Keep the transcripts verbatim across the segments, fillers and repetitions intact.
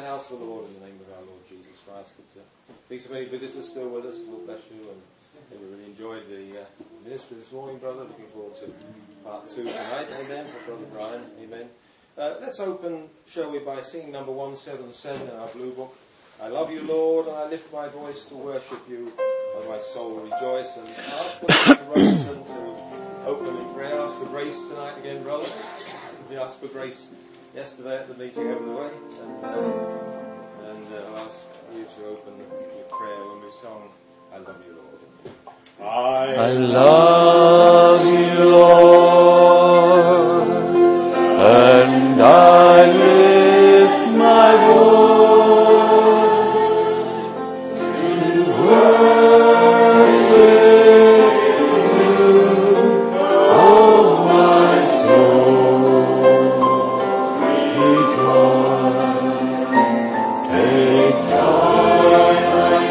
house of the Lord in the name of our Lord Jesus Christ. Good to see so many visitors still with us. Lord bless you. And we really enjoyed the uh, ministry this morning, brother. Looking forward to part two tonight. Amen. For Brother Brian. Amen. Uh, let's open, shall we, by singing number one seventy-seven in our blue book. I love you, Lord, and I lift my voice to worship you, and my soul rejoice. And ask Brother Robinson to open in prayer. Ask for grace tonight again, brother. We asked for grace yesterday at the meeting over the way, and, uh, and uh, I'll ask you to open with prayer when we sung I love you, Lord. I, I love you, Lord, and I lift my voice to worship you, oh my soul, rejoice, take joy, my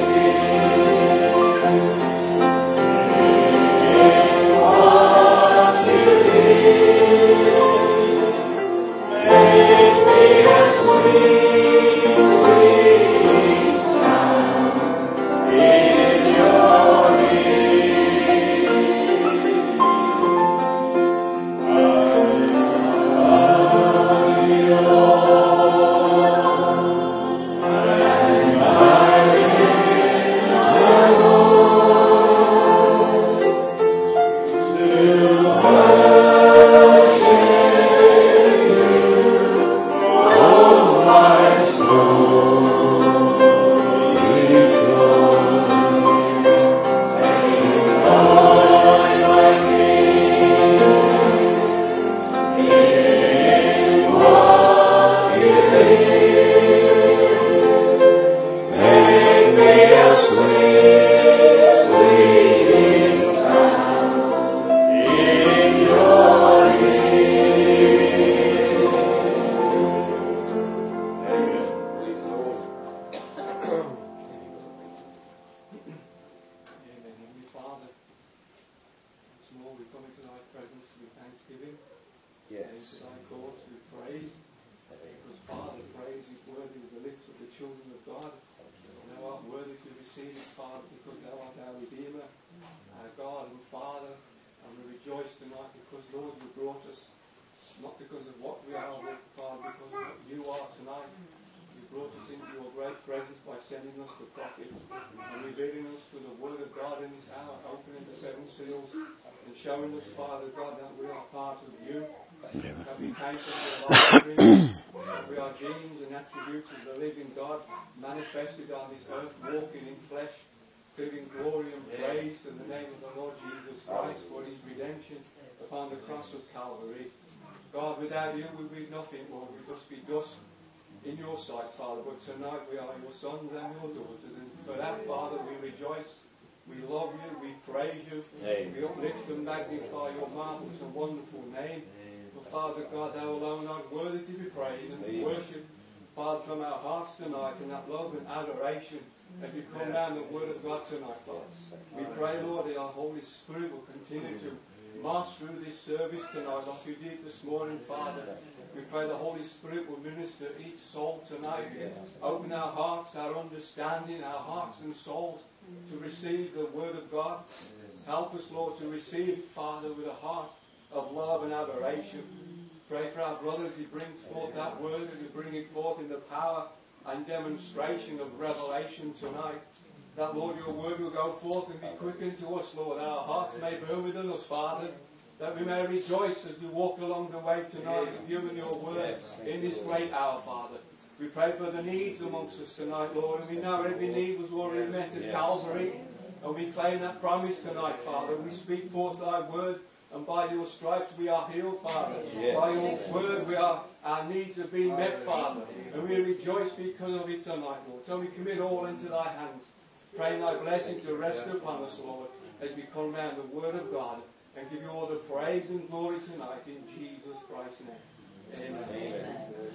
manifested on this earth, walking in flesh, giving glory and praise to the name of the Lord Jesus Christ for his redemption upon the cross of Calvary. God, without you we would be nothing, Lord. We must be dust in your sight, Father. But tonight we are your sons and your daughters. And for that, Father, we rejoice. We love you. We praise you. Amen. We uplift and magnify your marvelous and wonderful name. For Father God, thou alone art worthy to be praised and to worship. Father, from our hearts tonight, in that love and adoration, as we come down the Word of God tonight, Father. We pray, Lord, that our Holy Spirit will continue to march through this service tonight like you did this morning, Father. We pray the Holy Spirit will minister each soul tonight. Open our hearts, our understanding, our hearts and souls to receive the Word of God. Help us, Lord, to receive it, Father, with a heart of love and adoration. Pray for our brothers as he brings forth that word, as we bring it forth in the power and demonstration of revelation tonight. That, Lord, your word will go forth and be quickened to us, Lord. Our hearts may burn within us, Father, that we may rejoice as we walk along the way tonight with you and your word in this great hour, Father. We pray for the needs amongst us tonight, Lord, and we know every need was already met at Calvary. And we claim that promise tonight, Father. We speak forth thy word. And by your stripes we are healed, Father. Yes. By your word we are, our needs have been met, Father. And we rejoice because of it tonight, Lord. So we commit all into thy hands. Praying thy blessing to rest upon us, Lord, as we come round the word of God and give you all the praise and glory tonight in Jesus Christ's name. Amen. Amen.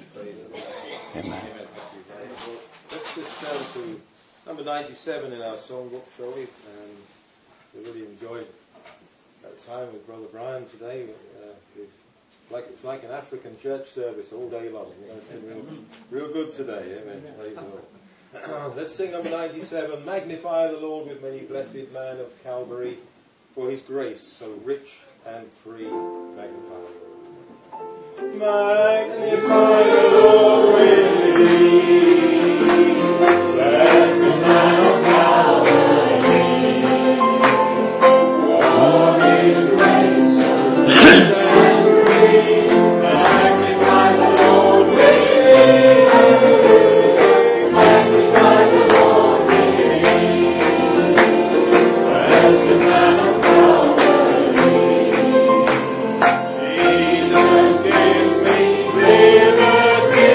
Amen. Amen. Let's just turn to number ninety-seven in our songbook, shall we? And we really enjoyed that time with Brother Brian today. Uh, we've It's like, it's like an African church service all day long. You know, it's been real, real good today. Amen. Praise the Lord. Let's sing number ninety-seven. Magnify the Lord with me, blessed man of Calvary, for his grace so rich and free. Magnify the Lord. Magnify the Lord with me, blessed man of Calvary, for his grace so rich and free. Magnify the Lord with me. Magnify the Lord with me, blessed man of Calvary. Jesus gives me liberty.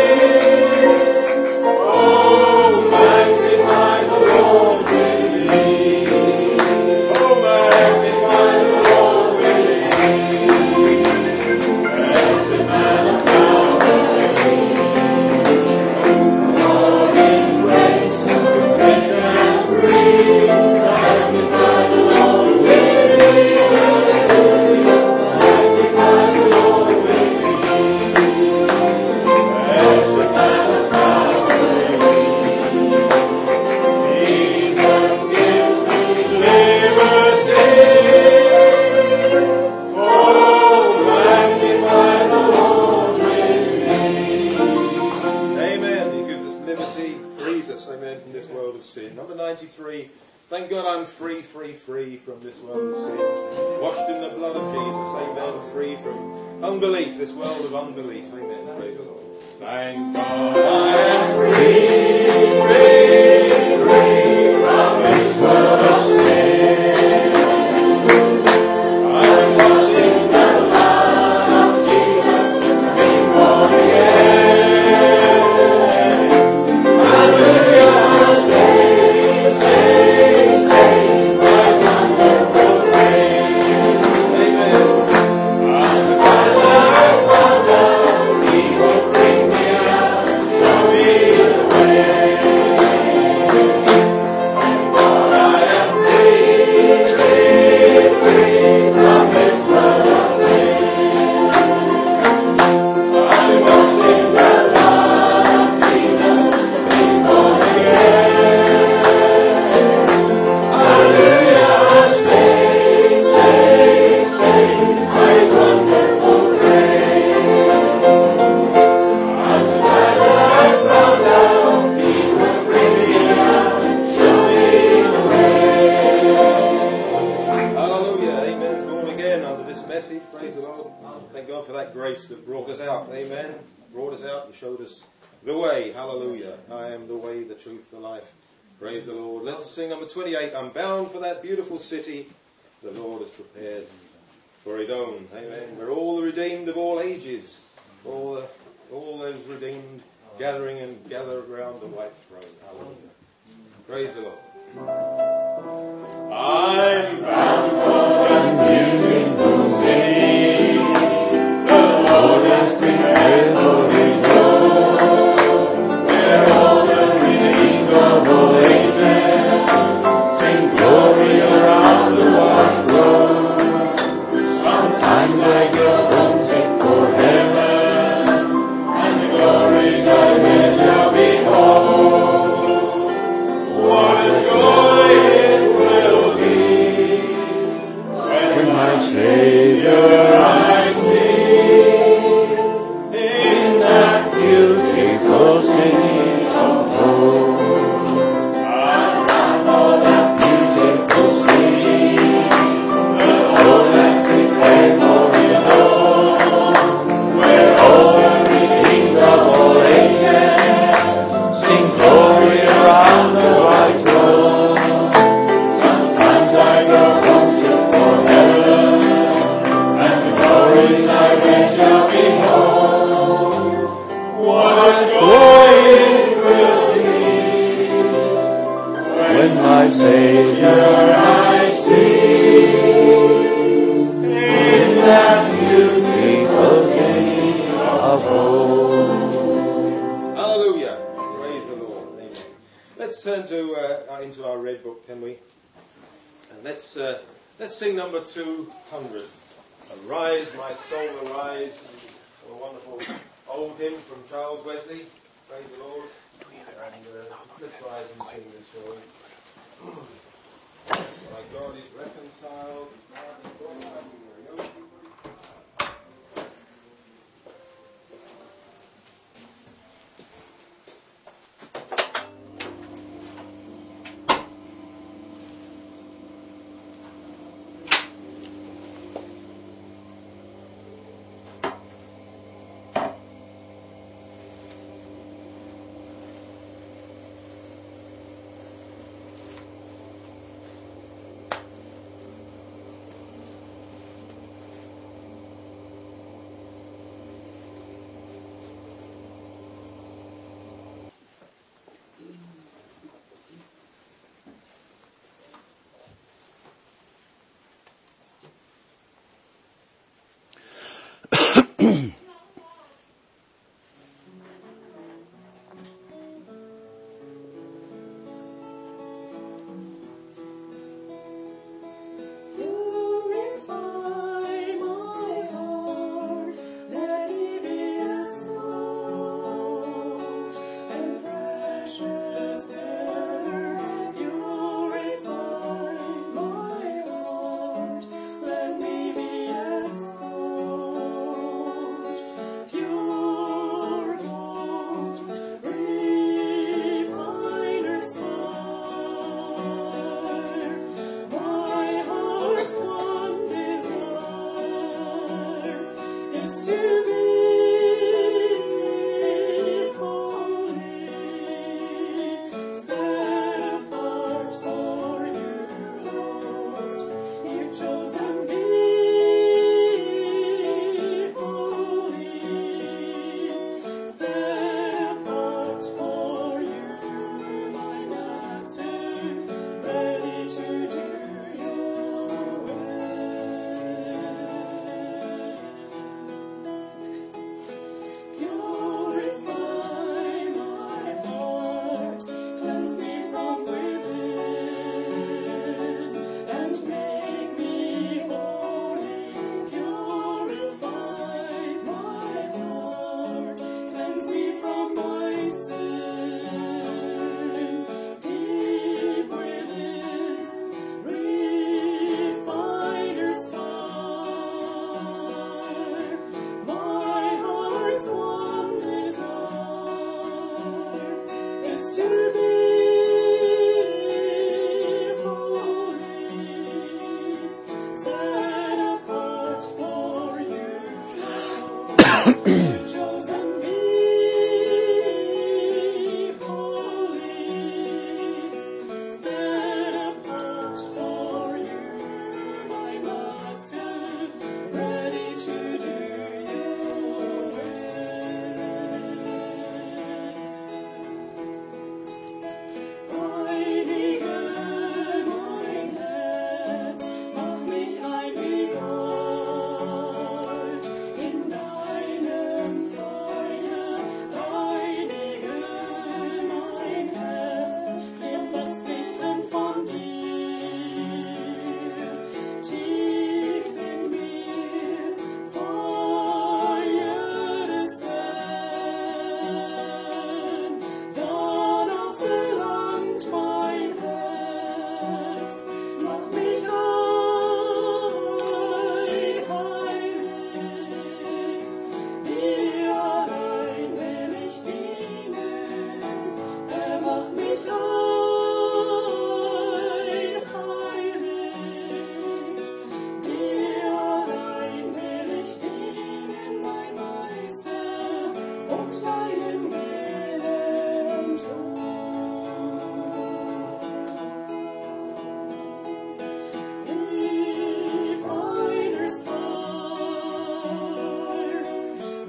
Oh, magnify the Lord with me. Oh, magnify the Lord with me, blessed man of Calvary. Oh, for his grace so rich and free. Magnify the Lord with me. Magnify the Lord with me, blessed man of Calvary. Jesus gives me liberty. Oh, magnify the Lord with me. Amen. He gives us liberty, frees us, amen, from this world of sin. Number ninety-three. Thank God I'm free, free, free from this world of sin. Washed in the blood of Jesus, amen. Free from unbelief, this world of unbelief, amen. Praise the Lord. Thank God I am free, free, free from this world of sin. I'm washed in the blood of Jesus, been born again. Hallelujah, I'm saved, saved, saved by wonderful grace. Amen. I'm the God that I found out, He will bring me out, show me the way. Thank God I am free, free, free from this world of sin. I'm washed in the blood of Jesus, been born again. Hallelujah, I'm saved, saved, saved by His wonderful grace. I'm so glad that I found out He will bring me out and show me the way. Hallelujah, amen. Born again under this message, praise the Lord. Thank God for that grace that brought us out, amen. Brought us out and showed us the way, hallelujah. I am the way, the truth, the life. Praise the Lord. Let's sing number twenty-eight. I'm bound for that beautiful city the Lord has prepared for His own. Amen. We're all the redeemed of all ages. All, the, all those redeemed gathering and gathered around the white throne. Hallelujah. Praise the Lord. I'm bound for that beautiful city the Lord has prepared for His own, where all the redeemed of all ages sing glory around the white throne. Sometimes I go homesick for heaven, and the glories I there shall behold. What a joy it will be when my Savior I see in that beautiful city of hope. I'm bound for that beautiful city the Lord has prepared for His own, where all the redeemed of all ages sing glory around the white throne. Sometimes I go homesick for heaven, and the glories I there shall behold. What a joy it will be when my Savior I see in that beautiful city of hope. Hallelujah. Praise the Lord. Amen. Let's turn to uh, into our red book, can we? And let's uh, let's sing number two hundred. Arise, my soul, arise. A wonderful old hymn from Charles Wesley. Praise the Lord. And uh, let's rise and sing this, shall we? My God is reconciled.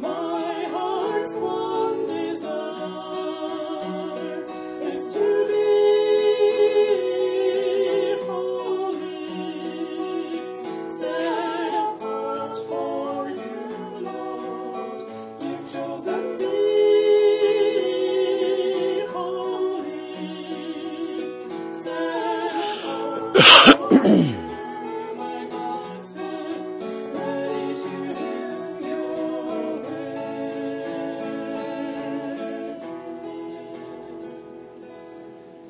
To be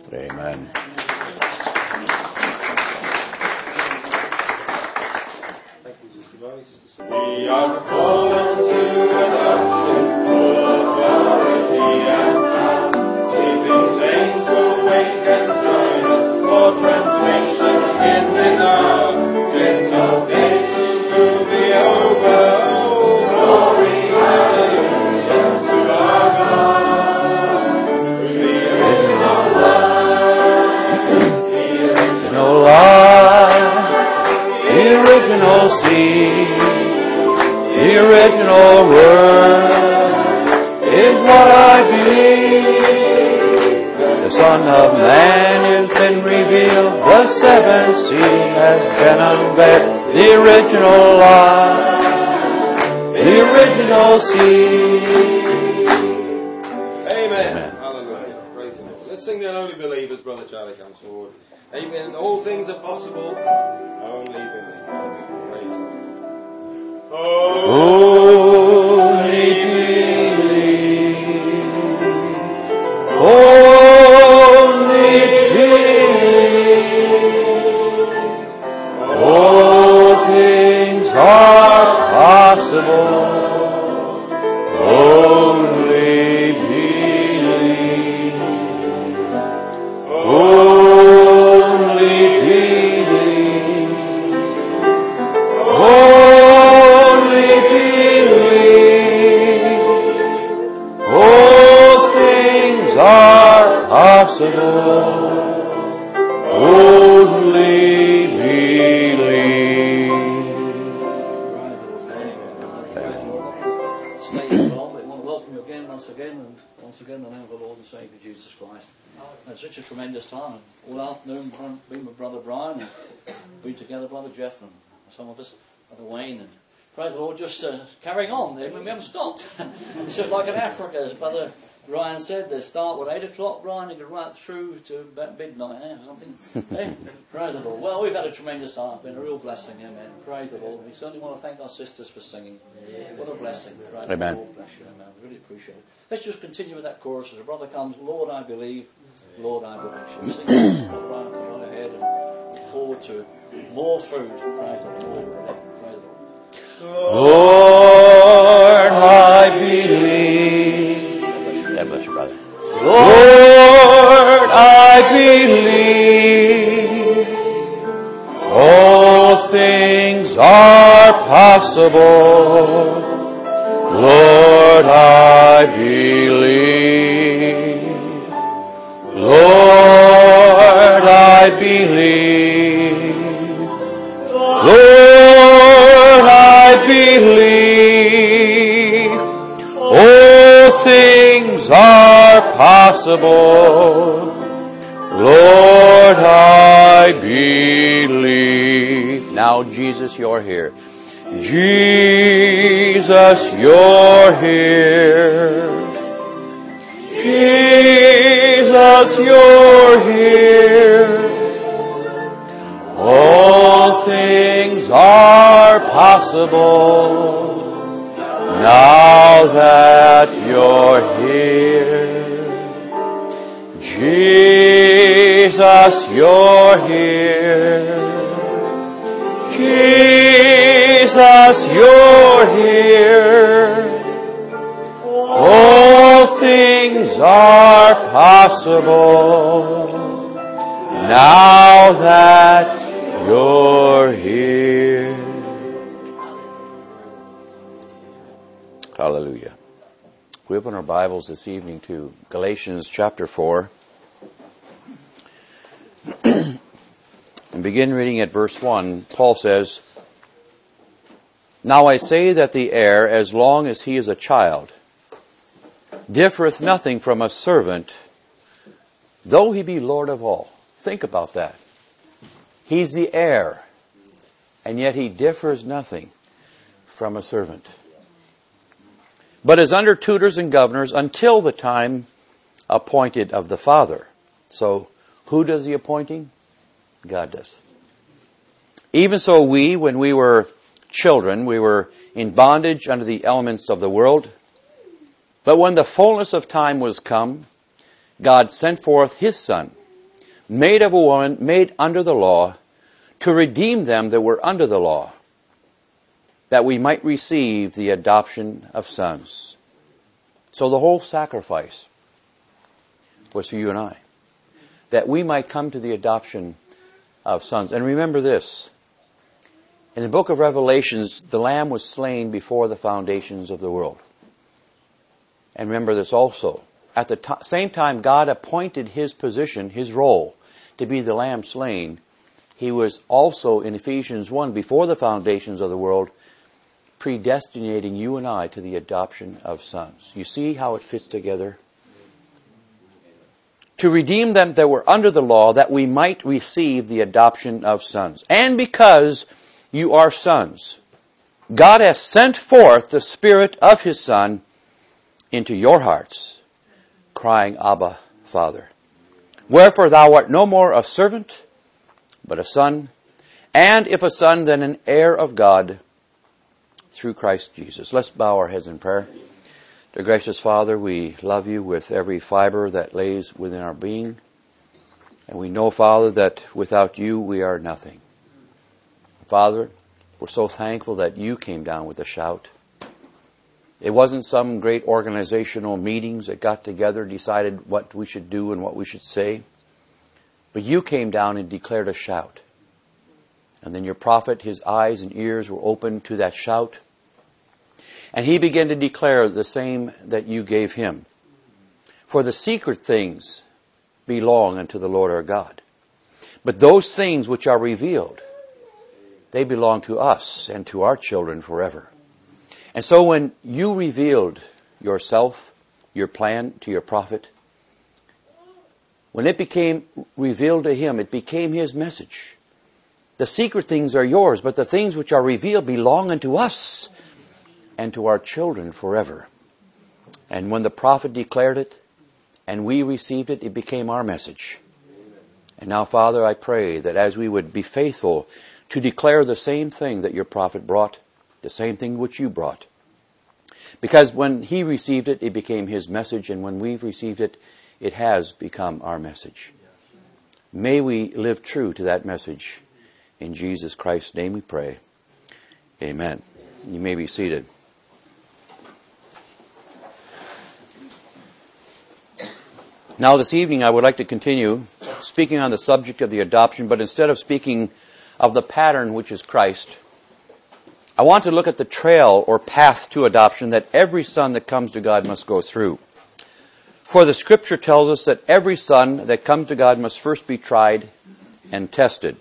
Amen. Thank you, Sister Mary, Sister Sue. We are called to adoption, full authority and power. Sleeping saints will wake and join us for transformation in this hour. Gentle faces will be over. Oh, glory, hallelujah to our God. Who's the original life, the original life, the original seed, the original word is what I believe. The Son of Man has been revealed, the seventh seal has been unveiled. The original life, the original seed. Amen. Hallelujah. Praise the Lord. Let's sing the Only Believers, Brother Charlie comes forward. Amen. All things are possible. Only believe. Praise the Lord. Only believe. Only believe. All things are possible. Only believe. Only believe. Only believe. All things are possible. Only believe. Stay involved. We want to welcome you again, once again, and once again, in the name of the Lord and Saviour Jesus Christ. It's such a tremendous time. All afternoon, been with Brother Brian, and been together, Brother Jeff, and some of us, Brother Wayne, and praise the Lord, just uh, carrying on. I mean, we haven't stopped. It's just like in Africa, as Brother Ryan said, they start at eight o'clock, Brian, they go right through to about midnight eh, or something. eh? Praise the Lord. Well, we've had a tremendous time. It's been a real blessing, amen. Praise the Lord. We certainly want to thank our sisters for singing. What a blessing. Praise Amen. the Lord. Bless you, amen. Really appreciate it. Let's just continue with that chorus as the brother comes. Lord, I believe. Lord, I bless you. Sing it. Brother Brian, come on ahead and look forward to more food. Praise the Lord. Praise the Lord. Lord, I believe. God bless you, brother. Lord, I believe. All things are possible. Lord, I believe. Lord, I believe. Lord, I believe. All things are possible. Lord, I believe. Now, Jesus, you're here. Jesus, you're here. Jesus, you're here. All things are possible now that you're here. Jesus, you're here. Jesus, you're here. All things are possible now that you're here. Hallelujah. We open our Bibles this evening to Galatians chapter four. And begin reading at verse one. Paul says, Now I say that the heir, as long as he is a child, differeth nothing from a servant, though he be Lord of all. Think about that. He's the heir, and yet he differs nothing from a servant. But is under tutors and governors until the time appointed of the Father. So, who does the appointing? God does. Even so we, when we were children, we were in bondage under the elements of the world. But when the fullness of time was come, God sent forth His Son, made of a woman, made under the law, to redeem them that were under the law, that we might receive the adoption of sons. So the whole sacrifice was for you and I, that we might come to the adoption of sons. And remember this, in the book of Revelations, the Lamb was slain before the foundations of the world. And remember this also, at the t- same time God appointed his position, his role, to be the Lamb slain, he was also, in Ephesians one, before the foundations of the world, predestinating you and I to the adoption of sons. You see how it fits together? To redeem them that were under the law, that we might receive the adoption of sons. And because you are sons, God has sent forth the Spirit of his Son into your hearts, crying, Abba, Father. Wherefore thou art no more a servant, but a son, and if a son, then an heir of God through Christ Jesus. Let's bow our heads in prayer. Dear gracious Father, we love you with every fiber that lays within our being. And we know, Father, that without you we are nothing. Father, we're so thankful that you came down with a shout. It wasn't some great organizational meetings that got together, decided what we should do and what we should say. But you came down and declared a shout. And then your prophet, his eyes and ears were open to that shout. And he began to declare the same that you gave him. For the secret things belong unto the Lord our God. But those things which are revealed, they belong to us and to our children forever. And so when you revealed yourself, your plan to your prophet, when it became revealed to him, it became his message. The secret things are yours, but the things which are revealed belong unto us and to our children forever. And when the prophet declared it and we received it, it became our message. And now, Father, I pray that as we would be faithful to declare the same thing that your prophet brought, the same thing which you brought. Because when he received it, it became his message, and when we've received it, it has become our message. May we live true to that message. In Jesus Christ's name we pray. Amen. You may be seated. Now this evening I would like to continue speaking on the subject of the adoption, but instead of speaking of the pattern which is Christ, I want to look at the trail or path to adoption that every son that comes to God must go through. For the Scripture tells us that every son that comes to God must first be tried and tested.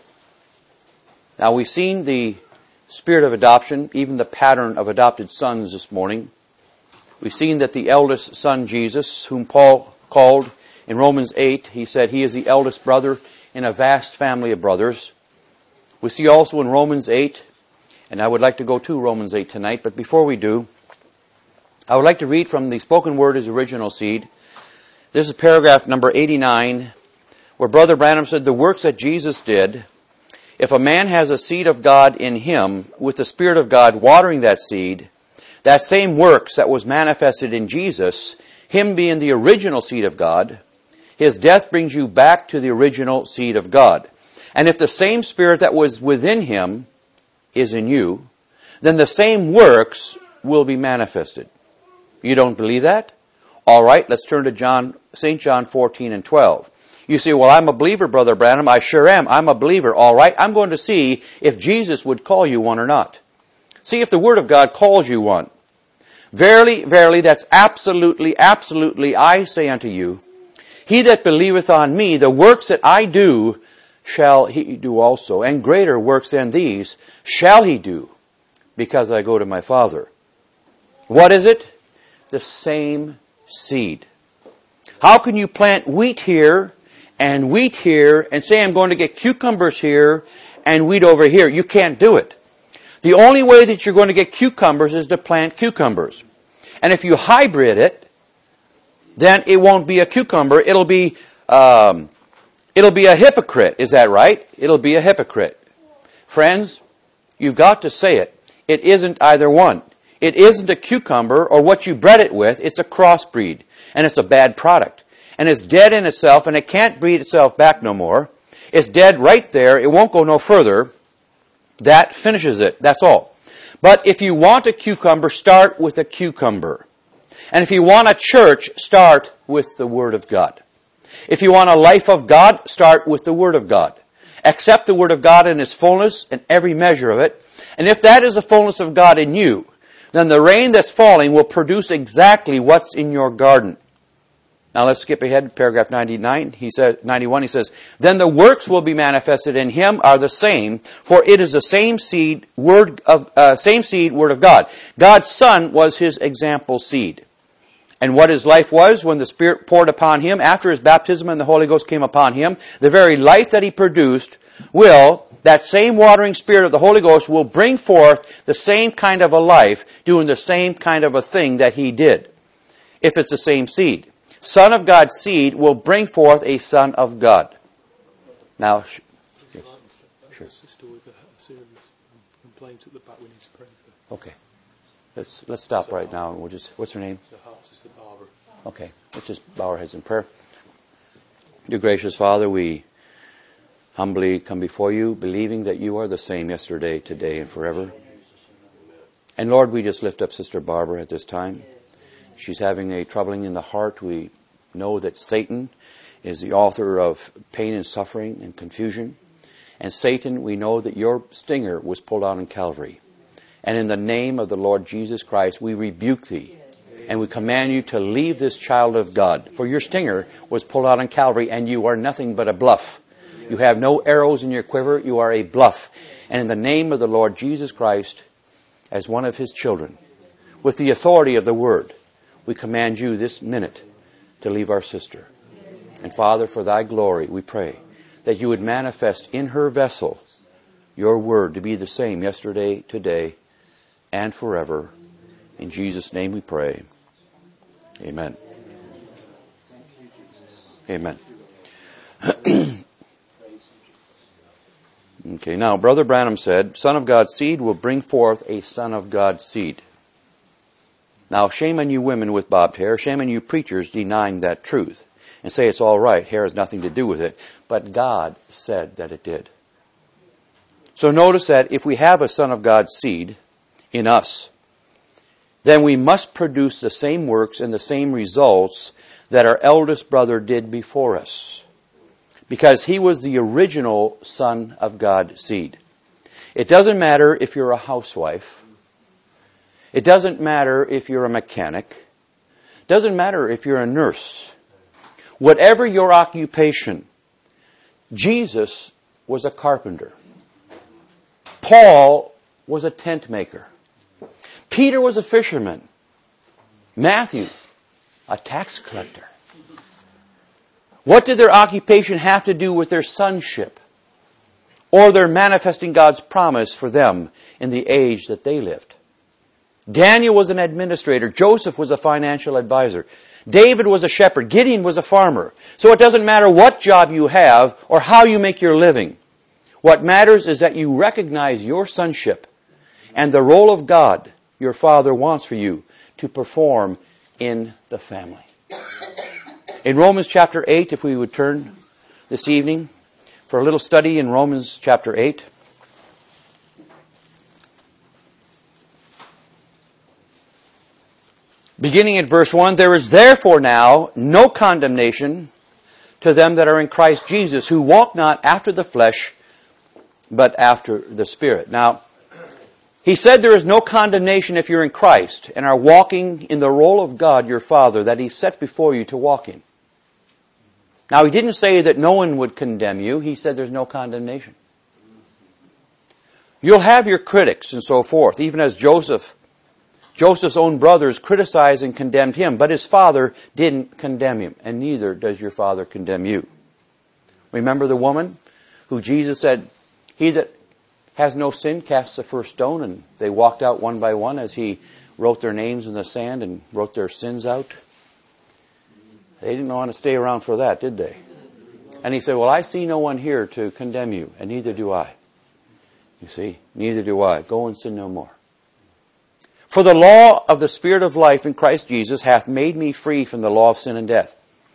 Now we've seen the spirit of adoption, even the pattern of adopted sons this morning. We've seen that the eldest son, Jesus, whom Paul called in Romans eight, he said he is the eldest brother in a vast family of brothers. We see also in Romans eight, and I would like to go to Romans eight tonight, but before we do, I would like to read from the Spoken Word as Original Seed. This is paragraph number eighty-nine, where Brother Branham said, the works that Jesus did, if a man has a seed of God in him, with the Spirit of God watering that seed, that same works that was manifested in Jesus, him being the original seed of God, his death brings you back to the original seed of God. And if the same Spirit that was within him is in you, then the same works will be manifested. You don't believe that? All right, let's turn to John, Saint John fourteen and twelve. You say, well, I'm a believer, Brother Branham. I sure am. I'm a believer. All right, I'm going to see if Jesus would call you one or not. See if the Word of God calls you one. Verily, verily, that's absolutely, absolutely, I say unto you, he that believeth on me, the works that I do, shall he do also, and greater works than these shall he do, because I go to my Father. What is it? The same seed. How can you plant wheat here and wheat here and say I'm going to get cucumbers here and wheat over here? You can't do it. The only way that you're going to get cucumbers is to plant cucumbers. And if you hybrid it, then it won't be a cucumber. It'll be um, it'll be a hypocrite. Is that right? It'll be a hypocrite. Friends, you've got to say it. It isn't either one. It isn't a cucumber or what you bred it with. It's a crossbreed. And it's a bad product. and it's dead in itself, and it can't breed itself back no more. It's dead right there. It won't go no further. That finishes it. That's all. But if you want a cucumber, start with a cucumber. And if you want a church, start with the Word of God. If you want a life of God, start with the Word of God. Accept the Word of God in its fullness and every measure of it. And if that is the fullness of God in you, then the rain that's falling will produce exactly what's in your garden. Now let's skip ahead to paragraph ninety-nine. He says, ninety-one, he says, then the works will be manifested in him are the same, for it is the same seed, word of, uh, same seed, word of God. God's Son was his example seed. And what his life was when the Spirit poured upon him, after his baptism and the Holy Ghost came upon him, the very life that he produced will, that same watering Spirit of the Holy Ghost will bring forth the same kind of a life, doing the same kind of a thing that he did, if it's the same seed. Son of God's seed will bring forth a Son of God. Now, sh- yes. Sure. Sister with a serious complaints at the back we need to pray for. Okay. Let's let's stop right now and we'll just, what's her name? It's a heart, Sister Barbara. Okay. Let's just bow our heads in prayer. Dear gracious Father, we humbly come before you, believing that you are the same yesterday, today, and forever. And Lord, we just lift up Sister Barbara at this time. She's having a troubling in the heart. We know that Satan is the author of pain and suffering and confusion. And Satan, we know that your stinger was pulled out on Calvary. And in the name of the Lord Jesus Christ, we rebuke thee. And we command you to leave this child of God. For your stinger was pulled out on Calvary, and you are nothing but a bluff. You have no arrows in your quiver. You are a bluff. And in the name of the Lord Jesus Christ, as one of his children, with the authority of the Word, we command you this minute to leave our sister. And Father, for thy glory, we pray that you would manifest in her vessel your word to be the same yesterday, today, and forever. In Jesus' name we pray. Amen. Amen. Okay, now, Brother Branham said, Son of God's seed will bring forth a Son of God's seed. Now, shame on you women with bobbed hair, shame on you preachers denying that truth, and say it's all right, hair has nothing to do with it. But God said that it did. So notice that if we have a Son of God's seed in us, then we must produce the same works and the same results that our eldest brother did before us. Because he was the original Son of God's seed. It doesn't matter if you're a housewife. It doesn't matter if you're a mechanic. It doesn't matter if you're a nurse. Whatever your occupation, Jesus was a carpenter. Paul was a tent maker. Peter was a fisherman. Matthew, a tax collector. What did their occupation have to do with their sonship or their manifesting God's promise for them in the age that they lived? Daniel was an administrator. Joseph was a financial advisor. David was a shepherd. Gideon was a farmer. So it doesn't matter what job you have or how you make your living. What matters is that you recognize your sonship and the role of God your Father wants for you to perform in the family. In Romans chapter eight, if we would turn this evening for a little study in Romans chapter eight. Beginning at verse one, there is therefore now no condemnation to them that are in Christ Jesus, who walk not after the flesh, but after the Spirit. Now, he said there is no condemnation if you're in Christ and are walking in the role of God, your Father, that He set before you to walk in. Now, He didn't say that no one would condemn you. He said there's no condemnation. You'll have your critics and so forth, even as Joseph. Joseph's own brothers criticized and condemned him, but his father didn't condemn him, and neither does your Father condemn you. Remember the woman who Jesus said, he that has no sin casts the first stone, and they walked out one by one as he wrote their names in the sand and wrote their sins out. They didn't want to stay around for that, did they? And he said, well, I see no one here to condemn you, and neither do I. You see, neither do I. Go and sin no more. For the law of the Spirit of life in Christ Jesus hath made me free from the law of sin and death.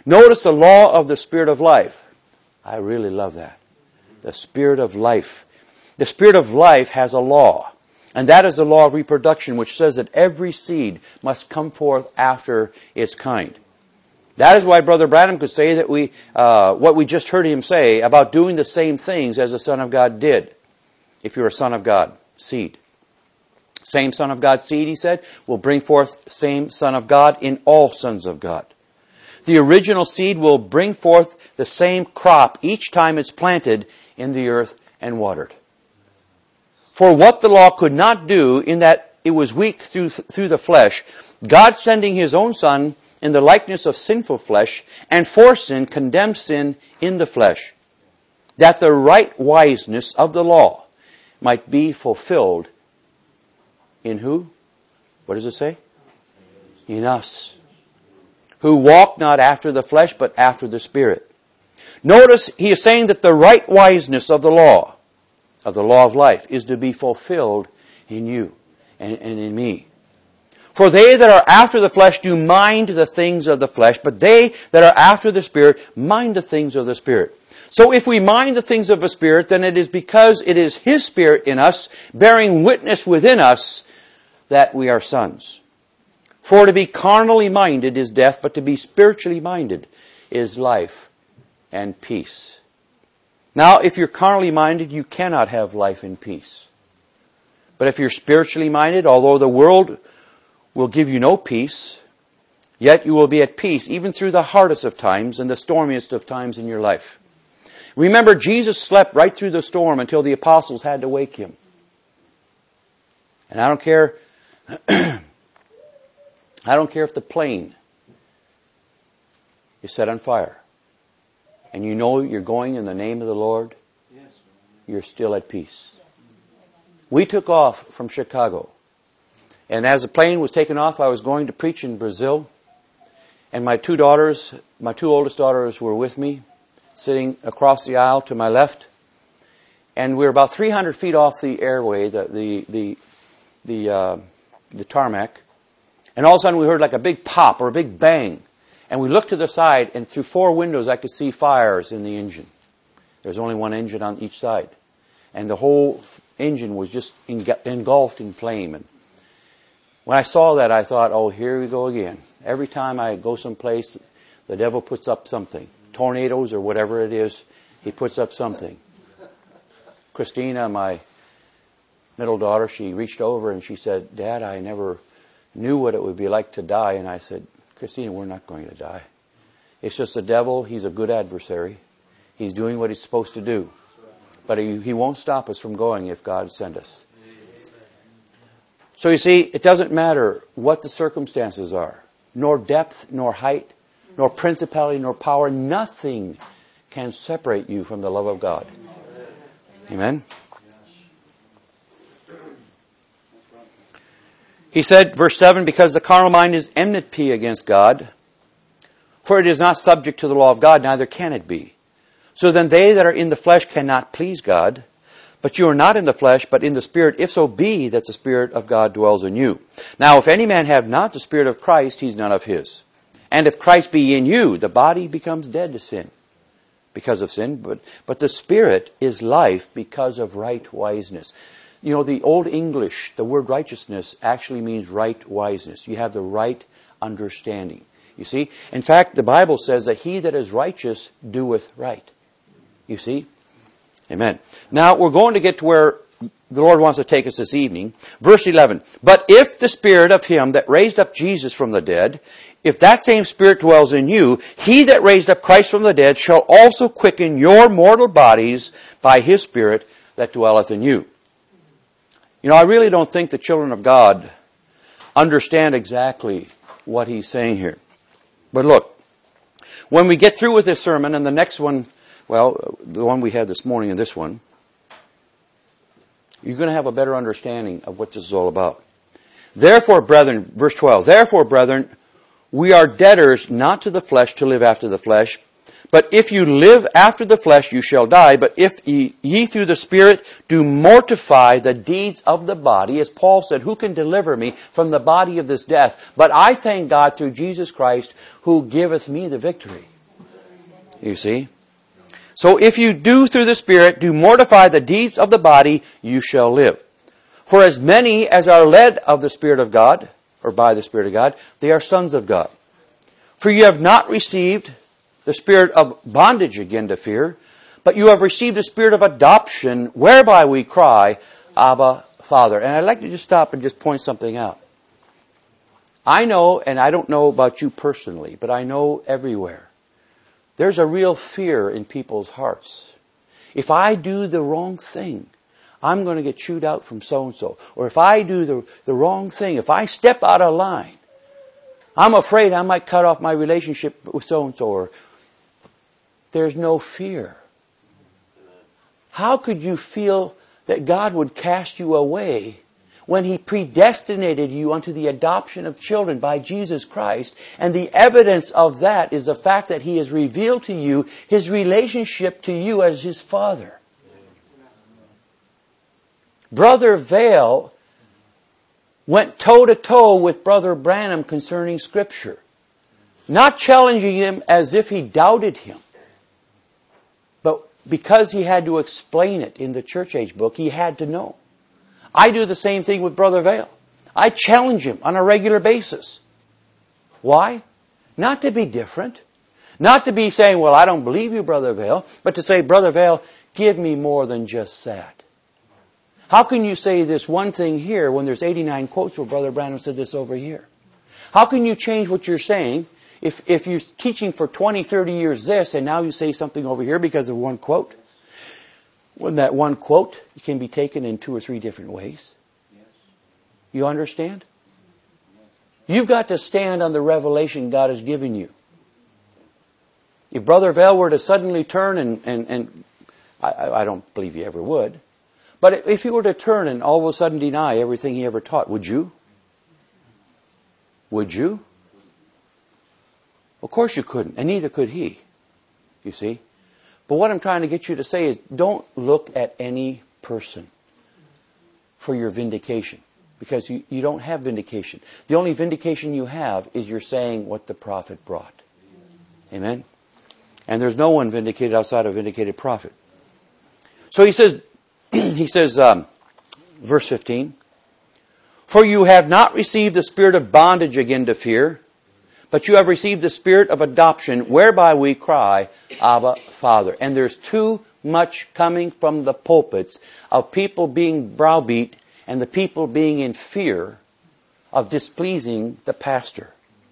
Notice the law of the Spirit of life. I really love that. The Spirit of life. The Spirit of life has a law. And that is the law of reproduction, which says that every seed must come forth after its kind. That is why Brother Branham could say that we, uh, what we just heard him say about doing the same things as the Son of God did. If you're a Son of God, seed. Same Son of God seed, he said, will bring forth same Son of God in all sons of God. The original seed will bring forth the same crop each time it's planted in the earth and watered. For what the law could not do, in that it was weak through, through the flesh, God sending His own Son in the likeness of sinful flesh, and for sin condemned sin in the flesh, that the right wiseness of the law might be fulfilled in who? What does it say? In us, who walk not after the flesh, but after the Spirit. Notice he is saying that the right wiseness of the law, of the law of life, is to be fulfilled in you and, and in me. For they that are after the flesh do mind the things of the flesh, but they that are after the Spirit mind the things of the Spirit. So if we mind the things of the Spirit, then it is because it is His Spirit in us, bearing witness within us that we are sons. For to be carnally minded is death, but to be spiritually minded is life and peace. Now, if you're carnally minded, you cannot have life and peace. But if you're spiritually minded, although the world will give you no peace, yet you will be at peace even through the hardest of times and the stormiest of times in your life. Remember, Jesus slept right through the storm until the apostles had to wake Him. And I don't care, I don't care if the plane is set on fire and you know you're going in the name of the Lord, you're still at peace. We took off from Chicago. And as the plane was taking off, I was going to preach in Brazil. And my two daughters, my two oldest daughters were with me, sitting across the aisle to my left. And we were about three hundred feet off the airway, the the the the, uh, the tarmac. And all of a sudden we heard like a big pop or a big bang. And we looked to the side, and through four windows I could see fires in the engine. There's only one engine on each side. And the whole engine was just engulfed in flame. And when I saw that, I thought, oh, here we go again. Every time I go someplace, the devil puts up something. Tornadoes or whatever it is, he puts up something. Christina, my middle daughter, she reached over and she said, Dad, I never knew what it would be like to die. And I said, Christina, we're not going to die. It's just the devil. He's a good adversary. He's doing what he's supposed to do. But he, he won't stop us from going if God sent us. So you see, it doesn't matter what the circumstances are, nor depth, nor height, nor principality, nor power. Nothing can separate you from the love of God. Amen? He said, verse seven, because the carnal mind is enmity against God, for it is not subject to the law of God, neither can it be. So then they that are in the flesh cannot please God. But you are not in the flesh, but in the Spirit, if so be that the Spirit of God dwells in you. Now, if any man have not the Spirit of Christ, he's none of his. And if Christ be in you, the body becomes dead to sin because of sin, but, but the Spirit is life because of right wiseness. You know, the Old English, the word righteousness actually means right wiseness. You have the right understanding. You see? In fact, the Bible says that he that is righteous doeth right. You see? Amen. Now, we're going to get to where the Lord wants to take us this evening. Verse eleven. But if the Spirit of Him that raised up Jesus from the dead, if that same Spirit dwells in you, He that raised up Christ from the dead shall also quicken your mortal bodies by His Spirit that dwelleth in you. You know, I really don't think the children of God understand exactly what He's saying here. But look, when we get through with this sermon and the next one, well, the one we had this morning and this one, you're going to have a better understanding of what this is all about. Therefore, brethren, verse twelve, therefore, brethren, we are debtors not to the flesh to live after the flesh. But if you live after the flesh, you shall die. But if ye, ye through the Spirit do mortify the deeds of the body, as Paul said, who can deliver me from the body of this death? But I thank God through Jesus Christ, who giveth me the victory. You see? So if you do through the Spirit, do mortify the deeds of the body, you shall live. For as many as are led of the Spirit of God, or by the Spirit of God, they are sons of God. For you have not received the spirit of bondage again to fear, but you have received the spirit of adoption, whereby we cry, Abba, Father. And I'd like to just stop and just point something out. I know, and I don't know about you personally, but I know everywhere, there's a real fear in people's hearts. If I do the wrong thing, I'm going to get chewed out from so-and-so. Or if I do the, the wrong thing, if I step out of line, I'm afraid I might cut off my relationship with so-and-so. Or there's no fear. How could you feel that God would cast you away when He predestinated you unto the adoption of children by Jesus Christ? And the evidence of that is the fact that He has revealed to you His relationship to you as His Father. Brother Vail went toe-to-toe with Brother Branham concerning Scripture. Not challenging him as if he doubted him. But because he had to explain it in the Church Age book, he had to know. I do the same thing with Brother Vail. I challenge him on a regular basis. Why? Not to be different. Not to be saying, well, I don't believe you, Brother Vail. But to say, Brother Vail, give me more than just that. How can you say this one thing here when there's eighty-nine quotes where Brother Branham said this over here? How can you change what you're saying if, if you're teaching for twenty, thirty years this and now you say something over here because of one quote? When that one quote can be taken in two or three different ways. You understand? You've got to stand on the revelation God has given you. If Brother Vail were to suddenly turn and, and, and I, I don't believe he ever would, but if he were to turn and all of a sudden deny everything he ever taught, would you? Would you? Of course you couldn't, and neither could he. You see? But what I'm trying to get you to say is, don't look at any person for your vindication. Because you, you don't have vindication. The only vindication you have is you're saying what the prophet brought. Amen? And there's no one vindicated outside of a vindicated prophet. So he says, he says, um, verse fifteen, for you have not received the spirit of bondage again to fear, but you have received the spirit of adoption, whereby we cry, Abba, Father. And there's too much coming from the pulpits of people being browbeat and the people being in fear of displeasing the pastor.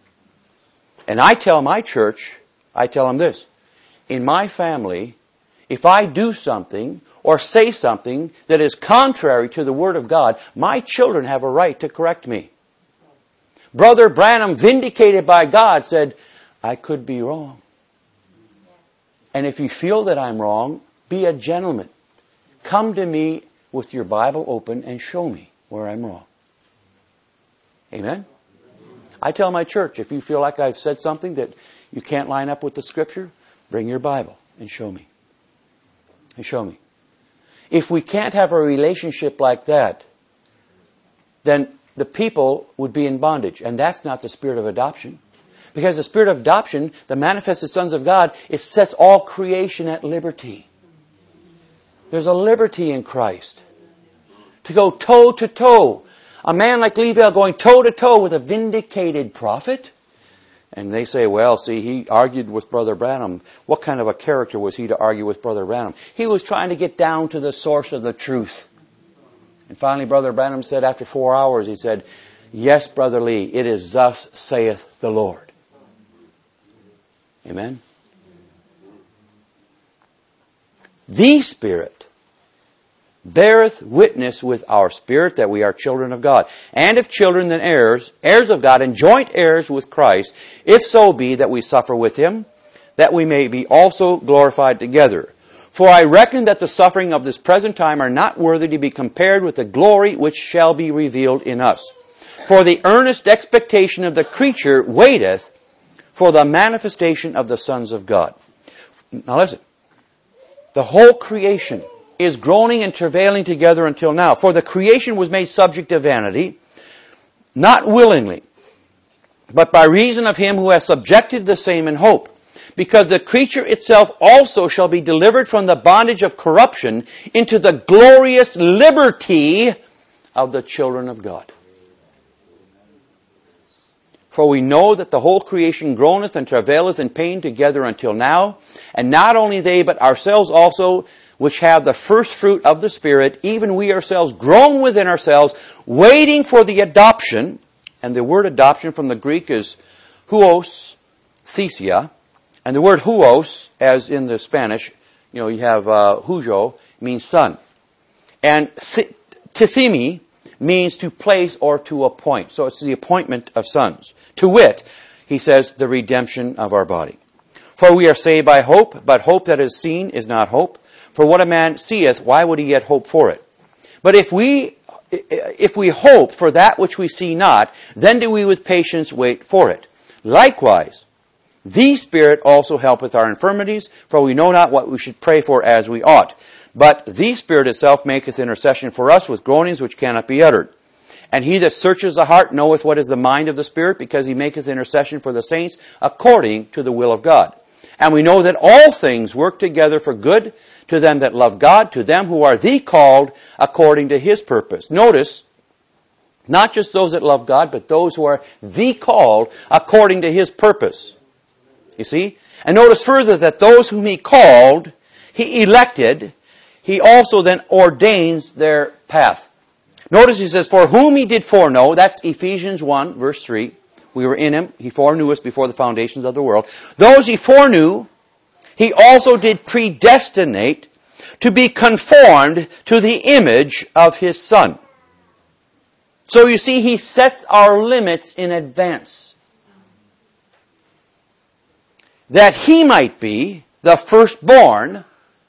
And I tell my church, I tell them this, in my family, if I do something or say something that is contrary to the Word of God, my children have a right to correct me. Brother Branham, vindicated by God, said, I could be wrong. And if you feel that I'm wrong, be a gentleman. Come to me with your Bible open and show me where I'm wrong. Amen? I tell my church, if you feel like I've said something that you can't line up with the Scripture, bring your Bible and show me. And show me. If we can't have a relationship like that, then the people would be in bondage. And that's not the spirit of adoption. Because the spirit of adoption, the manifested sons of God, it sets all creation at liberty. There's a liberty in Christ. To go toe to toe. A man like Levi going toe to toe with a vindicated prophet. And they say, well, see, he argued with Brother Branham. What kind of a character was he to argue with Brother Branham? He was trying to get down to the source of the truth. And finally, Brother Branham said after four hours, he said, yes, Brother Lee, it is thus saith the Lord. Amen? The Spirit beareth witness with our spirit that we are children of God. And if children, then heirs, heirs of God, and joint heirs with Christ, if so be that we suffer with Him, that we may be also glorified together. For I reckon that the suffering of this present time are not worthy to be compared with the glory which shall be revealed in us. For the earnest expectation of the creature waiteth for the manifestation of the sons of God. Now listen. The whole creation is groaning and travailing together until now. For the creation was made subject to vanity, not willingly, but by reason of Him who has subjected the same in hope, because the creature itself also shall be delivered from the bondage of corruption into the glorious liberty of the children of God. For we know that the whole creation groaneth and travaileth in pain together until now, and not only they, but ourselves also, which have the first fruit of the Spirit, even we ourselves groan within ourselves, waiting for the adoption. And the word adoption from the Greek is huos, thesia. And the word huos, as in the Spanish, you know, you have uh, hujo, means son. And th- tithemi means to place or to appoint. So it's the appointment of sons. To wit, he says, the redemption of our body. For we are saved by hope, but hope that is seen is not hope. For what a man seeth, why would he yet hope for it? But if we if we hope for that which we see not, then do we with patience wait for it. Likewise, the Spirit also helpeth our infirmities, for we know not what we should pray for as we ought. But the Spirit itself maketh intercession for us with groanings which cannot be uttered. And he that searches the heart knoweth what is the mind of the Spirit, because he maketh intercession for the saints according to the will of God. And we know that all things work together for good to them that love God, to them who are the called according to his purpose. Notice, not just those that love God, but those who are the called according to his purpose. You see? And notice further that those whom he called, he elected, he also then ordains their path. Notice he says, for whom he did foreknow, that's Ephesians one, verse three. We were in him, he foreknew us before the foundations of the world. Those he foreknew, he also did predestinate to be conformed to the image of his Son. So you see, he sets our limits in advance. That he might be the firstborn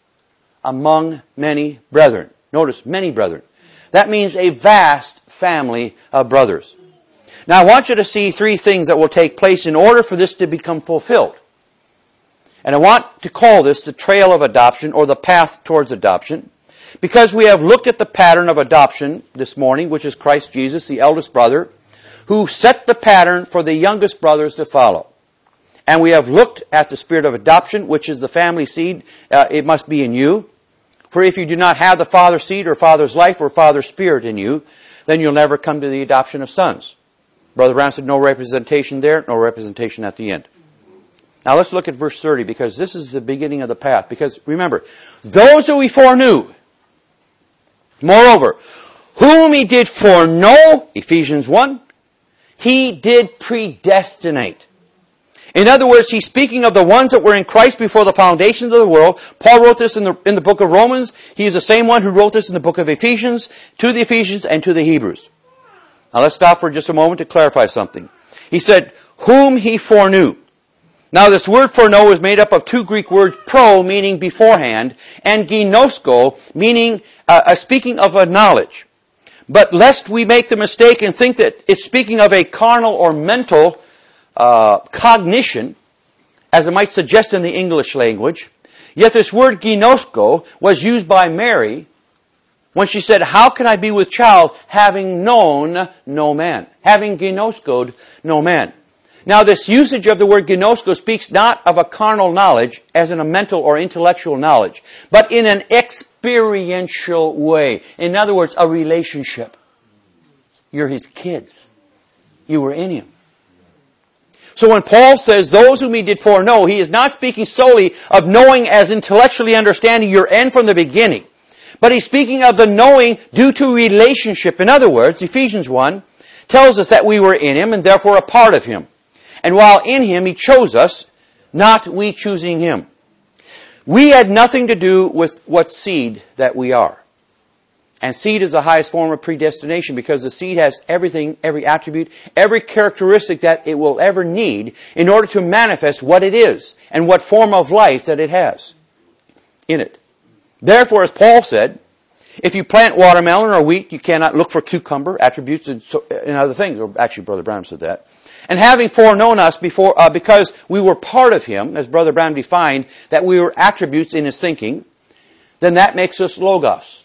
among many brethren. Notice, many brethren. That means a vast family of brothers. Now I want you to see three things that will take place in order for this to become fulfilled. And I want to call this the trail of adoption or the path towards adoption, because we have looked at the pattern of adoption this morning, which is Christ Jesus, the eldest brother, who set the pattern for the youngest brothers to follow. And we have looked at the spirit of adoption, which is the family seed. Uh, it must be in you. For if you do not have the father's seed or father's life or father's spirit in you, then you'll never come to the adoption of sons. Brother Brown said no representation there, no representation at the end. Now let's look at verse thirty, because this is the beginning of the path. Because remember, those who he foreknew, moreover, whom he did foreknow, Ephesians one, he did predestinate. In other words, he's speaking of the ones that were in Christ before the foundations of the world. Paul wrote this in the, in the book of Romans. He is the same one who wrote this in the book of Ephesians, to the Ephesians and to the Hebrews. Now let's stop for just a moment to clarify something. He said, whom he foreknew. Now this word foreknow is made up of two Greek words, pro, meaning beforehand, and ginosko, meaning uh, uh, speaking of a knowledge. But lest we make the mistake and think that it's speaking of a carnal or mental uh, cognition, as it might suggest in the English language, yet this word ginosko was used by Mary when she said, how can I be with child having known no man? Having ginoskoed no man. Now this usage of the word ginosko speaks not of a carnal knowledge as in a mental or intellectual knowledge, but in an experiential way. In other words, a relationship. You're his kids. You were in him. So when Paul says, those whom he did foreknow, he is not speaking solely of knowing as intellectually understanding your end from the beginning. But he's speaking of the knowing due to relationship. In other words, Ephesians one tells us that we were in him and therefore a part of him. And while in him, he chose us, not we choosing him. We had nothing to do with what seed that we are. And seed is the highest form of predestination because the seed has everything, every attribute, every characteristic that it will ever need in order to manifest what it is and what form of life that it has in it. Therefore, as Paul said, if you plant watermelon or wheat, you cannot look for cucumber attributes and, so, and other things. Or actually, Brother Brown said that. And having foreknown us before, uh, because we were part of him, as Brother Brown defined, that we were attributes in his thinking, then that makes us logos.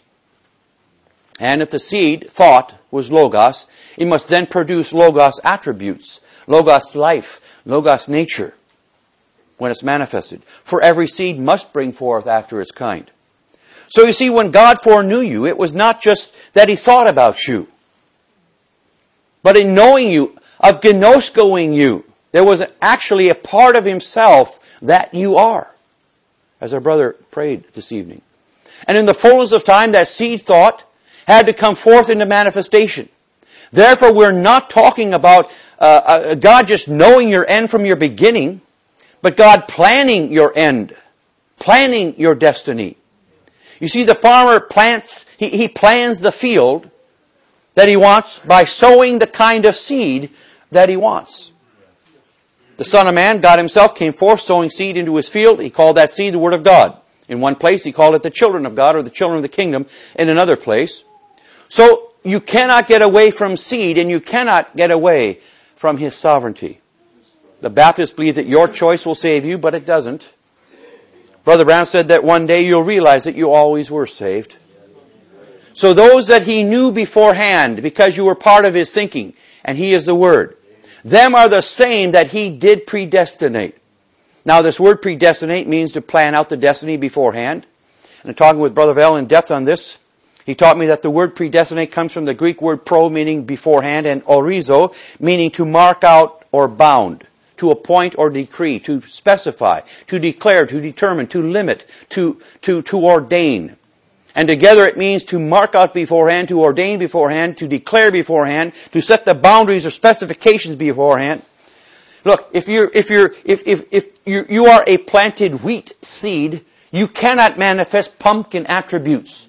And if the seed, thought, was logos, it must then produce logos attributes, logos life, logos nature. when it's manifested. For every seed must bring forth after its kind. So you see, when God foreknew you, it was not just that He thought about you, but in knowing you, of gnoskoing you, there was actually a part of Himself that you are, as our brother prayed this evening. And in the fullness of time, that seed thought had to come forth into manifestation. Therefore, we're not talking about uh, uh, God just knowing your end from your beginning, but God planning your end, planning your destiny. You see, the farmer plants, he, he plans the field that he wants by sowing the kind of seed that he wants. The Son of Man, God Himself, came forth sowing seed into His field. He called that seed the Word of God. In one place, He called it the children of God or the children of the kingdom in another place. So, you cannot get away from seed and you cannot get away from His sovereignty. The Baptists believe that your choice will save you, but it doesn't. Brother Brown said that one day you'll realize that you always were saved. So those that He knew beforehand, because you were part of His thinking, and He is the Word, them are the same that He did predestinate. Now this word predestinate means to plan out the destiny beforehand. And I'm talking with Brother Vell in depth on this. He taught me that the word predestinate comes from the Greek word pro, meaning beforehand, and orizo, meaning to mark out or bound, to appoint or decree, to specify, to declare, to determine, to limit, to, to, to ordain. And together it means to mark out beforehand, to ordain beforehand, to declare beforehand, to set the boundaries or specifications beforehand. Look, if you're, if you're, if, if, if you, you are a planted wheat seed, you cannot manifest pumpkin attributes.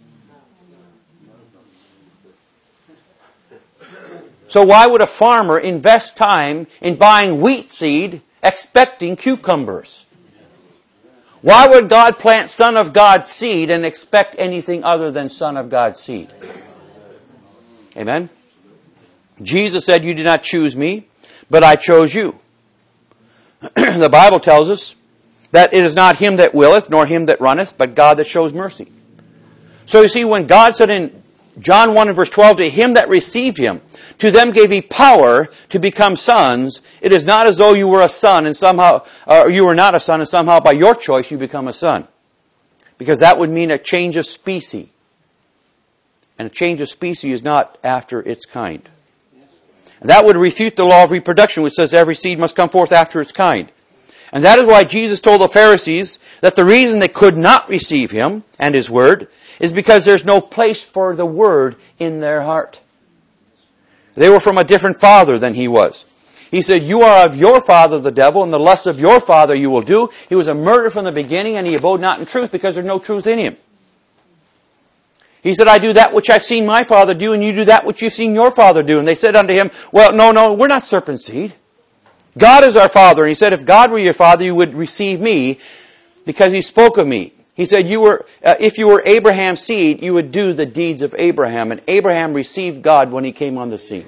So why would a farmer invest time in buying wheat seed expecting cucumbers? Why would God plant Son of God seed and expect anything other than Son of God seed? Amen? Jesus said, "You did not choose me, but I chose you." The Bible tells us that it is not him that willeth, nor him that runneth, but God that shows mercy. So you see, when God said in John one and verse twelve, "To him that received Him, to them gave He power to become sons," it is not as though you were a son and somehow, or you were not a son and somehow by your choice you become a son. Because that would mean a change of species. And a change of species is not after its kind. And that would refute the law of reproduction, which says every seed must come forth after its kind. And that is why Jesus told the Pharisees that the reason they could not receive Him and His Word is because there's no place for the Word in their heart. They were from a different father than He was. He said, "You are of your father the devil, and the lusts of your father you will do." He was a murderer from the beginning, and he abode not in truth because there's no truth in him. He said, "I do that which I've seen my father do, and you do that which you've seen your father do." And they said unto him, "Well, no, no, we're not serpent seed. God is our father." And he said, "If God were your father, you would receive me because He spoke of me." He said, "You were, uh, if you were Abraham's seed, you would do the deeds of Abraham." And Abraham received God when he came on the scene.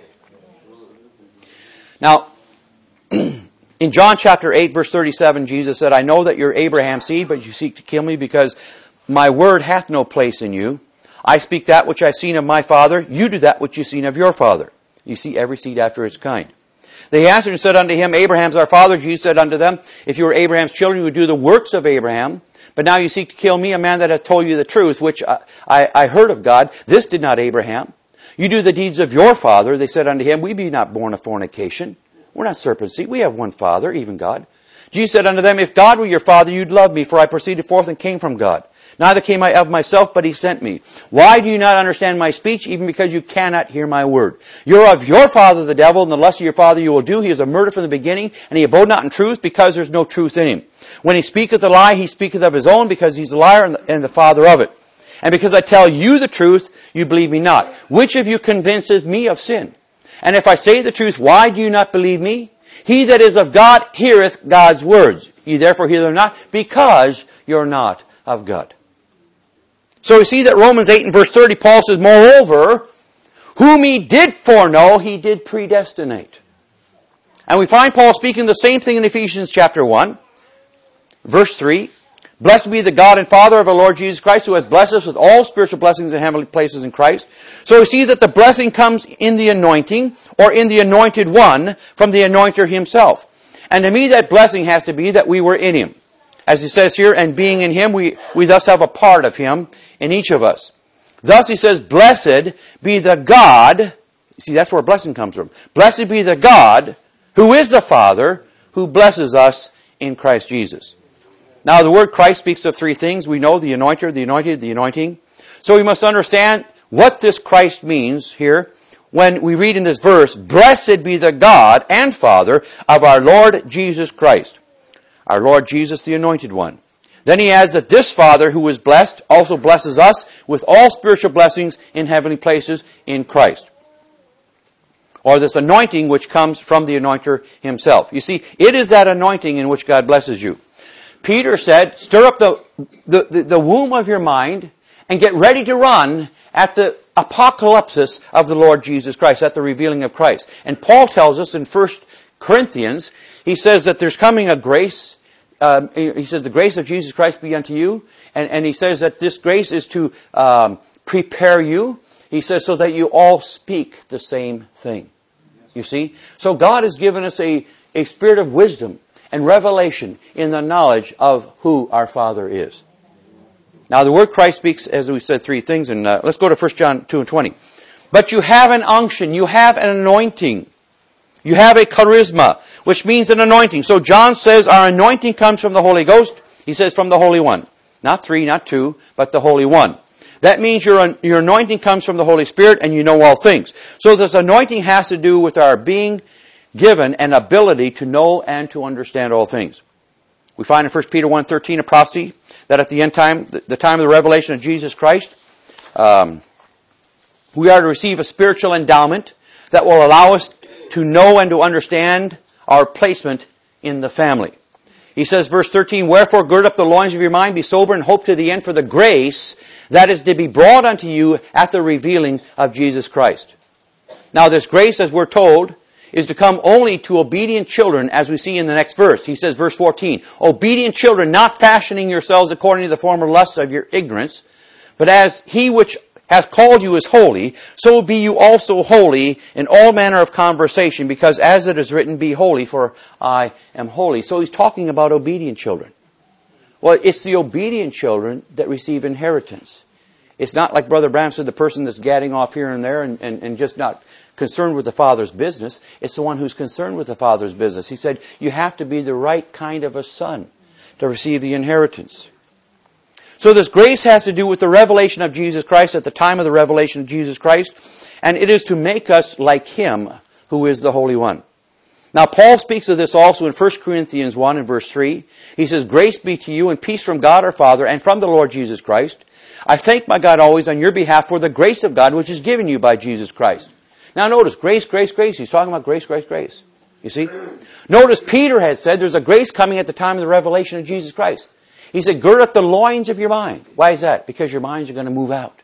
Now, in John chapter eight, verse thirty-seven, Jesus said, "I know that you're Abraham's seed, but you seek to kill me because my word hath no place in you. I speak that which I've seen of my father. You do that which you've seen of your father." You see, every seed after its kind. They answered and said unto him, "Abraham's our father." Jesus said unto them, "If you were Abraham's children, you would do the works of Abraham. But now you seek to kill me, a man that hath told you the truth, which I, I, I heard of God. This did not Abraham. You do the deeds of your father." They said unto him, "We be not born of fornication. We're not serpent seed. We have one Father, even God." Jesus said unto them, "If God were your father, you'd love me, for I proceeded forth and came from God. Neither came I of myself, but He sent me. Why do you not understand my speech? Even because you cannot hear my word. You're of your father the devil, and the lust of your father you will do. He is a murderer from the beginning, and he abode not in truth, because there's no truth in him. When he speaketh a lie, he speaketh of his own, because he's a liar and the, and the father of it. And because I tell you the truth, you believe me not. Which of you convinceth me of sin? And if I say the truth, why do you not believe me? He that is of God heareth God's words. Ye therefore hear them not, because you're not of God." So we see that Romans eight and verse thirty, Paul says, "Moreover, whom He did foreknow, He did predestinate." And we find Paul speaking the same thing in Ephesians chapter one, verse three. "Blessed be the God and Father of our Lord Jesus Christ, who hath blessed us with all spiritual blessings in heavenly places in Christ." So we see that the blessing comes in the anointing, or in the anointed one, from the anointer himself. And to me that blessing has to be that we were in Him. As He says here, and being in Him, we, we thus have a part of Him in each of us. Thus He says, blessed be the God, see that's where blessing comes from. Blessed be the God who is the Father, who blesses us in Christ Jesus. Now the word Christ speaks of three things. We know the anointer, the anointed, the anointing. So we must understand what this Christ means here when we read in this verse, blessed be the God and Father of our Lord Jesus Christ. Our Lord Jesus, the Anointed One. Then he adds that this Father who is blessed also blesses us with all spiritual blessings in heavenly places in Christ. Or this anointing which comes from the anointer himself. You see, it is that anointing in which God blesses you. Peter said, stir up the, the, the, the womb of your mind and get ready to run at the apocalypse of the Lord Jesus Christ, at the revealing of Christ. And Paul tells us in First Corinthians, he says that there's coming a grace. Um, he says, the grace of Jesus Christ be unto you. And, and he says that this grace is to um, prepare you. He says, so that you all speak the same thing. You see? So God has given us a, a spirit of wisdom and revelation in the knowledge of who our Father is. Now the word Christ speaks, as we said, three things. And uh, let's go to First John two and twenty. But you have an unction. You have an anointing. You have a charisma, which means an anointing. So John says our anointing comes from the Holy Ghost. He says from the Holy One. Not three, not two, but the Holy One. That means your, your anointing comes from the Holy Spirit and you know all things. So this anointing has to do with our being given an ability to know and to understand all things. We find in First Peter one thirteen a prophecy that at the end time, the, the time of the revelation of Jesus Christ, um, we are to receive a spiritual endowment that will allow us to know and to understand our placement in the family. He says, verse thirteen, wherefore gird up the loins of your mind, be sober, and hope to the end for the grace that is to be brought unto you at the revealing of Jesus Christ. Now this grace, as we're told, is to come only to obedient children, as we see in the next verse. He says, verse fourteen, obedient children, not fashioning yourselves according to the former lusts of your ignorance, but as he which has called you is holy, so be you also holy in all manner of conversation, because as it is written, be holy, for I am holy. So he's talking about obedient children. Well, it's the obedient children that receive inheritance. It's not like Brother Branham said, the person that's gadding off here and there and, and, and just not concerned with the Father's business. It's the one who's concerned with the Father's business. He said, you have to be the right kind of a son to receive the inheritance. So this grace has to do with the revelation of Jesus Christ at the time of the revelation of Jesus Christ, and it is to make us like Him who is the Holy One. Now Paul speaks of this also in First Corinthians one and verse three. He says, grace be to you and peace from God our Father and from the Lord Jesus Christ. I thank my God always on your behalf for the grace of God which is given you by Jesus Christ. Now notice, grace, grace, grace. He's talking about grace, grace, grace. You see? Notice Peter had said there's a grace coming at the time of the revelation of Jesus Christ. He said, gird up the loins of your mind. Why is that? Because your minds are going to move out.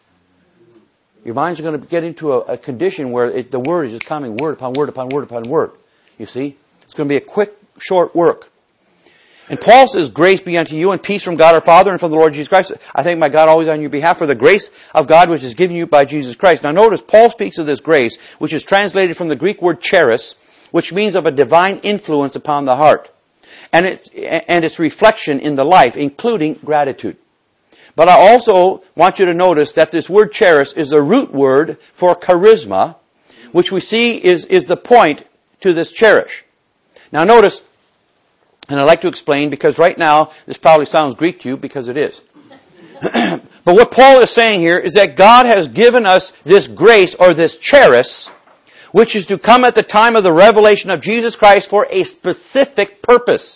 Your minds are going to get into a, a condition where it, the word is just coming word upon word upon word upon word. You see? It's going to be a quick, short work. And Paul says, grace be unto you and peace from God our Father and from the Lord Jesus Christ. I thank my God always on your behalf for the grace of God which is given you by Jesus Christ. Now notice, Paul speaks of this grace, which is translated from the Greek word charis, which means of a divine influence upon the heart. And its, and its reflection in the life, including gratitude. But I also want you to notice that this word charis is the root word for charisma, which we see is, is the point to this cherish. Now notice, and I'd like to explain, because right now this probably sounds Greek to you, because it is. But what Paul is saying here is that God has given us this grace, or this charis, which is to come at the time of the revelation of Jesus Christ for a specific purpose.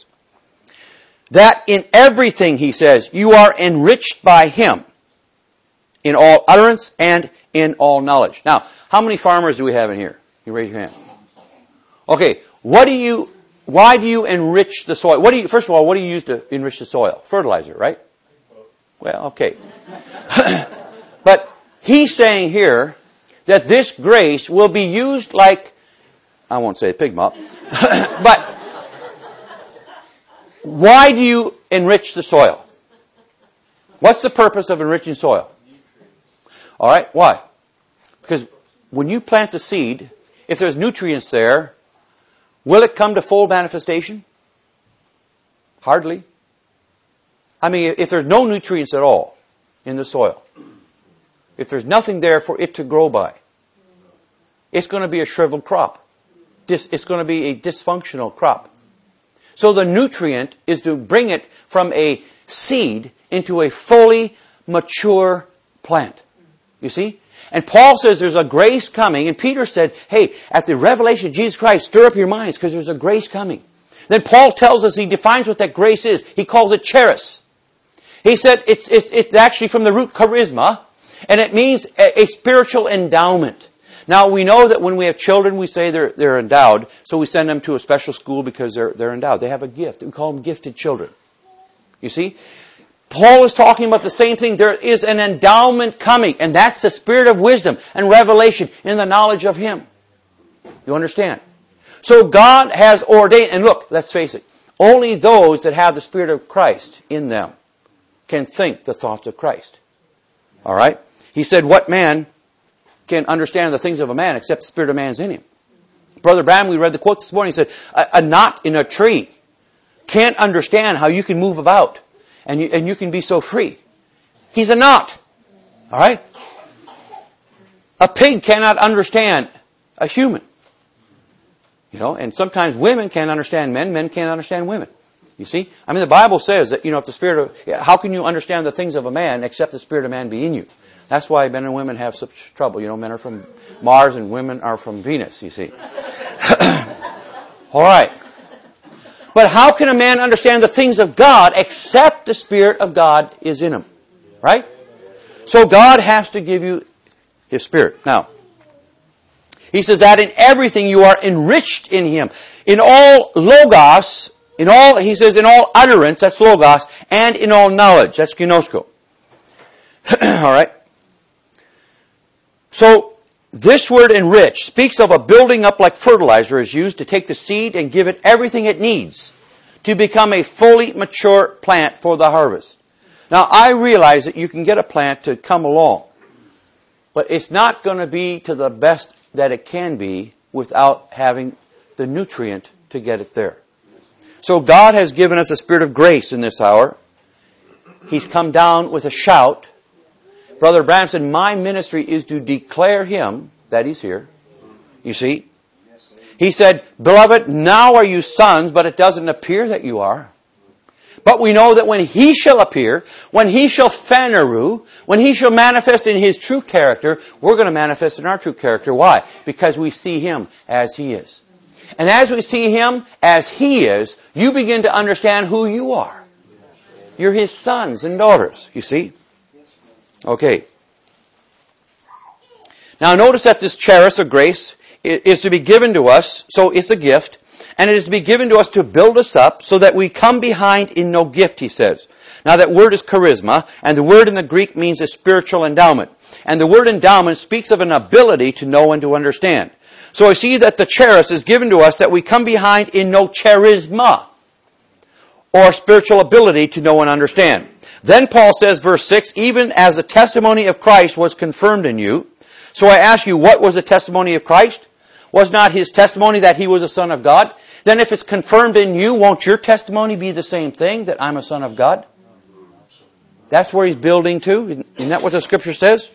That in everything, he says, you are enriched by Him in all utterance and in all knowledge. Now, how many farmers do we have in here? You raise your hand. Okay, what do you, why do you enrich the soil? What do you, first of all, what do you use to enrich the soil? Fertilizer, right? Well, okay. But he's saying here that this grace will be used like, I won't say a pig mop, but why do you enrich the soil? What's the purpose of enriching soil? All right, why? Because when you plant the seed, if there's nutrients there, will it come to full manifestation? Hardly. I mean, if there's no nutrients at all in the soil, if there's nothing there for it to grow by, it's going to be a shriveled crop. It's going to be a dysfunctional crop. So the nutrient is to bring it from a seed into a fully mature plant. You see? And Paul says there's a grace coming. And Peter said, hey, at the revelation of Jesus Christ, stir up your minds because there's a grace coming. Then Paul tells us, he defines what that grace is. He calls it charis. He said it's, it's, it's actually from the root charisma, and it means a, a spiritual endowment. Now, we know that when we have children, we say they're, they're endowed, so we send them to a special school because they're, they're endowed. They have a gift. We call them gifted children. You see? Paul is talking about the same thing. There is an endowment coming, and that's the spirit of wisdom and revelation in the knowledge of Him. You understand? So God has ordained, and look, let's face it, only those that have the Spirit of Christ in them can think the thoughts of Christ. All right? He said, what man can understand the things of a man except the spirit of man is in him? Brother Bram, we read the quote this morning. He said, a, a knot in a tree can't understand how you can move about and you, and you can be so free. He's a knot. All right? A pig cannot understand a human. You know, and sometimes women can't understand men, men can't understand women. You see? I mean, the Bible says that, you know, if the spirit of, how can you understand the things of a man except the spirit of man be in you? That's why men and women have such trouble. You know, men are from Mars and women are from Venus, you see. All right. But how can a man understand the things of God except the Spirit of God is in him? Right? So God has to give you His Spirit. Now, He says that in everything you are enriched in Him. In all logos, in all, He says, in all utterance, that's logos, and in all knowledge, that's ginosko. All right. So, this word enrich speaks of a building up like fertilizer is used to take the seed and give it everything it needs to become a fully mature plant for the harvest. Now, I realize that you can get a plant to come along, but it's not going to be to the best that it can be without having the nutrient to get it there. So God has given us a spirit of grace in this hour. He's come down with a shout. Brother Branham said, my ministry is to declare Him, that He's here. You see? He said, beloved, now are you sons, but it doesn't appear that you are. But we know that when He shall appear, when He shall phaneru, when He shall manifest in His true character, we're going to manifest in our true character. Why? Because we see Him as He is. And as we see Him as He is, you begin to understand who you are. You're His sons and daughters, you see? Okay. Now notice that this charis of grace is to be given to us, so it's a gift, and it is to be given to us to build us up so that we come behind in no gift, he says. Now that word is charisma, and the word in the Greek means a spiritual endowment. And the word endowment speaks of an ability to know and to understand. So I see that the charis is given to us that we come behind in no charisma, or spiritual ability to know and understand. Then Paul says, verse six, even as the testimony of Christ was confirmed in you. So I ask you, what was the testimony of Christ? Was not His testimony that He was a Son of God? Then if it's confirmed in you, won't your testimony be the same thing, that I'm a Son of God? That's where He's building to. Isn't that what the Scripture says?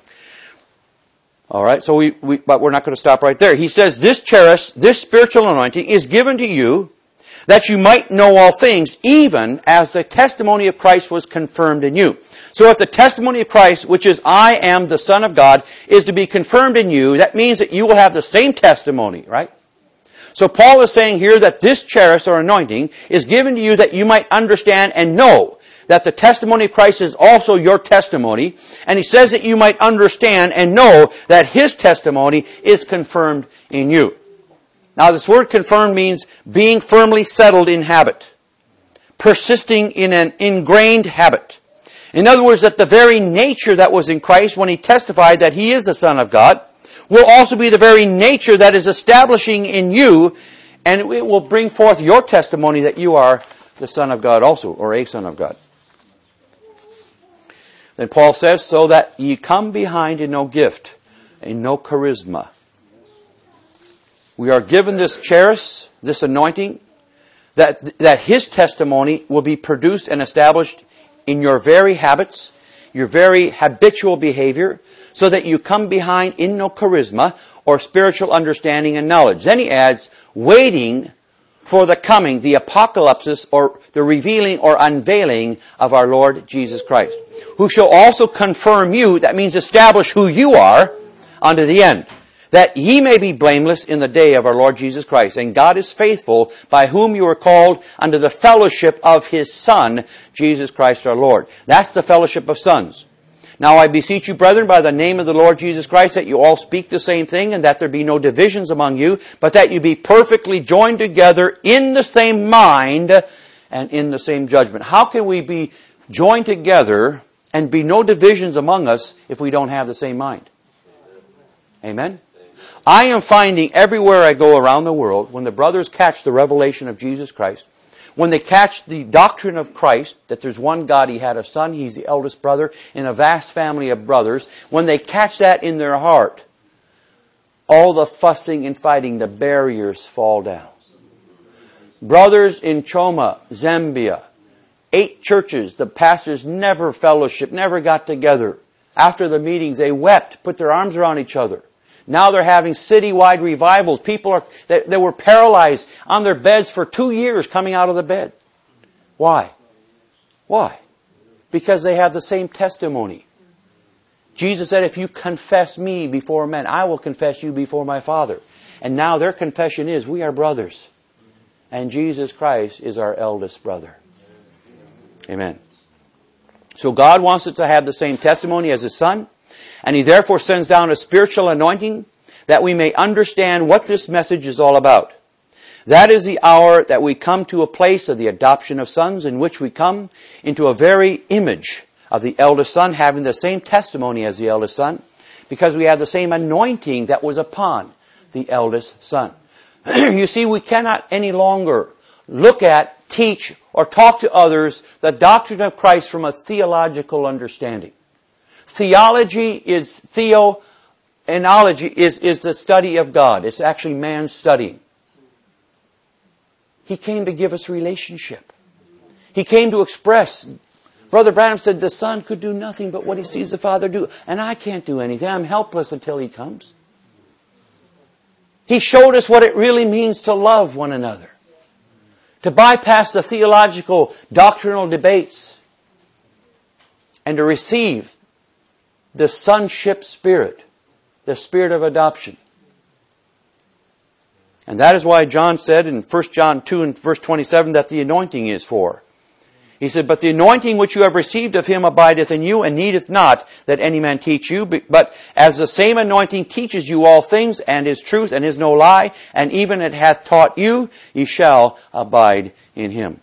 All right, so we, we but we're not going to stop right there. He says, this charis, this spiritual anointing is given to you that you might know all things, even as the testimony of Christ was confirmed in you. So if the testimony of Christ, which is I am the Son of God, is to be confirmed in you, that means that you will have the same testimony, right? So Paul is saying here that this charis or anointing is given to you that you might understand and know that the testimony of Christ is also your testimony. And he says that you might understand and know that His testimony is confirmed in you. Now this word confirmed means being firmly settled in habit, persisting in an ingrained habit. In other words, that the very nature that was in Christ when He testified that He is the Son of God will also be the very nature that is establishing in you, and it will bring forth your testimony that you are the Son of God also, or a Son of God. Then Paul says, so that ye come behind in no gift, in no charisma. We are given this charis, this anointing, that, that His testimony will be produced and established in your very habits, your very habitual behavior, so that you come behind in no charisma or spiritual understanding and knowledge. Then he adds, waiting for the coming, the apocalypse, or the revealing or unveiling of our Lord Jesus Christ, who shall also confirm you, that means establish who you are, unto the end, that ye may be blameless in the day of our Lord Jesus Christ. And God is faithful, by whom you are called unto the fellowship of His Son, Jesus Christ our Lord. That's the fellowship of sons. Now I beseech you, brethren, by the name of the Lord Jesus Christ, that you all speak the same thing, and that there be no divisions among you, but that you be perfectly joined together in the same mind and in the same judgment. How can we be joined together and be no divisions among us if we don't have the same mind? Amen? I am finding everywhere I go around the world, when the brothers catch the revelation of Jesus Christ, when they catch the doctrine of Christ, that there's one God, He had a son, He's the eldest brother in a vast family of brothers, when they catch that in their heart, all the fussing and fighting, the barriers fall down. Brothers in Choma, Zambia, eight churches, the pastors never fellowship, never got together. After the meetings, they wept, put their arms around each other. Now they're having citywide revivals. People are that, that were paralyzed on their beds for two years coming out of the bed. Why? Why? Because they have the same testimony. Jesus said, if you confess me before men, I will confess you before my Father. And now their confession is, we are brothers. And Jesus Christ is our eldest brother. Amen. So God wants us to have the same testimony as His Son. And He therefore sends down a spiritual anointing that we may understand what this message is all about. That is the hour that we come to a place of the adoption of sons, in which we come into a very image of the eldest son, having the same testimony as the eldest son, because we have the same anointing that was upon the eldest son. You see, we cannot any longer look at, teach, or talk to others the doctrine of Christ from a theological understanding. Theology is, theoanology is, is the study of God. It's actually man studying. He came to give us relationship. He came to express. Brother Branham said the Son could do nothing but what He sees the Father do. And I can't do anything. I'm helpless until He comes. He showed us what it really means to love one another. To bypass the theological, doctrinal debates. And to receive the sonship spirit, the spirit of adoption. And that is why John said in First John two and verse twenty-seven that the anointing is for. He said, but the anointing which you have received of Him abideth in you, and needeth not that any man teach you, but as the same anointing teaches you all things, and is truth, and is no lie, and even it hath taught you, ye shall abide in Him.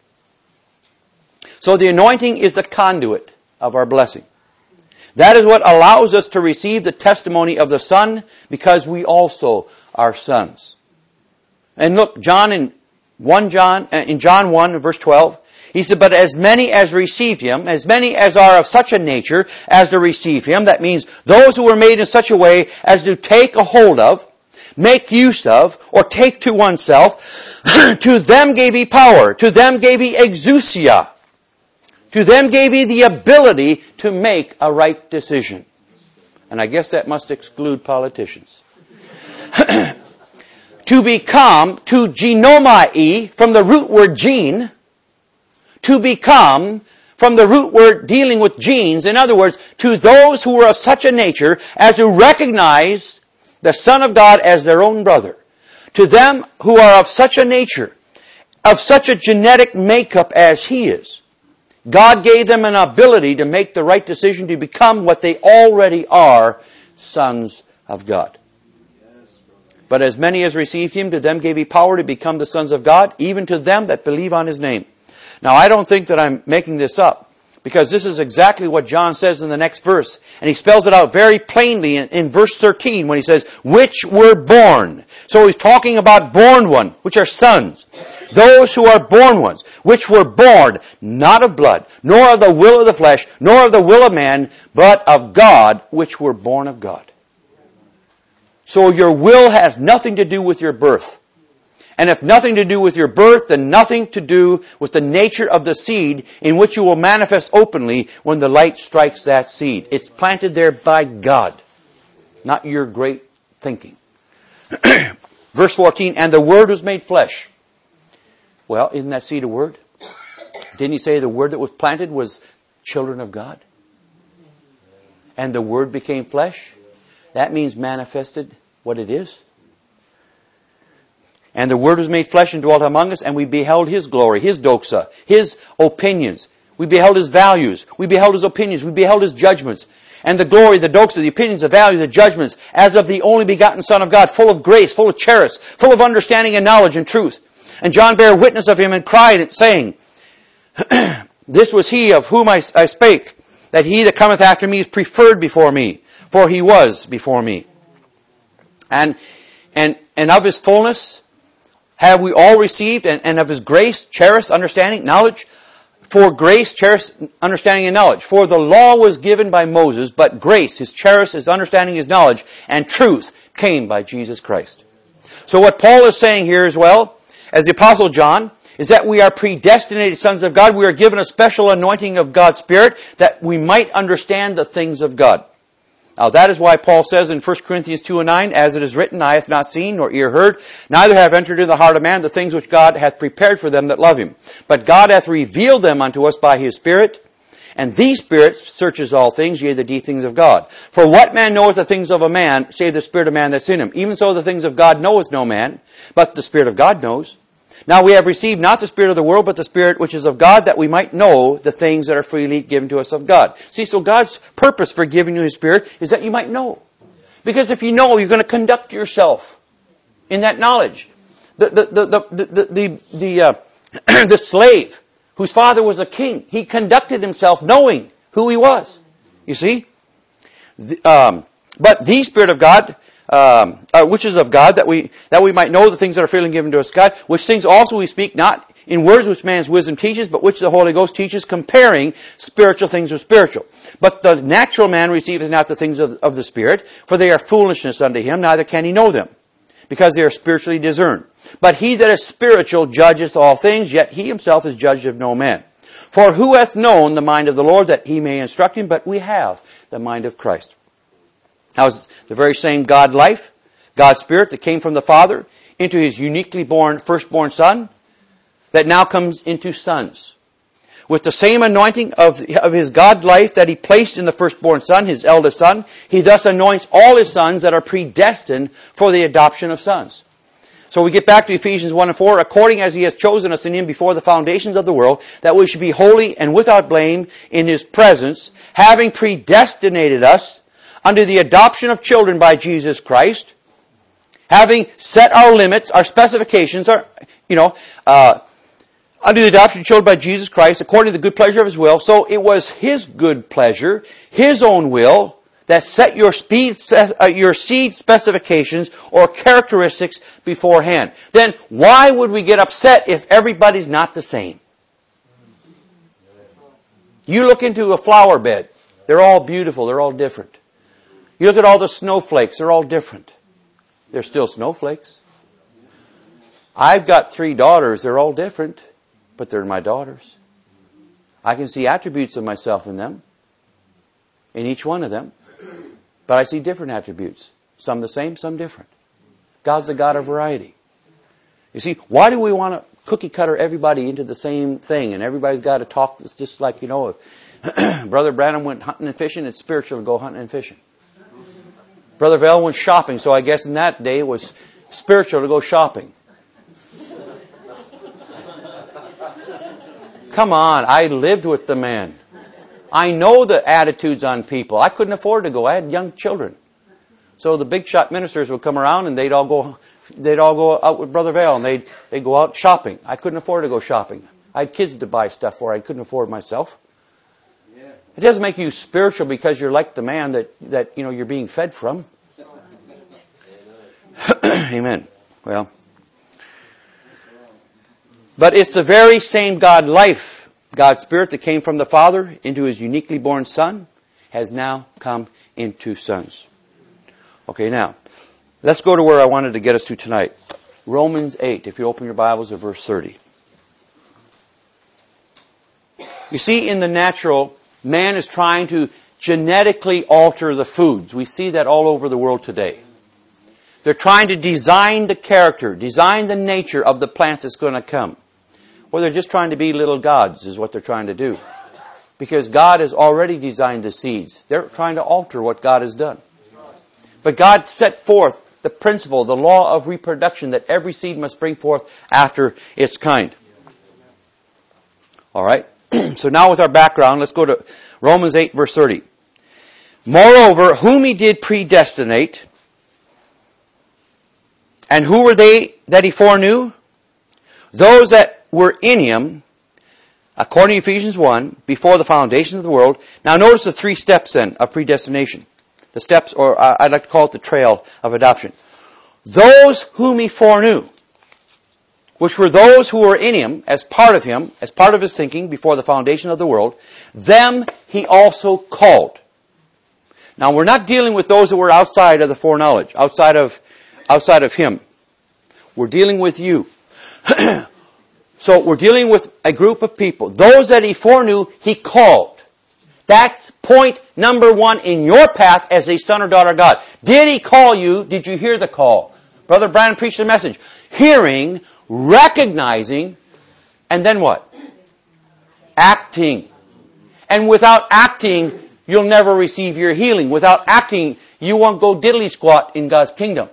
So the anointing is the conduit of our blessing. That is what allows us to receive the testimony of the Son, because we also are sons. And look, John in one John in John one verse twelve, he said, but as many as received Him, as many as are of such a nature as to receive Him, that means those who were made in such a way as to take a hold of, make use of, or take to oneself, to them gave He power, to them gave He exousia. To them gave He the ability to make a right decision. And I guess that must exclude politicians. To become, to genomai, from the root word gene, to become, from the root word dealing with genes, in other words, to those who are of such a nature as to recognize the Son of God as their own brother. To them who are of such a nature, of such a genetic makeup as He is, God gave them an ability to make the right decision to become what they already are, sons of God. But as many as received Him, to them gave He power to become the sons of God, even to them that believe on His name. Now, I don't think that I'm making this up, because this is exactly what John says in the next verse. And he spells it out very plainly in, in verse thirteen when he says, which were born. So he's talking about born one, which are sons. Those who are born ones, which were born not of blood, nor of the will of the flesh, nor of the will of man, but of God, which were born of God. So your will has nothing to do with your birth. And if nothing to do with your birth, then nothing to do with the nature of the seed in which you will manifest openly when the light strikes that seed. It's planted there by God, not your great thinking. Verse fourteen, and the Word was made flesh. Well, isn't that seed a word? Didn't he say the word that was planted was children of God? And the Word became flesh? That means manifested what it is. And the Word was made flesh and dwelt among us, and we beheld His glory, His doxa, His opinions. We beheld His values. We beheld His opinions. We beheld His judgments. And the glory, the doxa, the opinions, the values, the judgments, as of the only begotten Son of God, full of grace, full of charis, full of understanding and knowledge and truth. And John bare witness of Him and cried, saying, This was He of whom I, I spake, that He that cometh after me is preferred before me, for He was before me. And and and of His fullness have we all received, and, and of His grace, charis, understanding, knowledge. For grace, charis, understanding, and knowledge. For the law was given by Moses, but grace, His charis, His understanding, His knowledge, and truth came by Jesus Christ. So what Paul is saying here as well, as the Apostle John, is that we are predestinated sons of God. We are given a special anointing of God's Spirit that we might understand the things of God. Now that is why Paul says in First Corinthians two and nine, As it is written, eye hath not seen, nor ear heard, neither have entered into the heart of man the things which God hath prepared for them that love Him. But God hath revealed them unto us by His Spirit, and the Spirit searches all things, yea, the deep things of God. For what man knoweth the things of a man, save the Spirit of man that's in him? Even so the things of God knoweth no man, but the Spirit of God knows. Now we have received not the Spirit of the world, but the Spirit which is of God, that we might know the things that are freely given to us of God. See, so God's purpose for giving you His Spirit is that you might know. Because if you know, you're going to conduct yourself in that knowledge. The the the the the the, the, uh, the slave whose father was a king, he conducted himself knowing who he was. You see, the, um, but the Spirit of God. Um, uh, which is of God, that we that we might know the things that are freely given to us God, which things also we speak, not in words which man's wisdom teaches, but which the Holy Ghost teaches, comparing spiritual things with spiritual. But the natural man receiveth not the things of, of the Spirit, for they are foolishness unto him, neither can he know them, because they are spiritually discerned. But he that is spiritual judgeth all things, yet he himself is judged of no man. For who hath known the mind of the Lord, that he may instruct him? But we have the mind of Christ. Now, it's the very same God life, God's Spirit that came from the Father into His uniquely born, firstborn Son, that now comes into sons. With the same anointing of, of His God life that He placed in the firstborn Son, His eldest Son, He thus anoints all His sons that are predestined for the adoption of sons. So we get back to Ephesians one and four, according as He has chosen us in Him before the foundations of the world, that we should be holy and without blame in His presence, having predestinated us unto the adoption of children by Jesus Christ, having set our limits, our specifications, our, you know, uh, unto the adoption of children by Jesus Christ, according to the good pleasure of His will. So it was His good pleasure, His own will, that set your speed, uh, your seed specifications or characteristics beforehand. Then why would we get upset if everybody's not the same? You look into a flower bed. They're all beautiful. They're all different. You look at all the snowflakes, they're all different. They're still snowflakes. I've got three daughters, they're all different, but they're my daughters. I can see attributes of myself in them, in each one of them, but I see different attributes. Some the same, some different. God's the God of variety. You see, why do we want to cookie cutter everybody into the same thing, and everybody's got to talk just like, you know, if Brother Branham went hunting and fishing, it's spiritual to go hunting and fishing. Brother Vell went shopping, so I guess in that day it was spiritual to go shopping. Come on, I lived with the man. I know the attitudes on people. I couldn't afford to go. I had young children. So the big shot ministers would come around and they'd all go they'd all go out with Brother Vell and they'd they'd go out shopping. I couldn't afford to go shopping. I had kids to buy stuff for. I couldn't afford myself. It doesn't make you spiritual because you're like the man that, that you know you're being fed from. Amen. Well, but it's the very same God life, God's Spirit that came from the Father into His uniquely born Son, has now come into sons. Okay, now, let's go to where I wanted to get us to tonight. Romans eight, if you open your Bibles to verse thirty. You see, in the natural, man is trying to genetically alter the foods. We see that all over the world today. They're trying to design the character, design the nature of the plant that's going to come. Or they're just trying to be little gods, is what they're trying to do. Because God has already designed the seeds. They're trying to alter what God has done. But God set forth the principle, the law of reproduction, that every seed must bring forth after its kind. All right. So now with our background, let's go to Romans eight, verse thirty. Moreover, whom he did predestinate, and who were they that he foreknew? Those that were in him, according to Ephesians one, before the foundation of the world. Now notice the three steps then of predestination. The steps, or uh, I'd like to call it the trail of adoption. Those whom he foreknew, which were those who were in him, as part of him, as part of his thinking before the foundation of the world, them he also called. Now we're not dealing with those that were outside of the foreknowledge, outside of, outside of him. We're dealing with you. So we're dealing with a group of people. Those that he foreknew, he called. That's point number one in your path as a son or daughter of God. Did he call you? Did you hear the call? Brother Brandon preached a message. Hearing, recognizing, and then what? Acting. And without acting, you'll never receive your healing. Without acting, you won't go diddly squat in God's kingdom.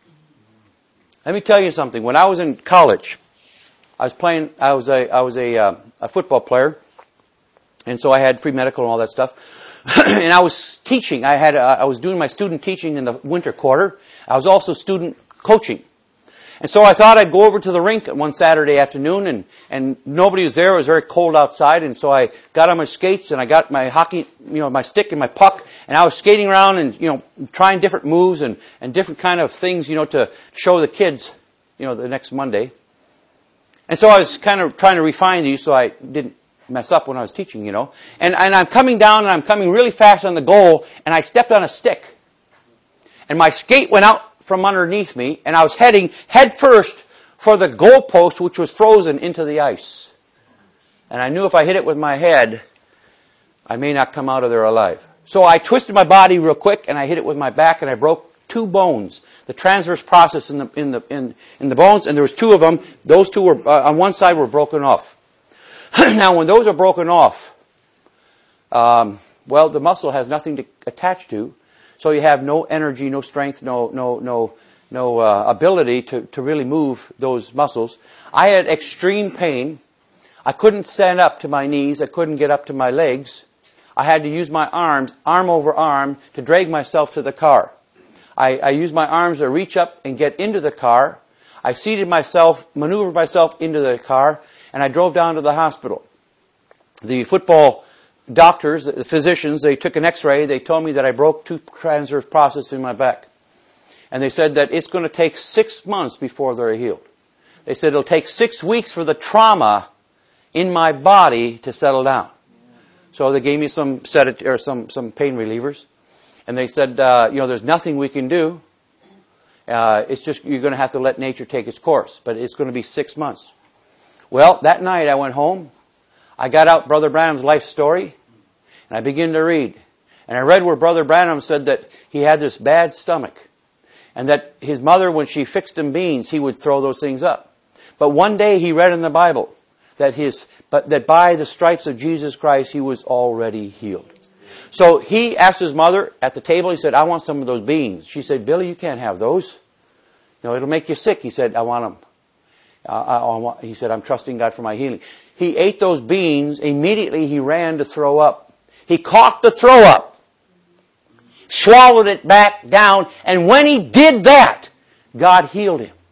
Let me tell you something. When I was in college, I was playing, I was a, I was a, uh, a football player. And so I had free medical and all that stuff. And I was teaching. I had, uh, I was doing my student teaching in the winter quarter. I was also student coaching. And so I thought I'd go over to the rink one Saturday afternoon, and, and nobody was there. It was very cold outside, and so I got on my skates and I got my hockey, you know, my stick and my puck, and I was skating around and, you know, trying different moves and, and different kind of things, you know, to show the kids, you know, the next Monday. And so I was kind of trying to refine these so I didn't mess up when I was teaching, you know. And, and I'm coming down and I'm coming really fast on the goal, and I stepped on a stick. And my skate went out from underneath me, and I was heading head first for the goal post, which was frozen into the ice. And I knew if I hit it with my head, I may not come out of there alive. So I twisted my body real quick, and I hit it with my back, and I broke two bones. The transverse process in the in the in, in the bones, and there was two of them. Those two were uh, on one side were broken off. Now, when those are broken off, um, well, the muscle has nothing to attach to. So you have no energy, no strength, no no no no uh, ability to, to really move those muscles. I had extreme pain. I couldn't stand up to my knees. I couldn't get up to my legs. I had to use my arms, arm over arm, to drag myself to the car. I, I used my arms to reach up and get into the car. I seated myself, maneuvered myself into the car, and I drove down to the hospital. The football doctors, the physicians, they took an x-ray. They told me that I broke two transverse processes in my back. And they said that it's going to take six months before they're healed. They said it'll take six weeks for the trauma in my body to settle down. So they gave me some sedat- or some, some pain relievers. And they said, uh, you know, there's nothing we can do. Uh, it's just, you're going to have to let nature take its course. But it's going to be six months. Well, that night I went home. I got out Brother Branham's life story. And I began to read. And I read where Brother Branham said that he had this bad stomach. And that his mother, when she fixed him beans, he would throw those things up. But one day he read in the Bible that his, but that by the stripes of Jesus Christ he was already healed. So he asked his mother at the table, he said, I want some of those beans. She said, Billy, you can't have those. You know, it'll make you sick. He said, I want them. I, I, I want, he said, I'm trusting God for my healing. He ate those beans. Immediately he ran to throw up. He caught the throw up, swallowed it back down, and when he did that, God healed him.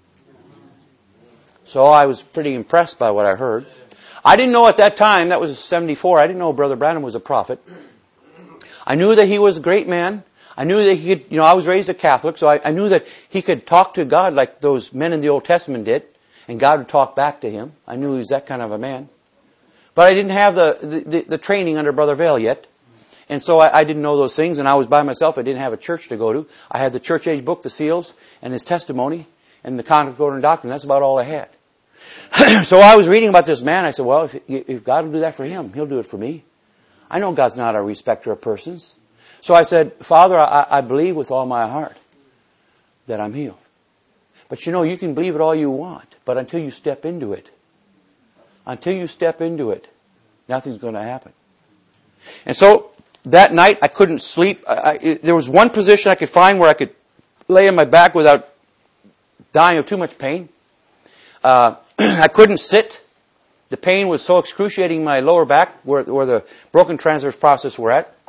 So I was pretty impressed by what I heard. I didn't know at that time, that was seventy-four, I didn't know Brother Branham was a prophet. I knew that he was a great man. I knew that he could, you know, I was raised a Catholic, so I, I knew that he could talk to God like those men in the Old Testament did, and God would talk back to him. I knew he was that kind of a man. But I didn't have the, the, the training under Brother Vail yet. And so I, I didn't know those things, and I was by myself. I didn't have a church to go to. I had the church age book, the seals, and his testimony. and the Concordant doctrine. That's about all I had. So I was reading about this man. I said, well, if, if God will do that for him, He'll do it for me. I know God's not a respecter of persons. So I said, Father, I, I believe with all my heart that I'm healed. But you know, you can believe it all you want, but until you step into it, until you step into it, nothing's going to happen. And so that night I couldn't sleep. I, I, there was one position I could find where I could lay on my back without dying of too much pain. Uh, I couldn't sit. The pain was so excruciating in my lower back where, where the broken transverse process were at.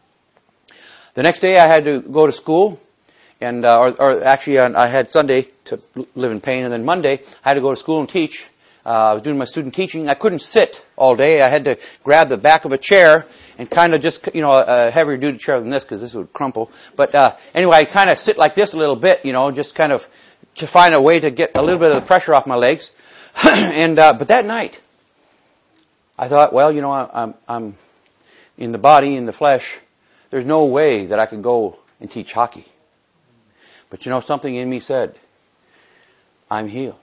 The next day I had to go to school, and uh, or, or actually uh, I had Sunday to live in pain, and then Monday I had to go to school and teach. Uh, I was doing my student teaching. I couldn't sit all day. I had to grab the back of a chair and kind of just, you know, a heavier duty chair than this because this would crumple. But uh, anyway, I kind of sit like this a little bit, you know, just kind of to find a way to get a little bit of the pressure off my legs. and uh, but that night, I thought, well, you know, I'm, I'm in the body, in the flesh. There's no way that I could go and teach hockey. But you know, something in me said, I'm healed.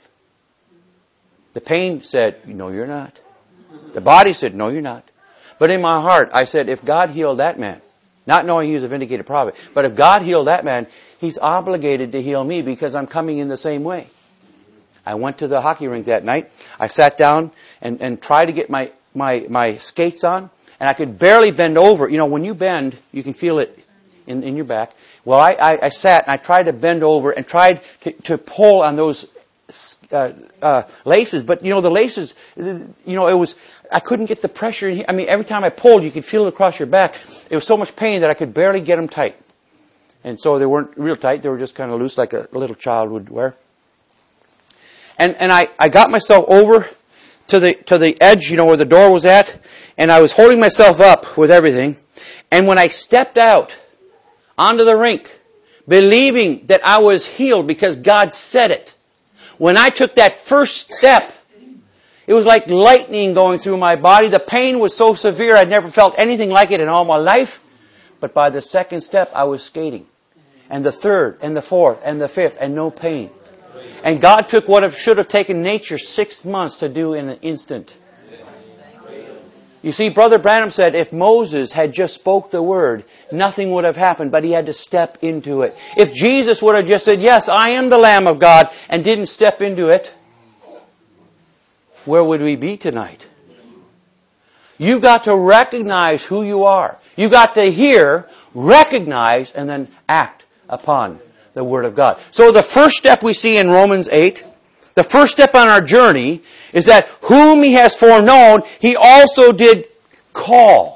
The pain said, no, you're not. The body said, no, you're not. But in my heart, I said, if God healed that man, not knowing he was a vindicated prophet, but if God healed that man, He's obligated to heal me because I'm coming in the same way. I went to the hockey rink that night. I sat down and, and tried to get my, my, my skates on, and I could barely bend over. You know, when you bend, you can feel it in, in your back. Well, I, I, I sat and I tried to bend over and tried to, to pull on those uh, uh, laces. But, you know, the laces, you know, it was, I couldn't get the pressure in here. I mean, every time I pulled, you could feel it across your back. It was so much pain that I could barely get them tight. And so they weren't real tight. They were just kind of loose like a little child would wear. And, and I, I got myself over to the, to the edge, you know, where the door was at. And I was holding myself up with everything. And when I stepped out onto the rink, believing that I was healed because God said it, when I took that first step, it was like lightning going through my body. The pain was so severe, I'd never felt anything like it in all my life. But by the second step, I was skating. And the third, and the fourth, and the fifth, and no pain. And God took what should have taken nature six months to do in an instant. You see, Brother Branham said if Moses had just spoke the word, nothing would have happened, but he had to step into it. If Jesus would have just said, yes, I am the Lamb of God, and didn't step into it, where would we be tonight? You've got to recognize who you are. You've got to hear, recognize, and then act upon the Word of God. So the first step we see in Romans eight, the first step on our journey is that whom He has foreknown, He also did call.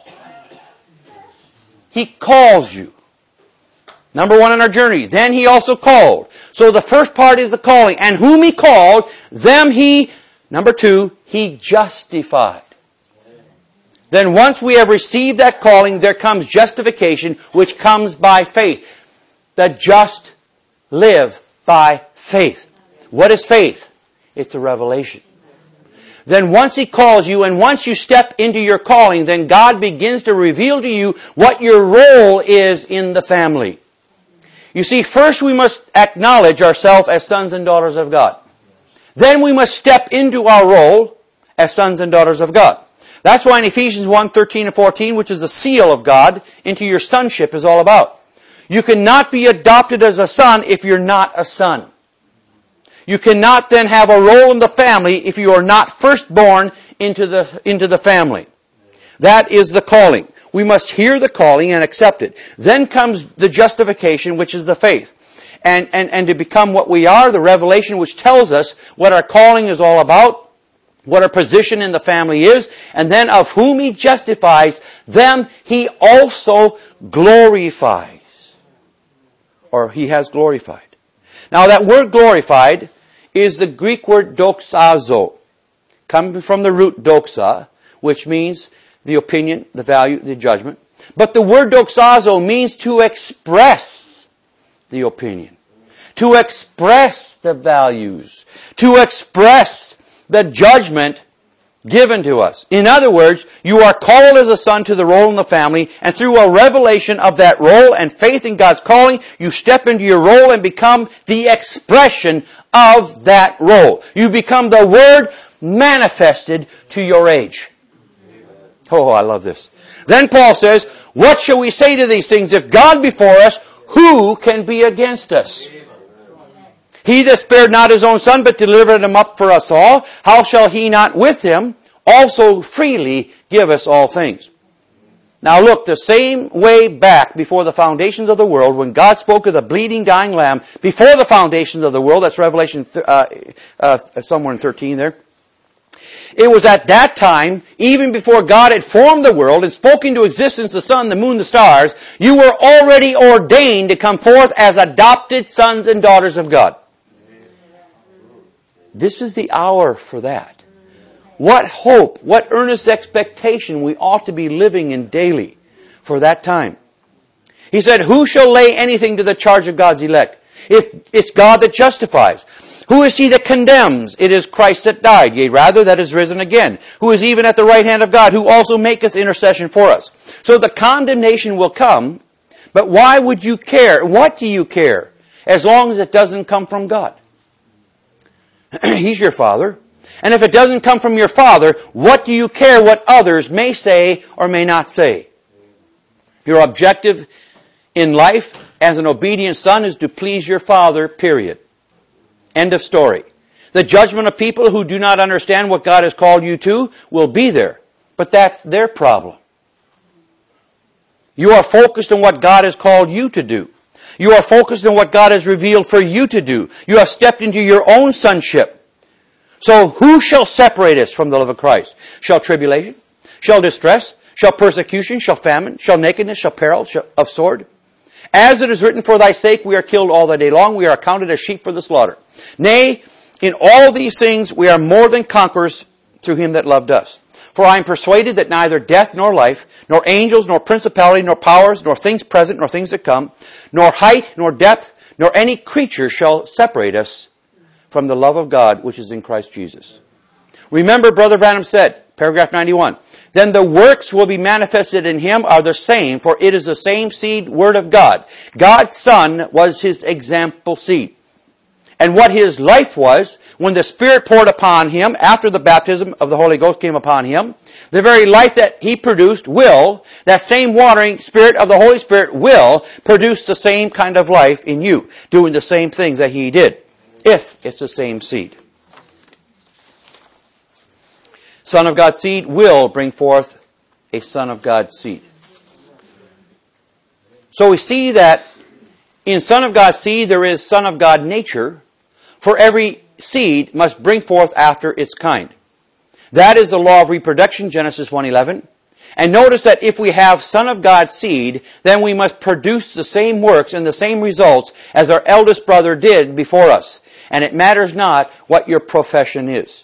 He calls you. Number one on our journey. Then He also called. So the first part is the calling. And whom He called, them He, number two, He justified. Then once we have received that calling, there comes justification, which comes by faith. The just live by faith. What is faith? It's a revelation. Then once He calls you, and once you step into your calling, then God begins to reveal to you what your role is in the family. You see, first we must acknowledge ourselves as sons and daughters of God. Then we must step into our role as sons and daughters of God. That's why in Ephesians one, thirteen and fourteen, which is the seal of God into your sonship, is all about. You cannot be adopted as a son if you're not a son. You cannot then have a role in the family if you are not first born into the, into the family. That is the calling. We must hear the calling and accept it. Then comes the justification, which is the faith. And, and, and to become what we are, the revelation which tells us what our calling is all about, what our position in the family is, and then of whom He justifies, them He also glorifies. Or He has glorified. Now that word glorified is the Greek word doxazo, coming from the root doxa, which means the opinion, the value, the judgment. But the word doxazo means to express the opinion, to express the values, to express the judgment given to us. In other words, you are called as a son to the role in the family, and through a revelation of that role and faith in God's calling, you step into your role and become the expression of that role. You become the Word manifested to your age. Oh, I love this. Then Paul says, what shall we say to these things? If God be for us, who can be against us? He that spared not his own son, but delivered him up for us all, how shall he not with him also freely give us all things? Now look, the same way back before the foundations of the world, when God spoke of the bleeding, dying lamb, before the foundations of the world, that's Revelation uh, uh, somewhere in thirteen there, it was at that time, even before God had formed the world and spoken into existence the sun, the moon, the stars, you were already ordained to come forth as adopted sons and daughters of God. This is the hour for that. What hope, what earnest expectation we ought to be living in daily for that time. He said, who shall lay anything to the charge of God's elect? If it's God that justifies. Who is he that condemns? It is Christ that died, yea, rather that is risen again, who is even at the right hand of God, who also maketh intercession for us. So the condemnation will come, but why would you care? What do you care? As long as it doesn't come from God. He's your Father. And if it doesn't come from your Father, what do you care what others may say or may not say? Your objective in life as an obedient son is to please your Father, period. End of story. The judgment of people who do not understand what God has called you to will be there. But that's their problem. You are focused on what God has called you to do. You are focused on what God has revealed for you to do. You have stepped into your own sonship. So who shall separate us from the love of Christ? Shall tribulation? Shall distress? Shall persecution? Shall famine? Shall nakedness? Shall peril? Shall of sword? As it is written, for thy sake we are killed all the day long. We are accounted as sheep for the slaughter. Nay, in all these things we are more than conquerors through him that loved us. For I am persuaded that neither death nor life, nor angels, nor principality, nor powers, nor things present, nor things to come, nor height, nor depth, nor any creature shall separate us from the love of God which is in Christ Jesus. Remember, Brother Branham said, paragraph ninety-one, then the works will be manifested in him are the same, for it is the same seed, word of God. God's Son was his example seed. And what his life was, when the Spirit poured upon him, after the baptism of the Holy Ghost came upon him, the very life that he produced will, that same watering Spirit of the Holy Spirit will produce the same kind of life in you, doing the same things that he did, if it's the same seed. Son of God's seed will bring forth a Son of God's seed. So we see that in Son of God's seed there is Son of God nature, for every seed must bring forth after its kind. That is the law of reproduction, Genesis one eleven. And notice that if we have Son of God's seed, then we must produce the same works and the same results as our eldest brother did before us. And it matters not what your profession is.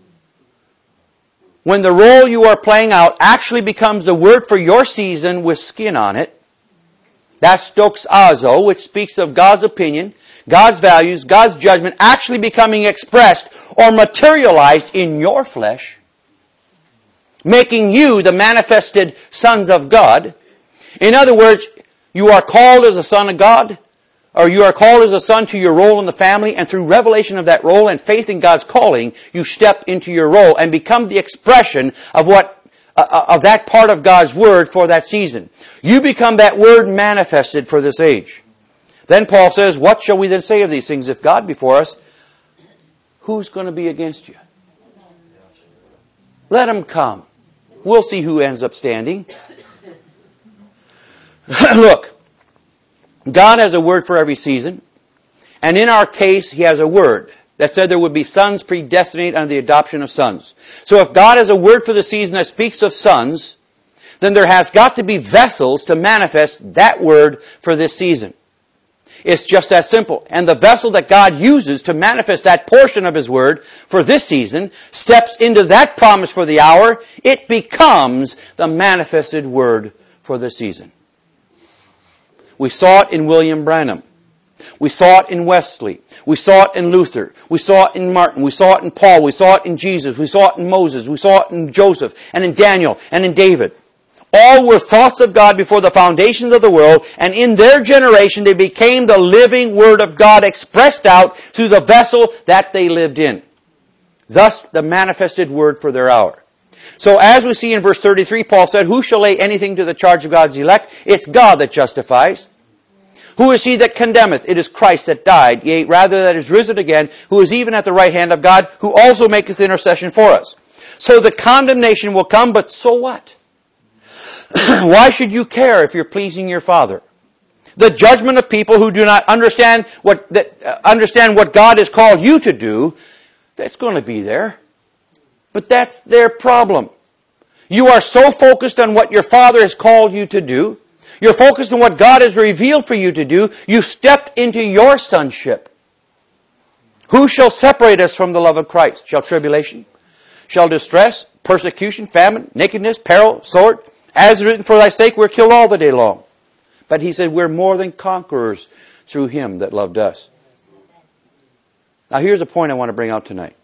When the role you are playing out actually becomes the word for your season with skin on it, that's doxazo, which speaks of God's opinion, God's values, God's judgment actually becoming expressed or materialized in your flesh, making you the manifested sons of God. In other words, you are called as a son of God, or you are called as a son to your role in the family, and through revelation of that role and faith in God's calling, you step into your role and become the expression of what uh, of that part of God's Word for that season. You become that Word manifested for this age. Then Paul says, what shall we then say of these things? If God be for us, who's going to be against you? Let him come. We'll see who ends up standing. Look, God has a word for every season. And in our case, he has a word that said there would be sons predestinate unto the adoption of sons. So if God has a word for the season that speaks of sons, then there has got to be vessels to manifest that word for this season. It's just that simple. And the vessel that God uses to manifest that portion of his word for this season steps into that promise for the hour. It becomes the manifested word for the season. We saw it in William Branham. We saw it in Wesley. We saw it in Luther. We saw it in Martin. We saw it in Paul. We saw it in Jesus. We saw it in Moses. We saw it in Joseph and in Daniel and in David. All were thoughts of God before the foundations of the world, and in their generation they became the living Word of God expressed out through the vessel that they lived in. Thus the manifested Word for their hour. So as we see in verse thirty-three, Paul said, who shall lay anything to the charge of God's elect? It's God that justifies. Who is he that condemneth? It is Christ that died, yea, rather that is risen again, who is even at the right hand of God, who also maketh intercession for us. So the condemnation will come, but so what? Why should you care if you're pleasing your Father? The judgment of people who do not understand what that, uh, understand what God has called you to do, that's going to be there. But that's their problem. You are so focused on what your Father has called you to do. You're focused on what God has revealed for you to do. You stepped into your sonship. Who shall separate us from the love of Christ? Shall tribulation? Shall distress? Persecution? Famine? Nakedness? Peril? Sword? As written, for thy sake we're killed all the day long. But he said, we're more than conquerors through him that loved us. Now here's a point I want to bring out tonight.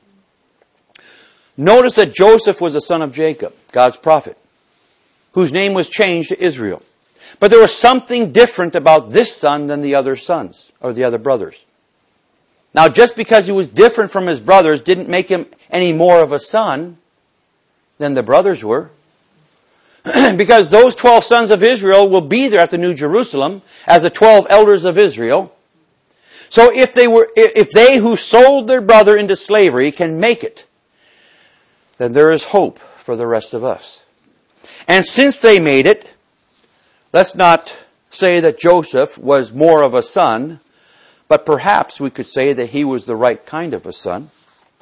Notice that Joseph was the son of Jacob, God's prophet, whose name was changed to Israel. But there was something different about this son than the other sons, or the other brothers. Now just because he was different from his brothers didn't make him any more of a son than the brothers were. Because those twelve sons of Israel will be there at the New Jerusalem as the twelve elders of Israel. So if they were, if they who sold their brother into slavery can make it, then there is hope for the rest of us. And since they made it, let's not say that Joseph was more of a son, but perhaps we could say that he was the right kind of a son.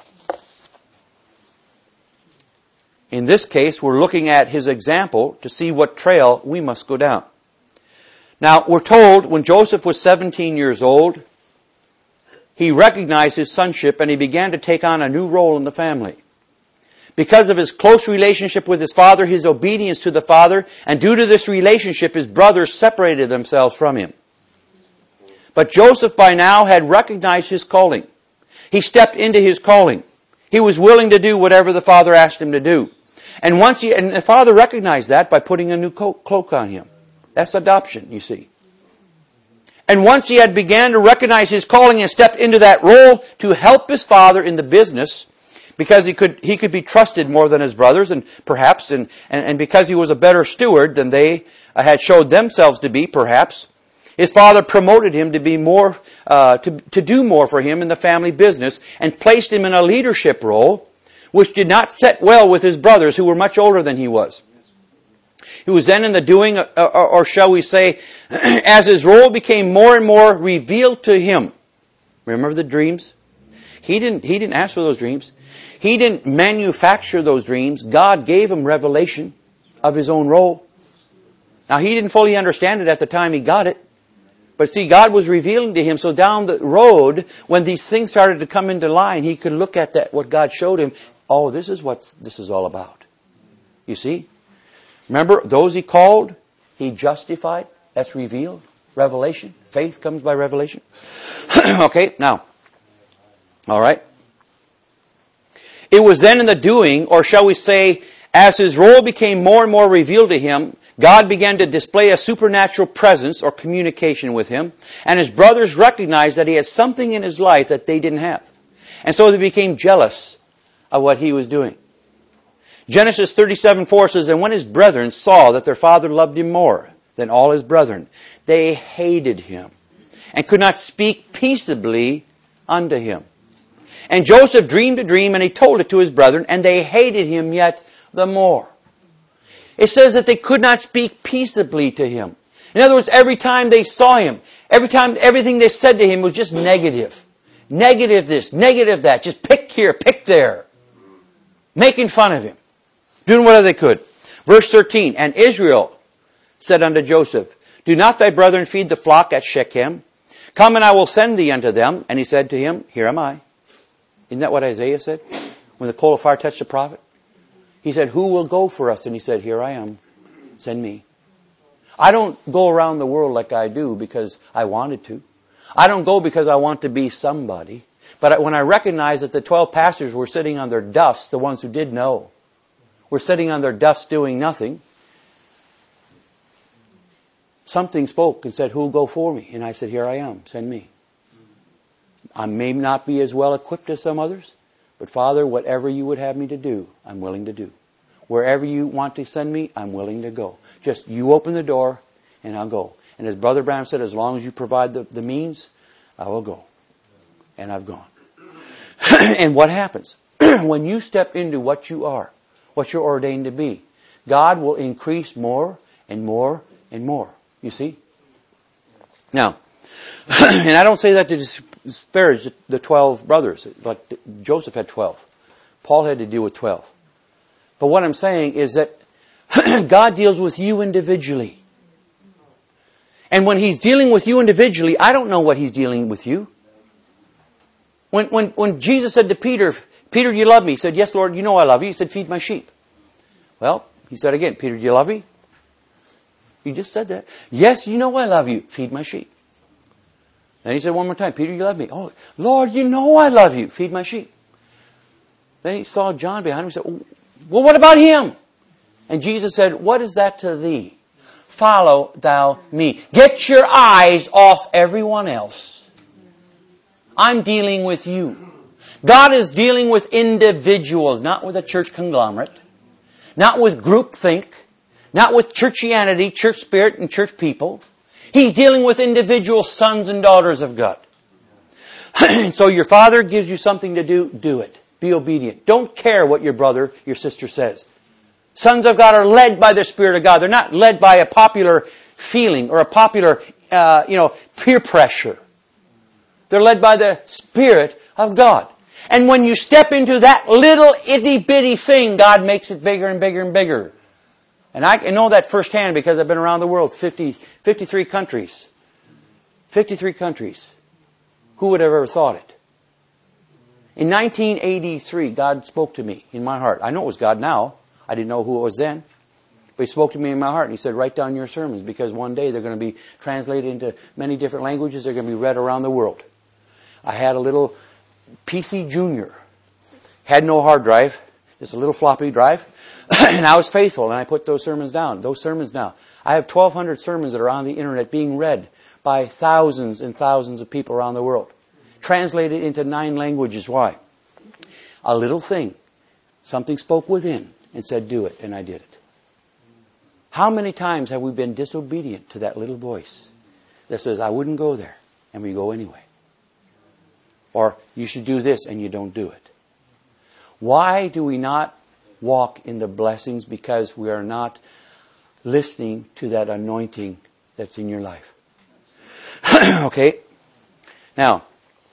In this case, we're looking at his example to see what trail we must go down. Now, we're told when Joseph was seventeen years old, he recognized his sonship and he began to take on a new role in the family. Because of his close relationship with his father, his obedience to the father, and due to this relationship, his brothers separated themselves from him. But Joseph by now had recognized his calling. He stepped into his calling. He was willing to do whatever the father asked him to do. And once he, and the father recognized that by putting a new cloak on him. That's adoption, you see. And once he had began to recognize his calling and step into that role to help his father in the business, because he could, he could be trusted more than his brothers, and perhaps, and, and, and because he was a better steward than they had showed themselves to be, perhaps, his father promoted him to be more, uh, to, to do more for him in the family business and placed him in a leadership role, which did not set well with his brothers who were much older than he was. He was then in the doing, or, or shall we say, as his role became more and more revealed to him. Remember the dreams? He didn't, he didn't ask for those dreams. He didn't manufacture those dreams. God gave him revelation of his own role. Now, he didn't fully understand it at the time he got it. But see, God was revealing to him, so down the road, when these things started to come into line, he could look at that, what God showed him. Oh, this is what this is all about. You see? Remember, those he called, he justified. That's revealed. Revelation. Faith comes by revelation. Okay, now. All right. It was then in the doing, or shall we say, as his role became more and more revealed to him, God began to display a supernatural presence or communication with him, and his brothers recognized that he had something in his life that they didn't have. And so they became jealous of what he was doing. Genesis thirty-seven four says, and when his brethren saw that their father loved him more than all his brethren, they hated him and could not speak peaceably unto him. And Joseph dreamed a dream, and he told it to his brethren, and they hated him yet the more. It says that they could not speak peaceably to him. In other words, every time they saw him, every time everything they said to him was just negative. Negative this, negative that. Just pick here, pick there. Making fun of him. Doing whatever they could. Verse thirteen, and Israel said unto Joseph, do not thy brethren feed the flock at Shechem? Come and I will send thee unto them. And he said to him, here am I. Isn't that what Isaiah said? When the coal of fire touched the prophet? He said, who will go for us? And he said, here I am. Send me. I don't go around the world like I do because I wanted to. I don't go because I want to be somebody. But when I recognize that the twelve pastors were sitting on their duffs, the ones who did know, were sitting on their duffs doing nothing, something spoke and said, who will go for me? And I said, here I am, send me. I may not be as well equipped as some others, but Father, whatever you would have me to do, I'm willing to do. Wherever you want to send me, I'm willing to go. Just you open the door and I'll go. And as Brother Branham said, as long as you provide the, the means, I will go. And I've gone. And what happens? When you step into what you are, what you're ordained to be, God will increase more and more and more. You see? Now, and I don't say that to disparage the twelve brothers. Like Joseph had twelve. Paul had to deal with twelve. But what I'm saying is that God deals with you individually. And when He's dealing with you individually, I don't know what He's dealing with you. When, when, when Jesus said to Peter, Peter, do you love me? He said, yes, Lord, you know I love you. He said, feed my sheep. Well, He said again, Peter, do you love me? You just said that. Yes, you know I love you. Feed my sheep. Then He said one more time, Peter, you love me? Oh, Lord, you know I love you. Feed my sheep. Then He saw John behind him and said, well, what about him? And Jesus said, what is that to thee? Follow thou me. Get your eyes off everyone else. I'm dealing with you. God is dealing with individuals, not with a church conglomerate, not with groupthink, not with churchianity, church spirit, and church people. He's dealing with individual sons and daughters of God. So your Father gives you something to do, do it. Be obedient. Don't care what your brother, your sister says. Sons of God are led by the Spirit of God. They're not led by a popular feeling or a popular, uh, you know, peer pressure. They're led by the Spirit of God. And when you step into that little itty-bitty thing, God makes it bigger and bigger and bigger. And I know that firsthand because I've been around the world, fifty, fifty-three countries. fifty-three countries. Who would have ever thought it? In nineteen eighty-three, God spoke to me in my heart. I know it was God now. I didn't know who it was then. But He spoke to me in my heart and He said, write down your sermons because one day they're going to be translated into many different languages. They're going to be read around the world. I had a little P C Junior. Had no hard drive. Just a little floppy drive. And I was faithful and I put those sermons down. Those sermons now. I have twelve hundred sermons that are on the internet being read by thousands and thousands of people around the world. Translated into nine languages. Why? A little thing. Something spoke within and said, do it. And I did it. How many times have we been disobedient to that little voice that says, I wouldn't go there. And we go anyway. Or you should do this and you don't do it. Why do we not walk in the blessings? Because we are not listening to that anointing that's in your life. Okay? Now,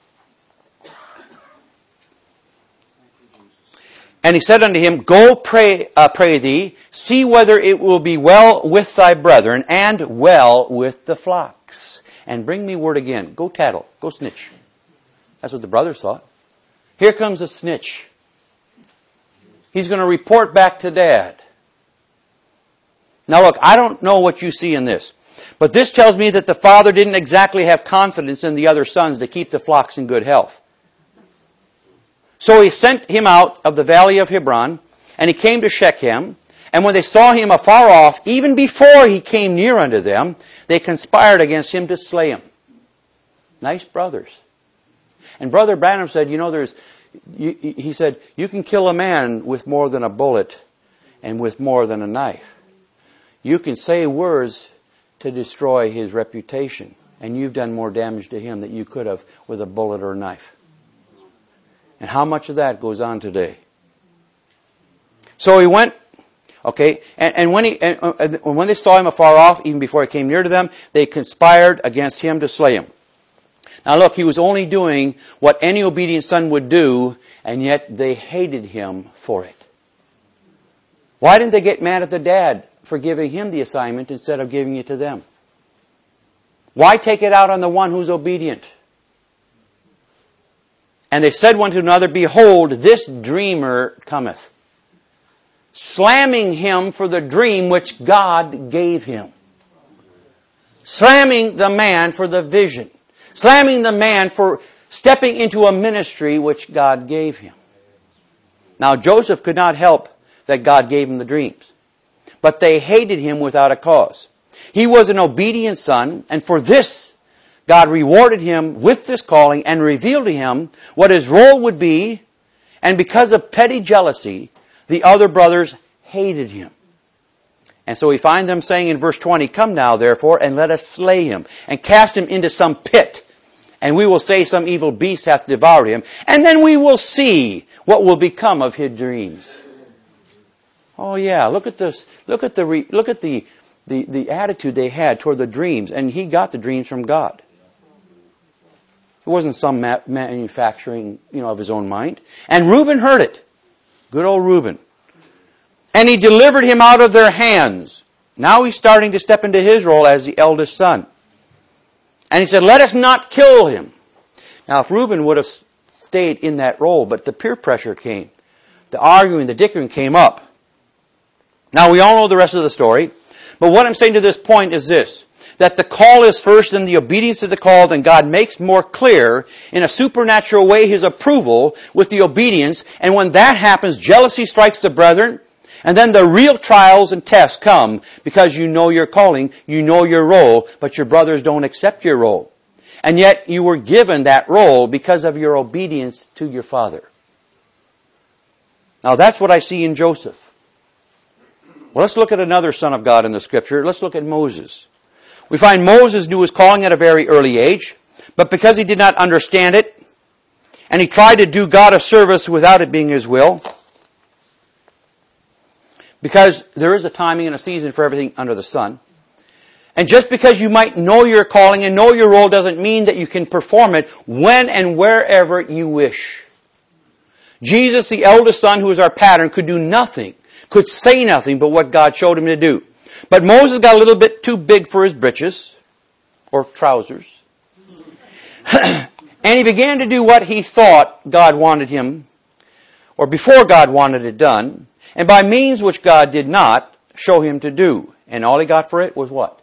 and He said unto him, go pray, uh, pray thee, see whether it will be well with thy brethren and well with the flocks. And bring me word again. Go tattle. Go snitch. That's what the brothers thought. Here comes a snitch. He's going to report back to Dad. Now look, I don't know what you see in this. But this tells me that the father didn't exactly have confidence in the other sons to keep the flocks in good health. So he sent him out of the valley of Hebron, and he came to Shechem. And when they saw him afar off, even before he came near unto them, they conspired against him to slay him. Nice brothers. And Brother Branham said, you know, there's, he said, you can kill a man with more than a bullet and with more than a knife. You can say words to destroy his reputation, and you've done more damage to him than you could have with a bullet or a knife. And how much of that goes on today? So he went, okay, and, and when he, and, and when they saw him afar off, even before he came near to them, they conspired against him to slay him. Now look, he was only doing what any obedient son would do, and yet they hated him for it. Why didn't they get mad at the dad for giving him the assignment instead of giving it to them? Why take it out on the one who's obedient? And they said one to another, behold, this dreamer cometh, slamming him for the dream which God gave him. Slamming the man for the vision. slamming the man for stepping into a ministry which God gave him. Now Joseph could not help that God gave him the dreams, but they hated him without a cause. He was an obedient son, and for this God rewarded him with this calling and revealed to him what his role would be, and because of petty jealousy, the other brothers hated him. And so we find them saying in verse twenty, "Come now, therefore, and let us slay him, and cast him into some pit, and we will say some evil beast hath devoured him, and then we will see what will become of his dreams." Oh yeah, look at this. Look at the re, look at the, the the attitude they had toward the dreams, and he got the dreams from God. It wasn't some ma- manufacturing, you know, of his own mind. And Reuben heard it. Good old Reuben. And he delivered him out of their hands. Now he's starting to step into his role as the eldest son. And he said, "Let us not kill him." Now if Reuben would have stayed in that role, but the peer pressure came. The arguing, the dickering came up. Now we all know the rest of the story. But what I'm saying to this point is this, that the call is first, and the obedience to the call, then God makes more clear in a supernatural way His approval with the obedience. And when that happens, jealousy strikes the brethren, and then the real trials and tests come because you know your calling, you know your role, but your brothers don't accept your role. And yet you were given that role because of your obedience to your father. Now that's what I see in Joseph. Well, let's look at another son of God in the Scripture. Let's look at Moses. We find Moses knew his calling at a very early age, but because he did not understand it, and he tried to do God a service without it being his will, because there is a timing and a season for everything under the sun. And just because you might know your calling and know your role doesn't mean that you can perform it when and wherever you wish. Jesus, the eldest son, who is our pattern, could do nothing, could say nothing but what God showed him to do. But Moses got a little bit too big for his britches, or trousers. And he began to do what he thought God wanted him, or before God wanted it done, and by means which God did not show him to do. And all he got for it was what?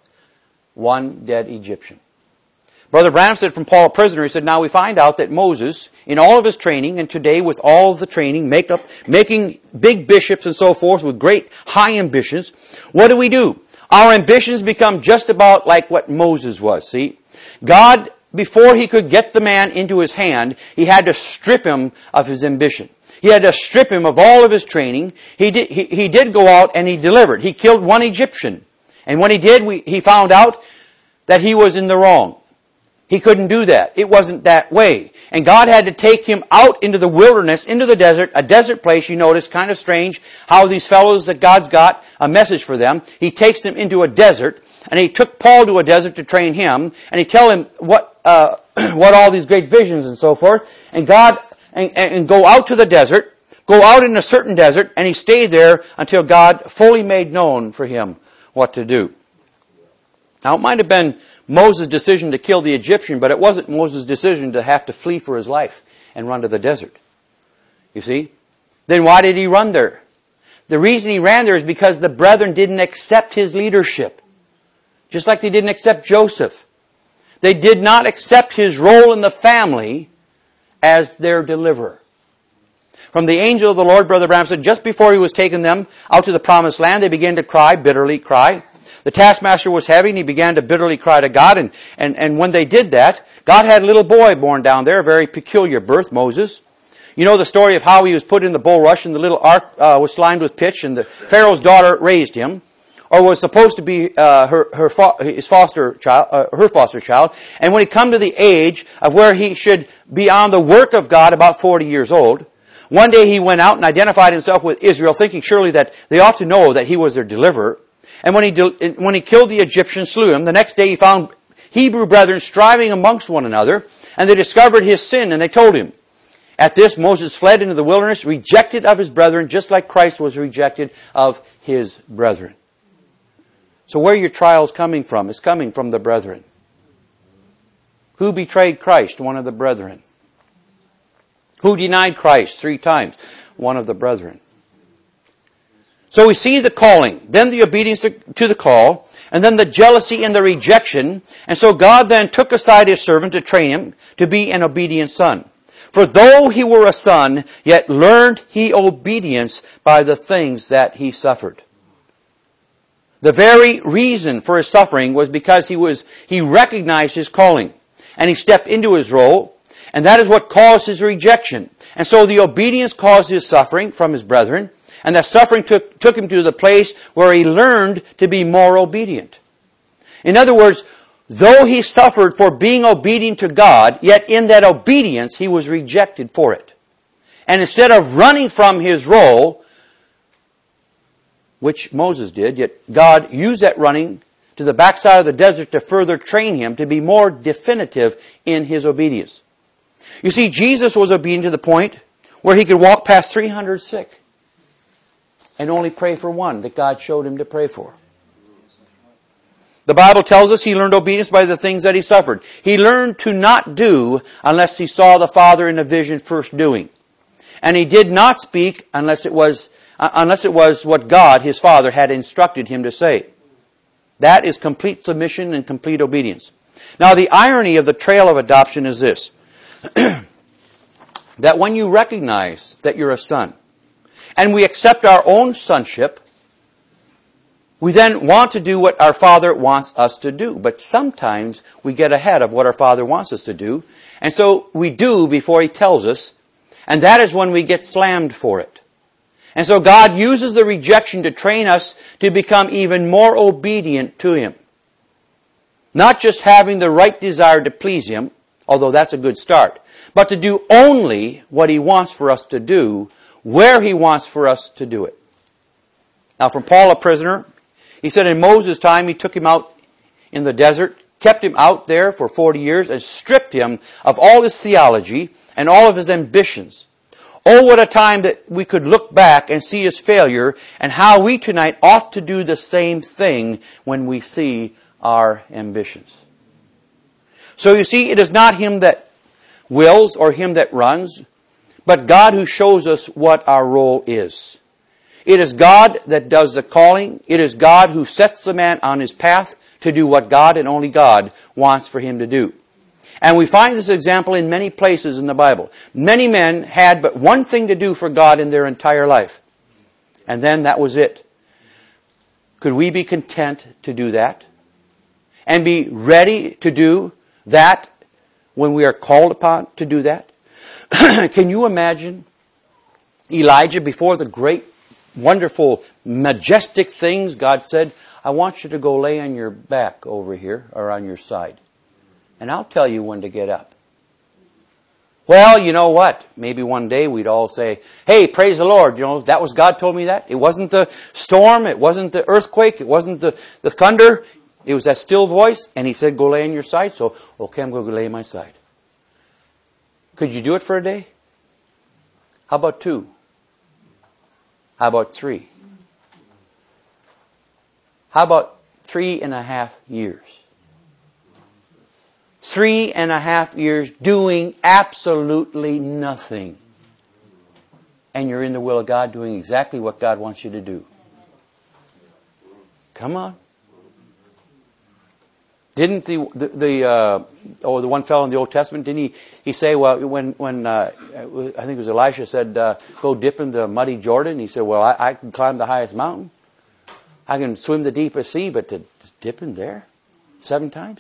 One dead Egyptian. Brother Branham said from Paul a prisoner, he said, now we find out that Moses, in all of his training, and today with all of the training, make up, making big bishops and so forth with great high ambitions, what do we do? Our ambitions become just about like what Moses was, see? God, before he could get the man into his hand, he had to strip him of his ambition. He had to strip him of all of his training. He did, he, he did go out and he delivered. He killed one Egyptian. And when he did, we, he found out that he was in the wrong. He couldn't do that. It wasn't that way. And God had to take him out into the wilderness, into the desert, a desert place, you notice, kind of strange how these fellows that God's got a message for them. He takes them into a desert, and he took Paul to a desert to train him, and he tell him what, uh, what all these great visions and so forth, and God, and, and go out to the desert, go out in a certain desert, and he stayed there until God fully made known for him what to do. Now it might have been Moses' decision to kill the Egyptian, but it wasn't Moses' decision to have to flee for his life and run to the desert. You see? Then why did he run there? The reason he ran there is because the brethren didn't accept his leadership. Just like they didn't accept Joseph. They did not accept his role in the family as their deliverer. From the angel of the Lord, Brother Branham said, just before he was taking them out to the promised land, they began to cry, bitterly cry. The taskmaster was heavy, and he began to bitterly cry to God. And, and, and when they did that, God had a little boy born down there, a very peculiar birth, Moses. You know the story of how he was put in the bulrush, and the little ark uh, was slimed with pitch, and the Pharaoh's daughter raised him, or was supposed to be uh, her, her fo- his foster child, uh, her foster child. And when he come to the age of where he should be on the work of God, about forty years old, one day he went out and identified himself with Israel, thinking surely that they ought to know that he was their deliverer. And when he when he killed the Egyptian, slew him, the next day he found Hebrew brethren striving amongst one another, and they discovered his sin, and they told him. At this, Moses fled into the wilderness, rejected of his brethren, just like Christ was rejected of his brethren. So where are your trials coming from? It's coming from the brethren. Who betrayed Christ? One of the brethren. Who denied Christ three times? One of the brethren. So we see the calling, then the obedience to the call, and then the jealousy and the rejection. And so God then took aside His servant to train him to be an obedient son. For though he were a son, yet learned he obedience by the things that he suffered. The very reason for his suffering was because he was he recognized his calling, and he stepped into his role, and that is what caused his rejection. And so the obedience caused his suffering from his brethren, and that suffering took, took him to the place where he learned to be more obedient. In other words, though he suffered for being obedient to God, yet in that obedience he was rejected for it. And instead of running from his role, which Moses did, yet God used that running to the backside of the desert to further train him to be more definitive in his obedience. You see, Jesus was obedient to the point where he could walk past three hundred sick and only pray for one that God showed him to pray for. The Bible tells us he learned obedience by the things that he suffered. He learned to not do unless he saw the Father in a vision first doing. And he did not speak unless it was uh, unless it was what God, his Father, had instructed him to say. That is complete submission and complete obedience. Now, the irony of the trail of adoption is this. That when you recognize that you're a son, and we accept our own sonship, we then want to do what our Father wants us to do. But sometimes we get ahead of what our Father wants us to do. And so we do before He tells us. And that is when we get slammed for it. And so God uses the rejection to train us to become even more obedient to Him. Not just having the right desire to please Him, although that's a good start, but to do only what He wants for us to do, where He wants for us to do it. Now, from Paul, a prisoner, he said in Moses' time, he took him out in the desert, kept him out there for forty years, and stripped him of all his theology and all of his ambitions. Oh, what a time that we could look back and see his failure, and how we tonight ought to do the same thing when we see our ambitions. So you see, it is not him that wills or him that runs, but God who shows us what our role is. It is God that does the calling. It is God who sets the man on his path to do what God and only God wants for him to do. And we find this example in many places in the Bible. Many men had but one thing to do for God in their entire life. And then that was it. Could we be content to do that? And be ready to do that when we are called upon to do that? Can you imagine Elijah before the great, wonderful, majestic things God said, I want you to go lay on your back over here or on your side. And I'll tell you when to get up. Well, you know what? Maybe one day we'd all say, hey, praise the Lord. You know, that was God told me that. It wasn't the storm. It wasn't the earthquake. It wasn't the, the thunder. It was that still voice. And He said, go lay on your side. So, okay, I'm going to lay on my side. Could you do it for a day? How about two? How about three? How about three and a half years? Three and a half years doing absolutely nothing. And you're in the will of God doing exactly what God wants you to do. Come on. Didn't the the, the uh, oh the one fellow in the Old Testament, didn't he he say, well, when when uh, I think it was Elisha said, uh, go dip in the muddy Jordan. He said, well, I, I can climb the highest mountain, I can swim the deepest sea, but to dip in there seven times.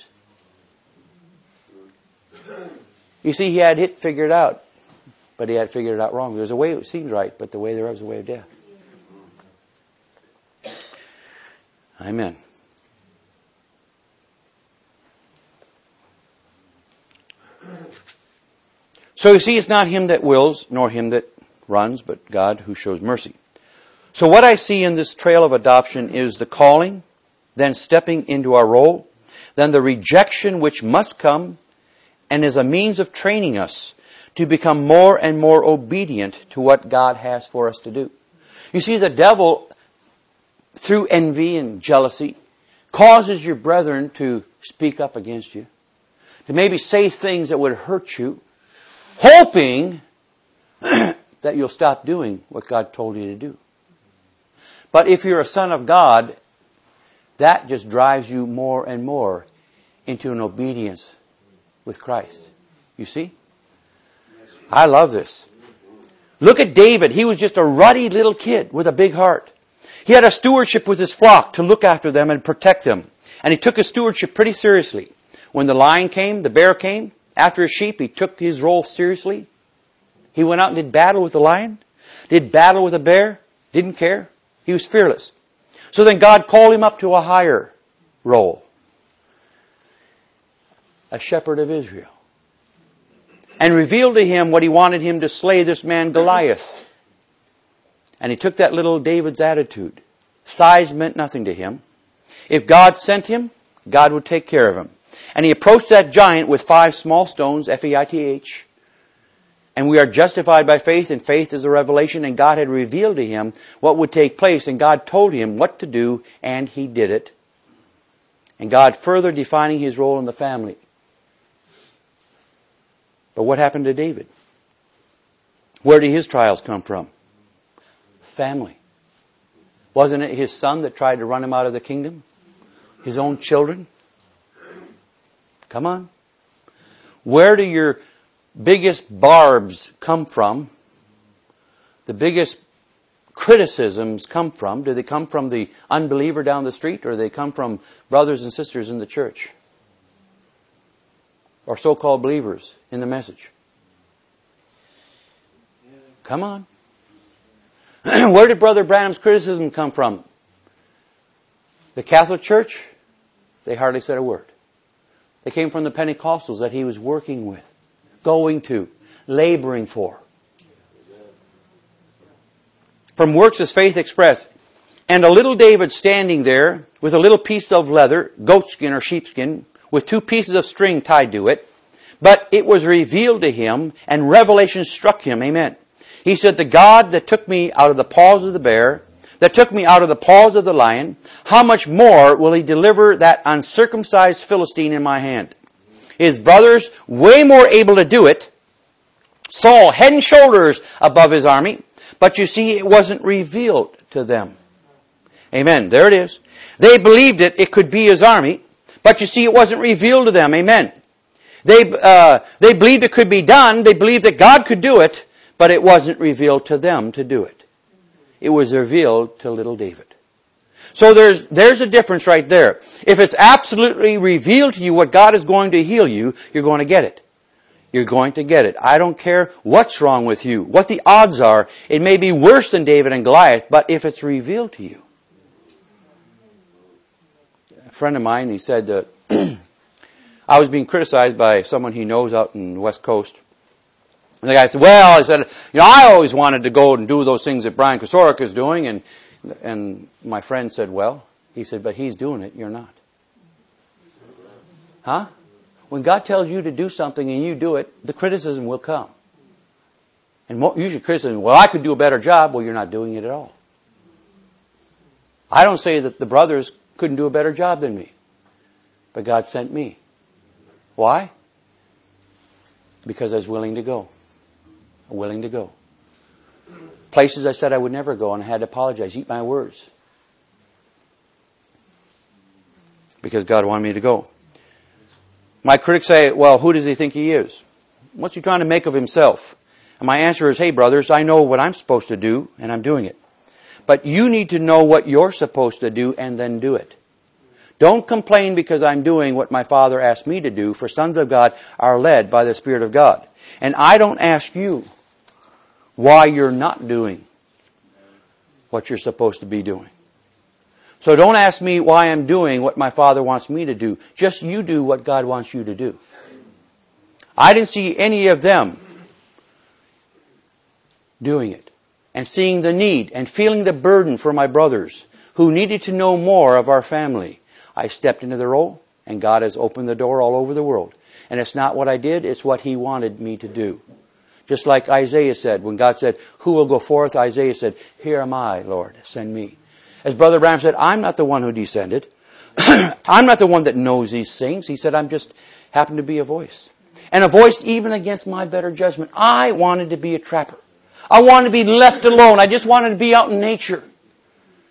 You see, he had it figured out, but he had figured it out wrong. There's a way it seemed right, but the way there was a way of death. Amen. So you see, it's not him that wills, nor him that runs, but God who shows mercy. So what I see in this trail of adoption is the calling, then stepping into our role, then the rejection which must come, and is a means of training us to become more and more obedient to what God has for us to do. You see, the devil, through envy and jealousy, causes your brethren to speak up against you, to maybe say things that would hurt you, hoping that you'll stop doing what God told you to do. But if you're a son of God, that just drives you more and more into an obedience with Christ. You see? I love this. Look at David. He was just a ruddy little kid with a big heart. He had a stewardship with his flock to look after them and protect them. And he took his stewardship pretty seriously. When the lion came, the bear came, after his sheep, he took his role seriously. He went out and did battle with the lion, did battle with a bear, didn't care. He was fearless. So then God called him up to a higher role. A shepherd of Israel. And revealed to him what he wanted him to slay this man Goliath. And he took that little David's attitude. Size meant nothing to him. If God sent him, God would take care of him. And he approached that giant with five small stones, F E I T H. And we are justified by faith, and faith is a revelation, and God had revealed to him what would take place, and God told him what to do, and he did it. And God further defining his role in the family. But what happened to David? Where did his trials come from? Family. Wasn't it his son that tried to run him out of the kingdom? His own children? Come on. Where do your biggest barbs come from? The biggest criticisms come from? Do they come from the unbeliever down the street, or do they come from brothers and sisters in the church? Or so-called believers in the message? Come on. Where did Brother Branham's criticism come from? The Catholic Church? They hardly said a word. They came from the Pentecostals that he was working with, going to, laboring for. From Works as Faith Expressed. And a little David standing there with a little piece of leather, goatskin or sheepskin, with two pieces of string tied to it. But it was revealed to him, and revelation struck him. Amen. He said, the God that took me out of the paws of the bear, that took me out of the paws of the lion, how much more will he deliver that uncircumcised Philistine in my hand? His brothers, way more able to do it, Saul, head and shoulders above his army, but you see, it wasn't revealed to them. Amen. There it is. They believed it, it could be his army, but you see, it wasn't revealed to them. Amen. They, uh, they believed it could be done. They believed that God could do it, but it wasn't revealed to them to do it. It was revealed to little David. So there's, there's a difference right there. If it's absolutely revealed to you what God is going to heal you, you're going to get it. You're going to get it. I don't care what's wrong with you, what the odds are. It may be worse than David and Goliath, but if it's revealed to you. A friend of mine, he said, uh, I was being criticized by someone he knows out in the West Coast. And the guy said, well, I said, you know, I always wanted to go and do those things that Brian Kosorek is doing. And, and my friend said, well, he said, but he's doing it, you're not. Huh? When God tells you to do something and you do it, the criticism will come. And usually criticism, well, I could do a better job. Well, you're not doing it at all. I don't say that the brothers couldn't do a better job than me. But God sent me. Why? Because I was willing to go. Willing to go. Places I said I would never go, and I had to apologize, eat my words. Because God wanted me to go. My critics say, well, who does he think he is? What's he trying to make of himself? And my answer is, hey brothers, I know what I'm supposed to do, and I'm doing it. But you need to know what you're supposed to do, and then do it. Don't complain because I'm doing what my Father asked me to do, for sons of God are led by the Spirit of God. And I don't ask you why you're not doing what you're supposed to be doing. So don't ask me why I'm doing what my Father wants me to do. Just you do what God wants you to do. I didn't see any of them doing it and seeing the need and feeling the burden for my brothers who needed to know more of our family. I stepped into the role, and God has opened the door all over the world. And it's not what I did, it's what He wanted me to do. Just like Isaiah said, when God said, who will go forth? Isaiah said, here am I, Lord, send me. As Brother Branham said, I'm not the one who descended. I'm not the one that knows these things. He said, I'm just happen to be a voice. And a voice even against my better judgment. I wanted to be a trapper. I wanted to be left alone. I just wanted to be out in nature.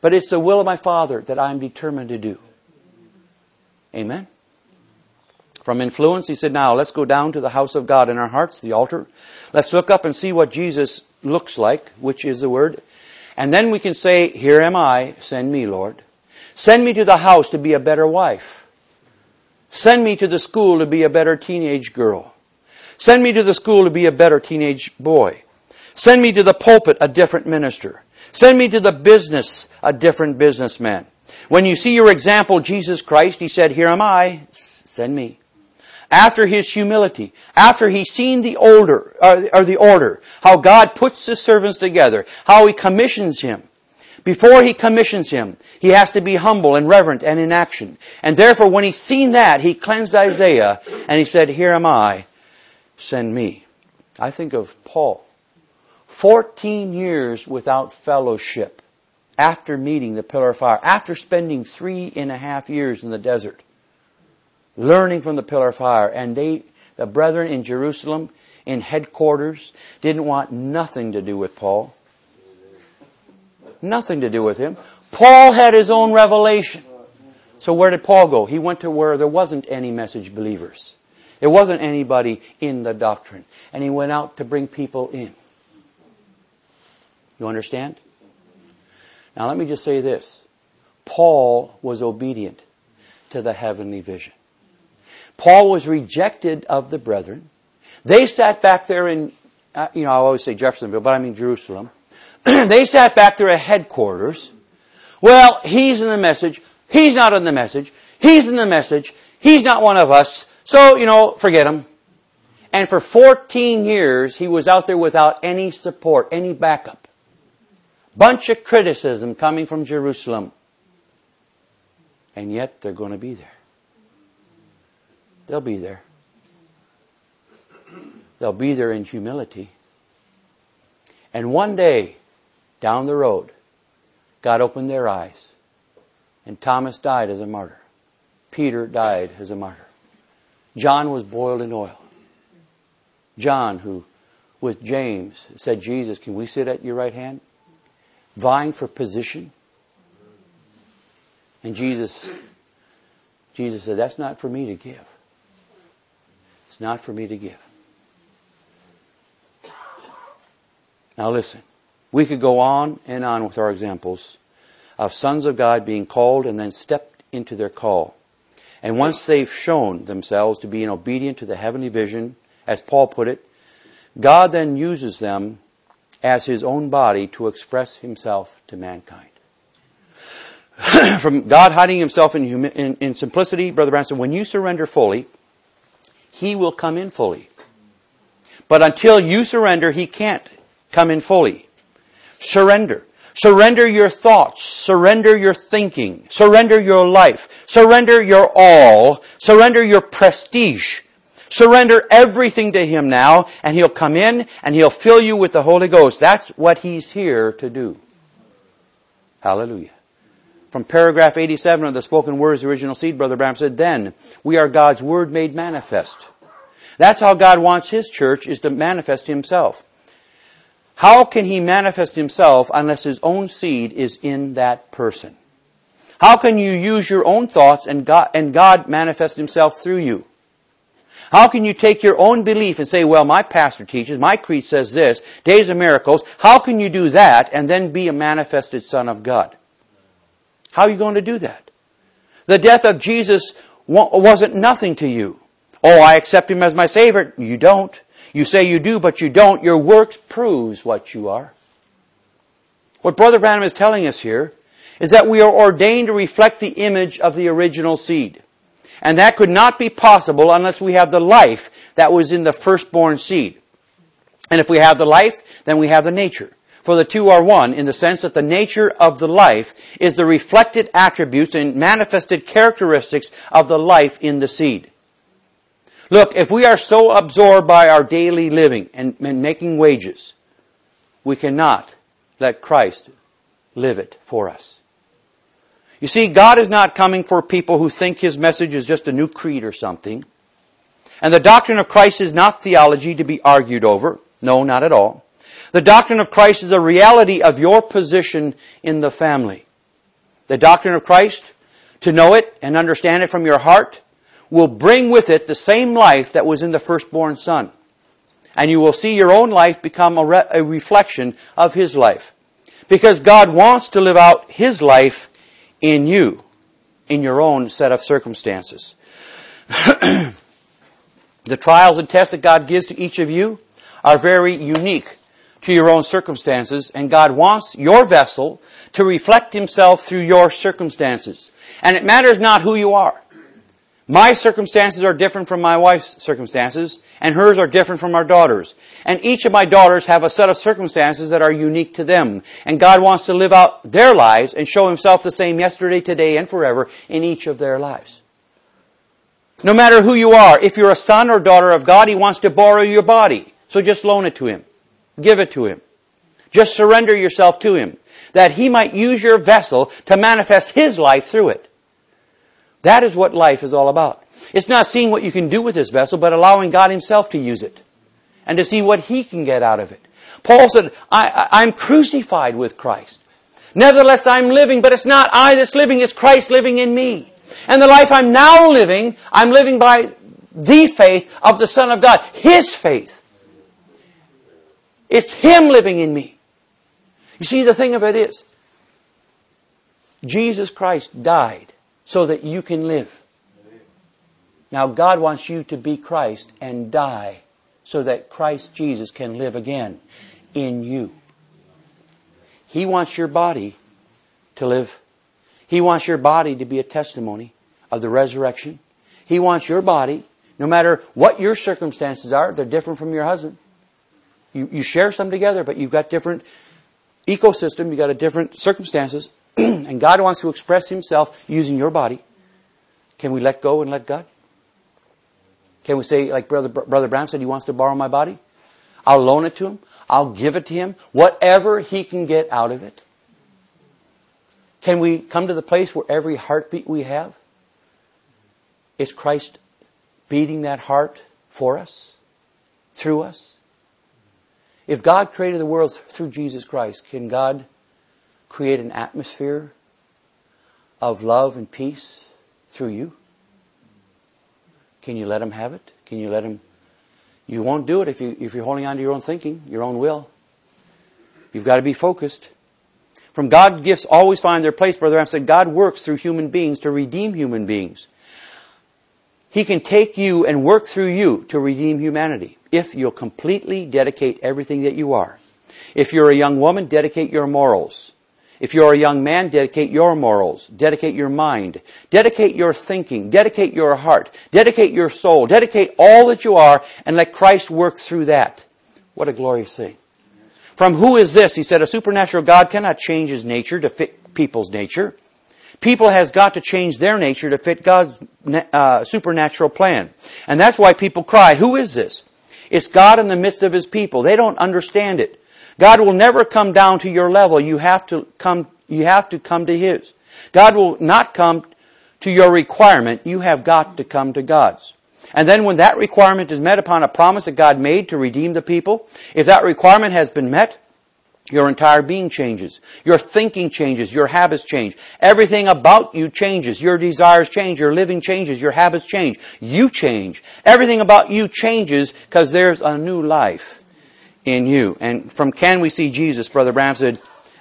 But it's the will of my Father that I'm determined to do. Amen? From influence, he said, now let's go down to the house of God in our hearts, the altar. Let's look up and see what Jesus looks like, which is the Word. And then we can say, here am I, send me, Lord. Send me to the house to be a better wife. Send me to the school to be a better teenage girl. Send me to the school to be a better teenage boy. Send me to the pulpit a different minister. Send me to the business a different businessman. When you see your example, Jesus Christ, he said, here am I, send me. After his humility, after he's seen the older, or, or the order, how God puts his servants together, how he commissions him. Before he commissions him, he has to be humble and reverent and in action. And therefore, when he's seen that, he cleansed Isaiah and he said, here am I, send me. I think of Paul. Fourteen years without fellowship after meeting the pillar of fire, after spending three and a half years in the desert, learning from the pillar of fire. And they, the brethren in Jerusalem, in headquarters, didn't want nothing to do with Paul. Nothing to do with him. Paul had his own revelation. So where did Paul go? He went to where there wasn't any message believers. There wasn't anybody in the doctrine. And he went out to bring people in. You understand? Now let me just say this. Paul was obedient to the heavenly vision. Paul was rejected of the brethren. They sat back there in, uh, you know, I always say Jeffersonville, but I mean Jerusalem. They sat back there at headquarters. Well, he's in the message. He's not in the message. He's in the message. He's not one of us. So, you know, forget him. And for fourteen years, he was out there without any support, any backup. Bunch of criticism coming from Jerusalem. And yet, they're going to be there. They'll be there. They'll be there in humility. And one day, down the road, God opened their eyes. And Thomas died as a martyr. Peter died as a martyr. John was boiled in oil. John, who with James said, Jesus, can we sit at your right hand? Vying for position. And Jesus, Jesus said, that's not for me to give. It's not for me to give. Now listen. We could go on and on with our examples of sons of God being called and then stepped into their call. And once they've shown themselves to be obedient to the heavenly vision, as Paul put it, God then uses them as his own body to express himself to mankind. From God hiding himself in, humi- in, in simplicity, Brother Branson, when you surrender fully, he will come in fully. But until you surrender, he can't come in fully. Surrender. Surrender your thoughts. Surrender your thinking. Surrender your life. Surrender your all. Surrender your prestige. Surrender everything to him now, and he'll come in and he'll fill you with the Holy Ghost. That's what he's here to do. Hallelujah. From paragraph eighty-seven of the Spoken Words, the original seed, Brother Branham said, then we are God's Word made manifest. That's how God wants his church, is to manifest himself. How can he manifest himself unless his own seed is in that person? How can you use your own thoughts and God, and God manifest himself through you? How can you take your own belief and say, well, my pastor teaches, my creed says this, days of miracles. How can you do that and then be a manifested son of God? How are you going to do that? The death of Jesus wasn't nothing to you. Oh, I accept him as my Savior. You don't. You say you do, but you don't. Your works proves what you are. What Brother Branham is telling us here is that we are ordained to reflect the image of the original seed. And that could not be possible unless we have the life that was in the firstborn seed. And if we have the life, then we have the nature. For the two are one in the sense that the nature of the life is the reflected attributes and manifested characteristics of the life in the seed. Look, if we are so absorbed by our daily living and, and making wages, we cannot let Christ live it for us. You see, God is not coming for people who think his message is just a new creed or something. And the doctrine of Christ is not theology to be argued over. No, not at all. The doctrine of Christ is a reality of your position in the family. the doctrine of Christ, to know it and understand it from your heart, will bring with it the same life that was in the firstborn son. And you will see your own life become a, re- a reflection of His life. Because God wants to live out His life in you, in your own set of circumstances. The trials and tests that God gives to each of you are very unique to your own circumstances, and God wants your vessel to reflect Himself through your circumstances. And it matters not who you are. My circumstances are different from my wife's circumstances, and hers are different from our daughters. And each of my daughters have a set of circumstances that are unique to them. And God wants to live out their lives and show Himself the same yesterday, today, and forever in each of their lives. No matter who you are, if you're a son or daughter of God, He wants to borrow your body. So just loan it to Him. Give it to Him. Just surrender yourself to Him, that He might use your vessel to manifest His life through it. That is what life is all about. It's not seeing what you can do with this vessel, but allowing God Himself to use it and to see what He can get out of it. Paul said, I, I'm crucified with Christ. Nevertheless, I'm living, but it's not I that's living, it's Christ living in me. And the life I'm now living, I'm living by the faith of the Son of God, His faith. It's Him living in me. You see, the thing of it is, Jesus Christ died so that you can live. Now God wants you to be Christ and die so that Christ Jesus can live again in you. He wants your body to live. He wants your body to be a testimony of the resurrection. He wants your body, no matter what your circumstances are, they're different from your husband. You, you share some together, but you've got different ecosystem, you've got a different circumstances. And God wants to express Himself using your body. Can we let go and let God? Can we say, like Brother Brother Branham said, He wants to borrow my body? I'll loan it to Him. I'll give it to Him. Whatever He can get out of it. Can we come to the place where every heartbeat we have is Christ beating that heart for us, through us? If God created the world through Jesus Christ, can God create an atmosphere of love and peace through you? Can you let Him have it? Can you let Him? You won't do it if you if you're holding on to your own thinking, your own will. You've got to be focused. From God, gifts always find their place. Brother Ram said, God works through human beings to redeem human beings. He can take you and work through you to redeem humanity if you'll completely dedicate everything that you are. If you're a young woman, dedicate your morals. If you're a young man, dedicate your morals. Dedicate your mind. Dedicate your thinking. Dedicate your heart. Dedicate your soul. Dedicate all that you are and let Christ work through that. What a glorious thing. From who is this? He said, a supernatural God cannot change His nature to fit people's nature. People has got to change their nature to fit God's uh, supernatural plan. And that's why people cry, who is this? It's God in the midst of His people. They don't understand it. God will never come down to your level. You have to come, you have to come to His. God will not come to your requirement. You have got to come to God's. And then when that requirement is met upon a promise that God made to redeem the people, if that requirement has been met, your entire being changes. Your thinking changes. Your habits change. Everything about you changes. Your desires change. Your living changes. Your habits change. You change. Everything about you changes because there's a new life in you. And from Can We See Jesus, Brother Branham said,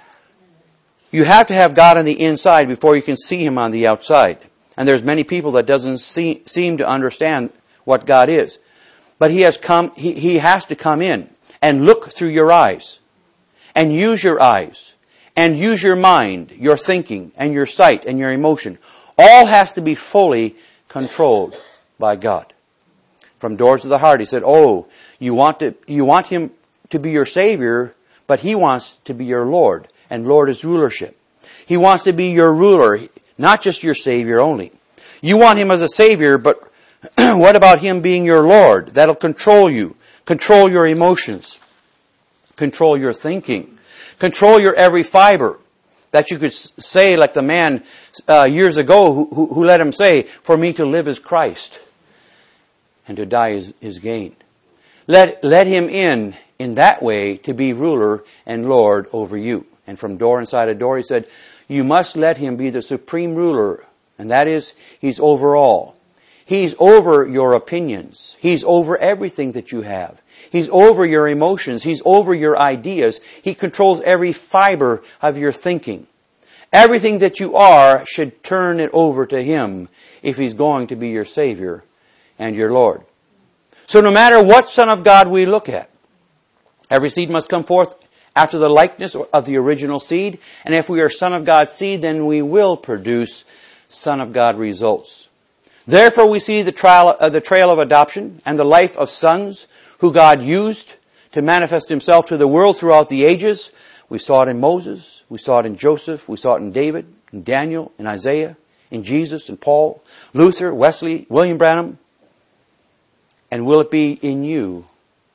you have to have God on the inside before you can see Him on the outside. And there's many people that doesn't see, seem to understand what God is. But He has come, He, he has to come in and look through your eyes. And use your eyes, and use your mind, your thinking, and your sight, and your emotion. All has to be fully controlled by God. From Doors of the Heart, he said, oh, you want to, you want Him to be your Savior, but He wants to be your Lord, and Lord is rulership. He wants to be your ruler, not just your Savior only. You want Him as a Savior, but what about Him being your Lord? That'll control you, control your emotions. Control your thinking. Control your every fiber. That you could say like the man uh, years ago who, who, who let him say, for me to live is Christ and to die is, is gain. Let, let Him in in that way to be ruler and Lord over you. And from Door Inside a Door he said, you must let Him be the supreme ruler, and that is, He's over all. He's over your opinions. He's over everything that you have. He's over your emotions. He's over your ideas. He controls every fiber of your thinking. Everything that you are should turn it over to Him if He's going to be your Savior and your Lord. So no matter what Son of God we look at, every seed must come forth after the likeness of the original seed. And if we are Son of God's seed, then we will produce Son of God results. Therefore we see the trail, uh, the trail of adoption and the life of sons who God used to manifest Himself to the world throughout the ages. We saw it in Moses, we saw it in Joseph, we saw it in David, in Daniel, in Isaiah, in Jesus, in Paul, Luther, Wesley, William Branham. And will it be in you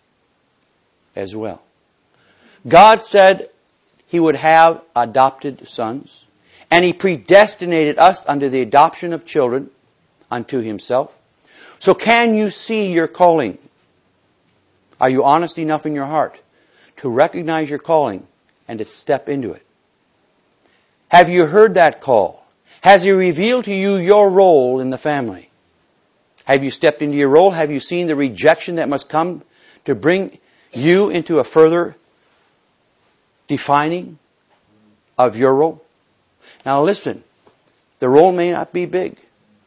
as well? God said He would have adopted sons, and He predestinated us unto the adoption of children unto Himself. So can you see your calling? Are you honest enough in your heart to recognize your calling and to step into it? Have you heard that call? Has He revealed to you your role in the family? Have you stepped into your role? Have you seen the rejection that must come to bring you into a further defining of your role? Now listen, the role may not be big.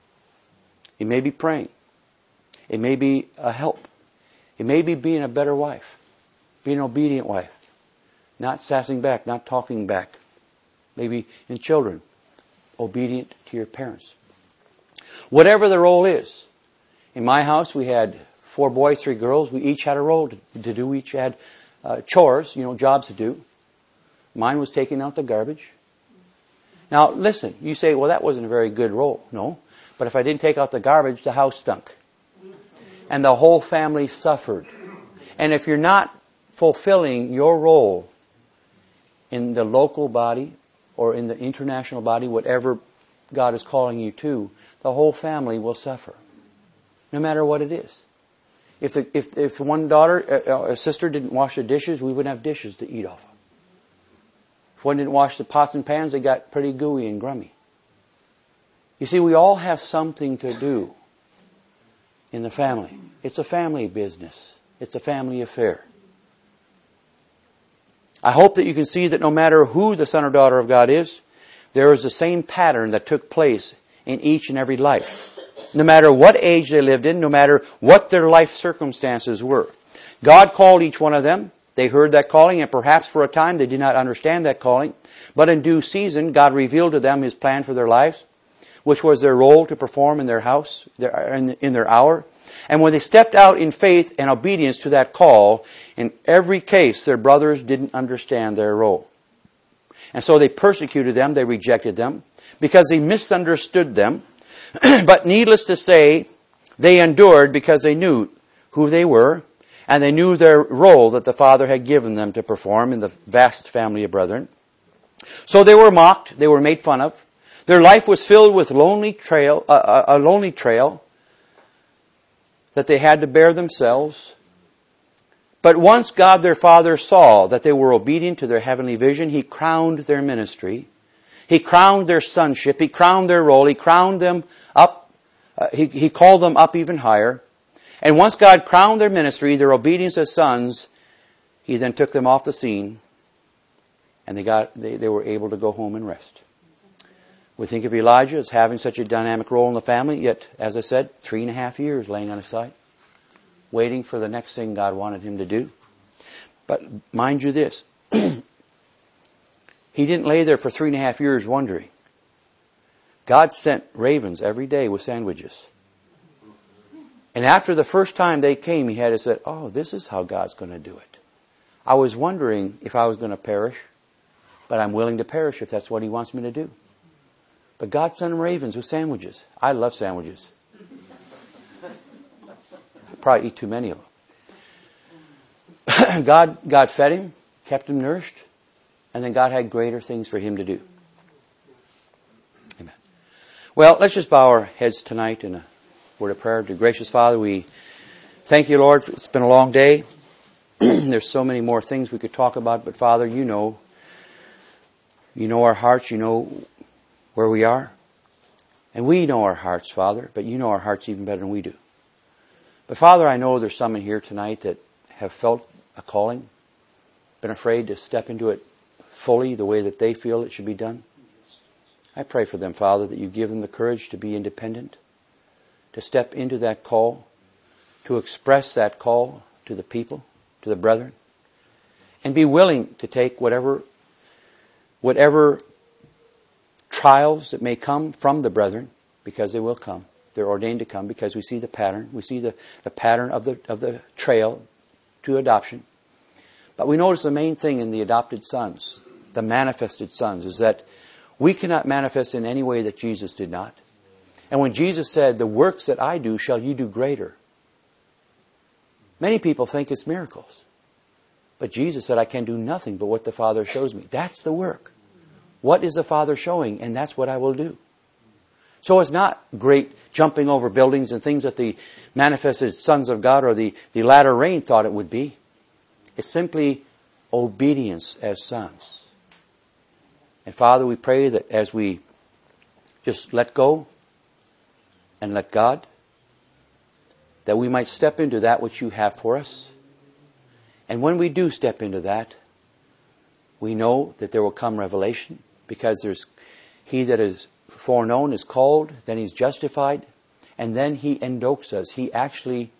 It may be praying. It may be a help. It may be being a better wife, being an obedient wife, not sassing back, not talking back. Maybe in children, obedient to your parents. Whatever the role is. In my house, we had four boys, three girls. We each had a role to, to do. We each had uh, chores, you know, jobs to do. Mine was taking out the garbage. Now, listen, you say, well, that wasn't a very good role. No, but if I didn't take out the garbage, the house stunk. And the whole family suffered. And if you're not fulfilling your role in the local body or in the international body, whatever God is calling you to, the whole family will suffer. No matter what it is. If the, if if one daughter, a, a sister didn't wash the dishes, we wouldn't have dishes to eat off of. If one didn't wash the pots and pans, they got pretty gooey and grummy. You see, we all have something to do in the family. It's a family business. It's a family affair. I hope that you can see that no matter who the son or daughter of God is, there is the same pattern that took place in each and every life. No matter what age they lived in, no matter what their life circumstances were. God called each one of them. They heard that calling, and perhaps for a time they did not understand that calling. But in due season, God revealed to them His plan for their lives, which was their role to perform in their house, in their hour. And when they stepped out in faith and obedience to that call, in every case their brothers didn't understand their role. And so they persecuted them, they rejected them, because they misunderstood them. But needless to say, they endured because they knew who they were, and they knew their role that the Father had given them to perform in the vast family of brethren. So they were mocked, they were made fun of. Their life was filled with lonely trail, uh, a lonely trail that they had to bear themselves. But once God their Father saw that they were obedient to their heavenly vision, He crowned their ministry. He crowned their sonship. He crowned their role. He crowned them up. Uh, he, he called them up even higher. And once God crowned their ministry, their obedience as sons, He then took them off the scene, and they got they, they were able to go home and rest. We think of Elijah as having such a dynamic role in the family, yet, as I said, three and a half years laying on his side, waiting for the next thing God wanted him to do. But mind you this, he didn't lay there for three and a half years wondering. God sent ravens every day with sandwiches. And after the first time they came, he had to say, oh, this is how God's going to do it. I was wondering if I was going to perish, but I'm willing to perish if that's what He wants me to do. But God sent him ravens with sandwiches. I love sandwiches. I'd probably eat too many of them. God, God fed him, kept him nourished, and then God had greater things for him to do. Amen. Well, let's just bow our heads tonight in a word of prayer. To gracious Father, we thank You, Lord. It's been a long day. There's so many more things we could talk about, but Father, You know, You know our hearts. You know where we are. And we know our hearts, Father, but you know our hearts even better than we do. But Father, I know there's some in here tonight that have felt a calling, been afraid to step into it fully the way that they feel it should be done. I pray for them, Father, that you give them the courage to be independent, to step into that call, to express that call to the people, to the brethren, and be willing to take whatever, whatever trials that may come from the brethren, because they will come. They're ordained to come because we see the pattern. We see the, the pattern of the of the trail to adoption. But we notice the main thing in the adopted sons, the manifested sons, is that we cannot manifest in any way that Jesus did not. And when Jesus said, the works that I do shall you do greater, many people think it's miracles. But Jesus said, I can do nothing but what the Father shows me. That's the work. What is the Father showing? And that's what I will do. So it's not great jumping over buildings and things that the manifested sons of God or the, the latter rain thought it would be. It's simply obedience as sons. And Father, we pray that as we just let go and let God, that we might step into that which you have for us. And when we do step into that, we know that there will come revelation, because there's he that is foreknown is called, then he's justified, and then he endokes us. He actually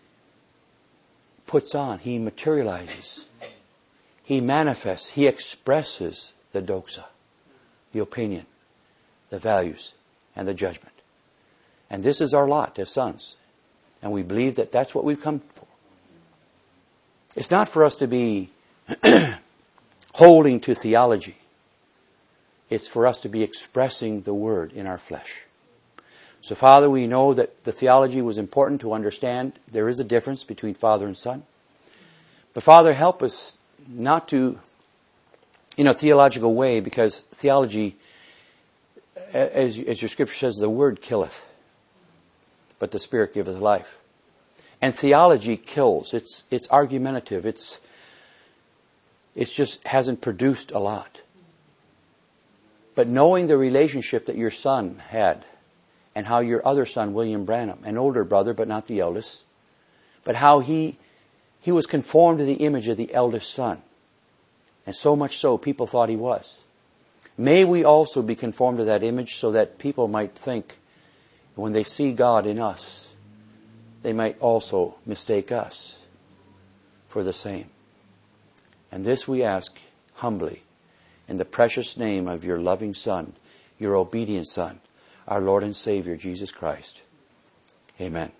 puts on, he materializes, he manifests, he expresses the doxa, the opinion, the values, and the judgment. And this is our lot as sons. And we believe that that's what we've come for. It's not for us to be holding to theology. It's for us to be expressing the Word in our flesh. So, Father, we know that the theology was important to understand. There is a difference between Father and Son. But, Father, help us not to, in a theological way, because theology, as, as your Scripture says, the Word killeth, but the Spirit giveth life. And theology kills. It's it's argumentative. It's it's just hasn't produced a lot. But knowing the relationship that your son had, and how your other son, William Branham, an older brother but not the eldest, but how he he was conformed to the image of the eldest son. And so much so, people thought he was. May we also be conformed to that image so that people might think, when they see God in us, they might also mistake us for the same. And this we ask humbly in the precious name of your loving Son, your obedient Son, our Lord and Savior, Jesus Christ. Amen.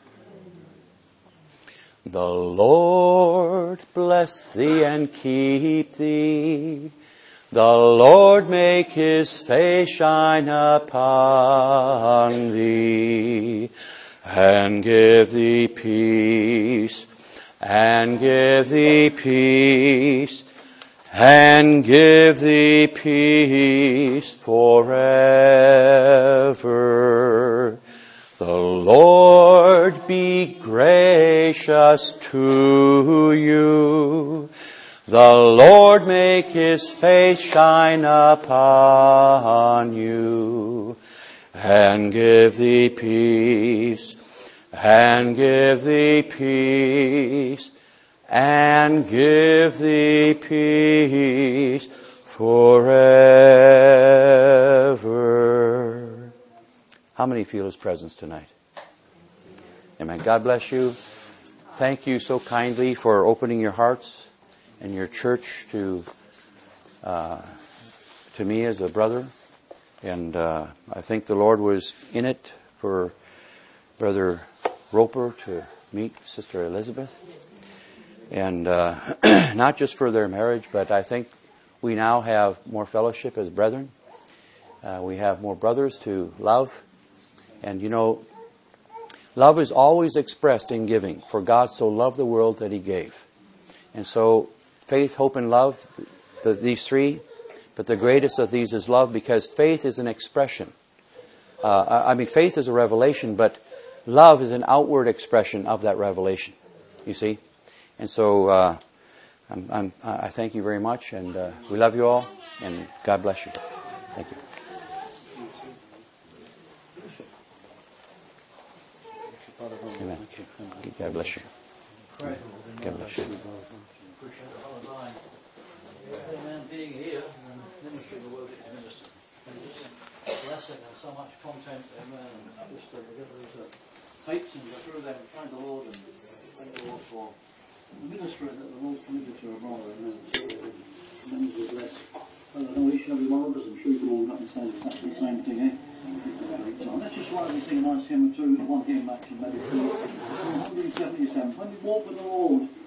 The Lord bless thee and keep thee. The Lord make His face shine upon thee, and give thee peace, and give thee peace, and give thee peace forever. The Lord be gracious to you. The Lord make His face shine upon you, and give thee peace, and give thee peace, and give thee peace forever. How many feel His presence tonight? Amen. God bless you. Thank you so kindly for opening your hearts and your church to uh, to me as a brother. And uh, I think the Lord was in it for Brother Roper to meet Sister Elizabeth. And uh, not just for their marriage, but I think we now have more fellowship as brethren. Uh, we have more brothers to love. And you know, love is always expressed in giving. For God so loved the world that He gave. And so, faith, hope, and love, the, these three. But the greatest of these is love, because faith is an expression. Uh, I mean, faith is a revelation, but love is an outward expression of that revelation. You see? And so, uh, I'm, I'm, I thank you very much, and uh, we love you all. And God bless you. Thank you. Amen. God bless you. God bless you. Amen. Being here and ministering the word that is ministered. Blessing and so much content. Amen. And just uh, get those uh, tapes and go through them. Thank the Lord and thank the Lord for the ministry that the Lord's committed to our brother. Amen. So tremendously blessed. I don't know each and every one of us. I'm sure you can all up and say exactly the same thing, eh? So let's just write and sing a nice hymn or two. One hymn action, maybe two. one hundred seventy-seven. When we walk with the Lord.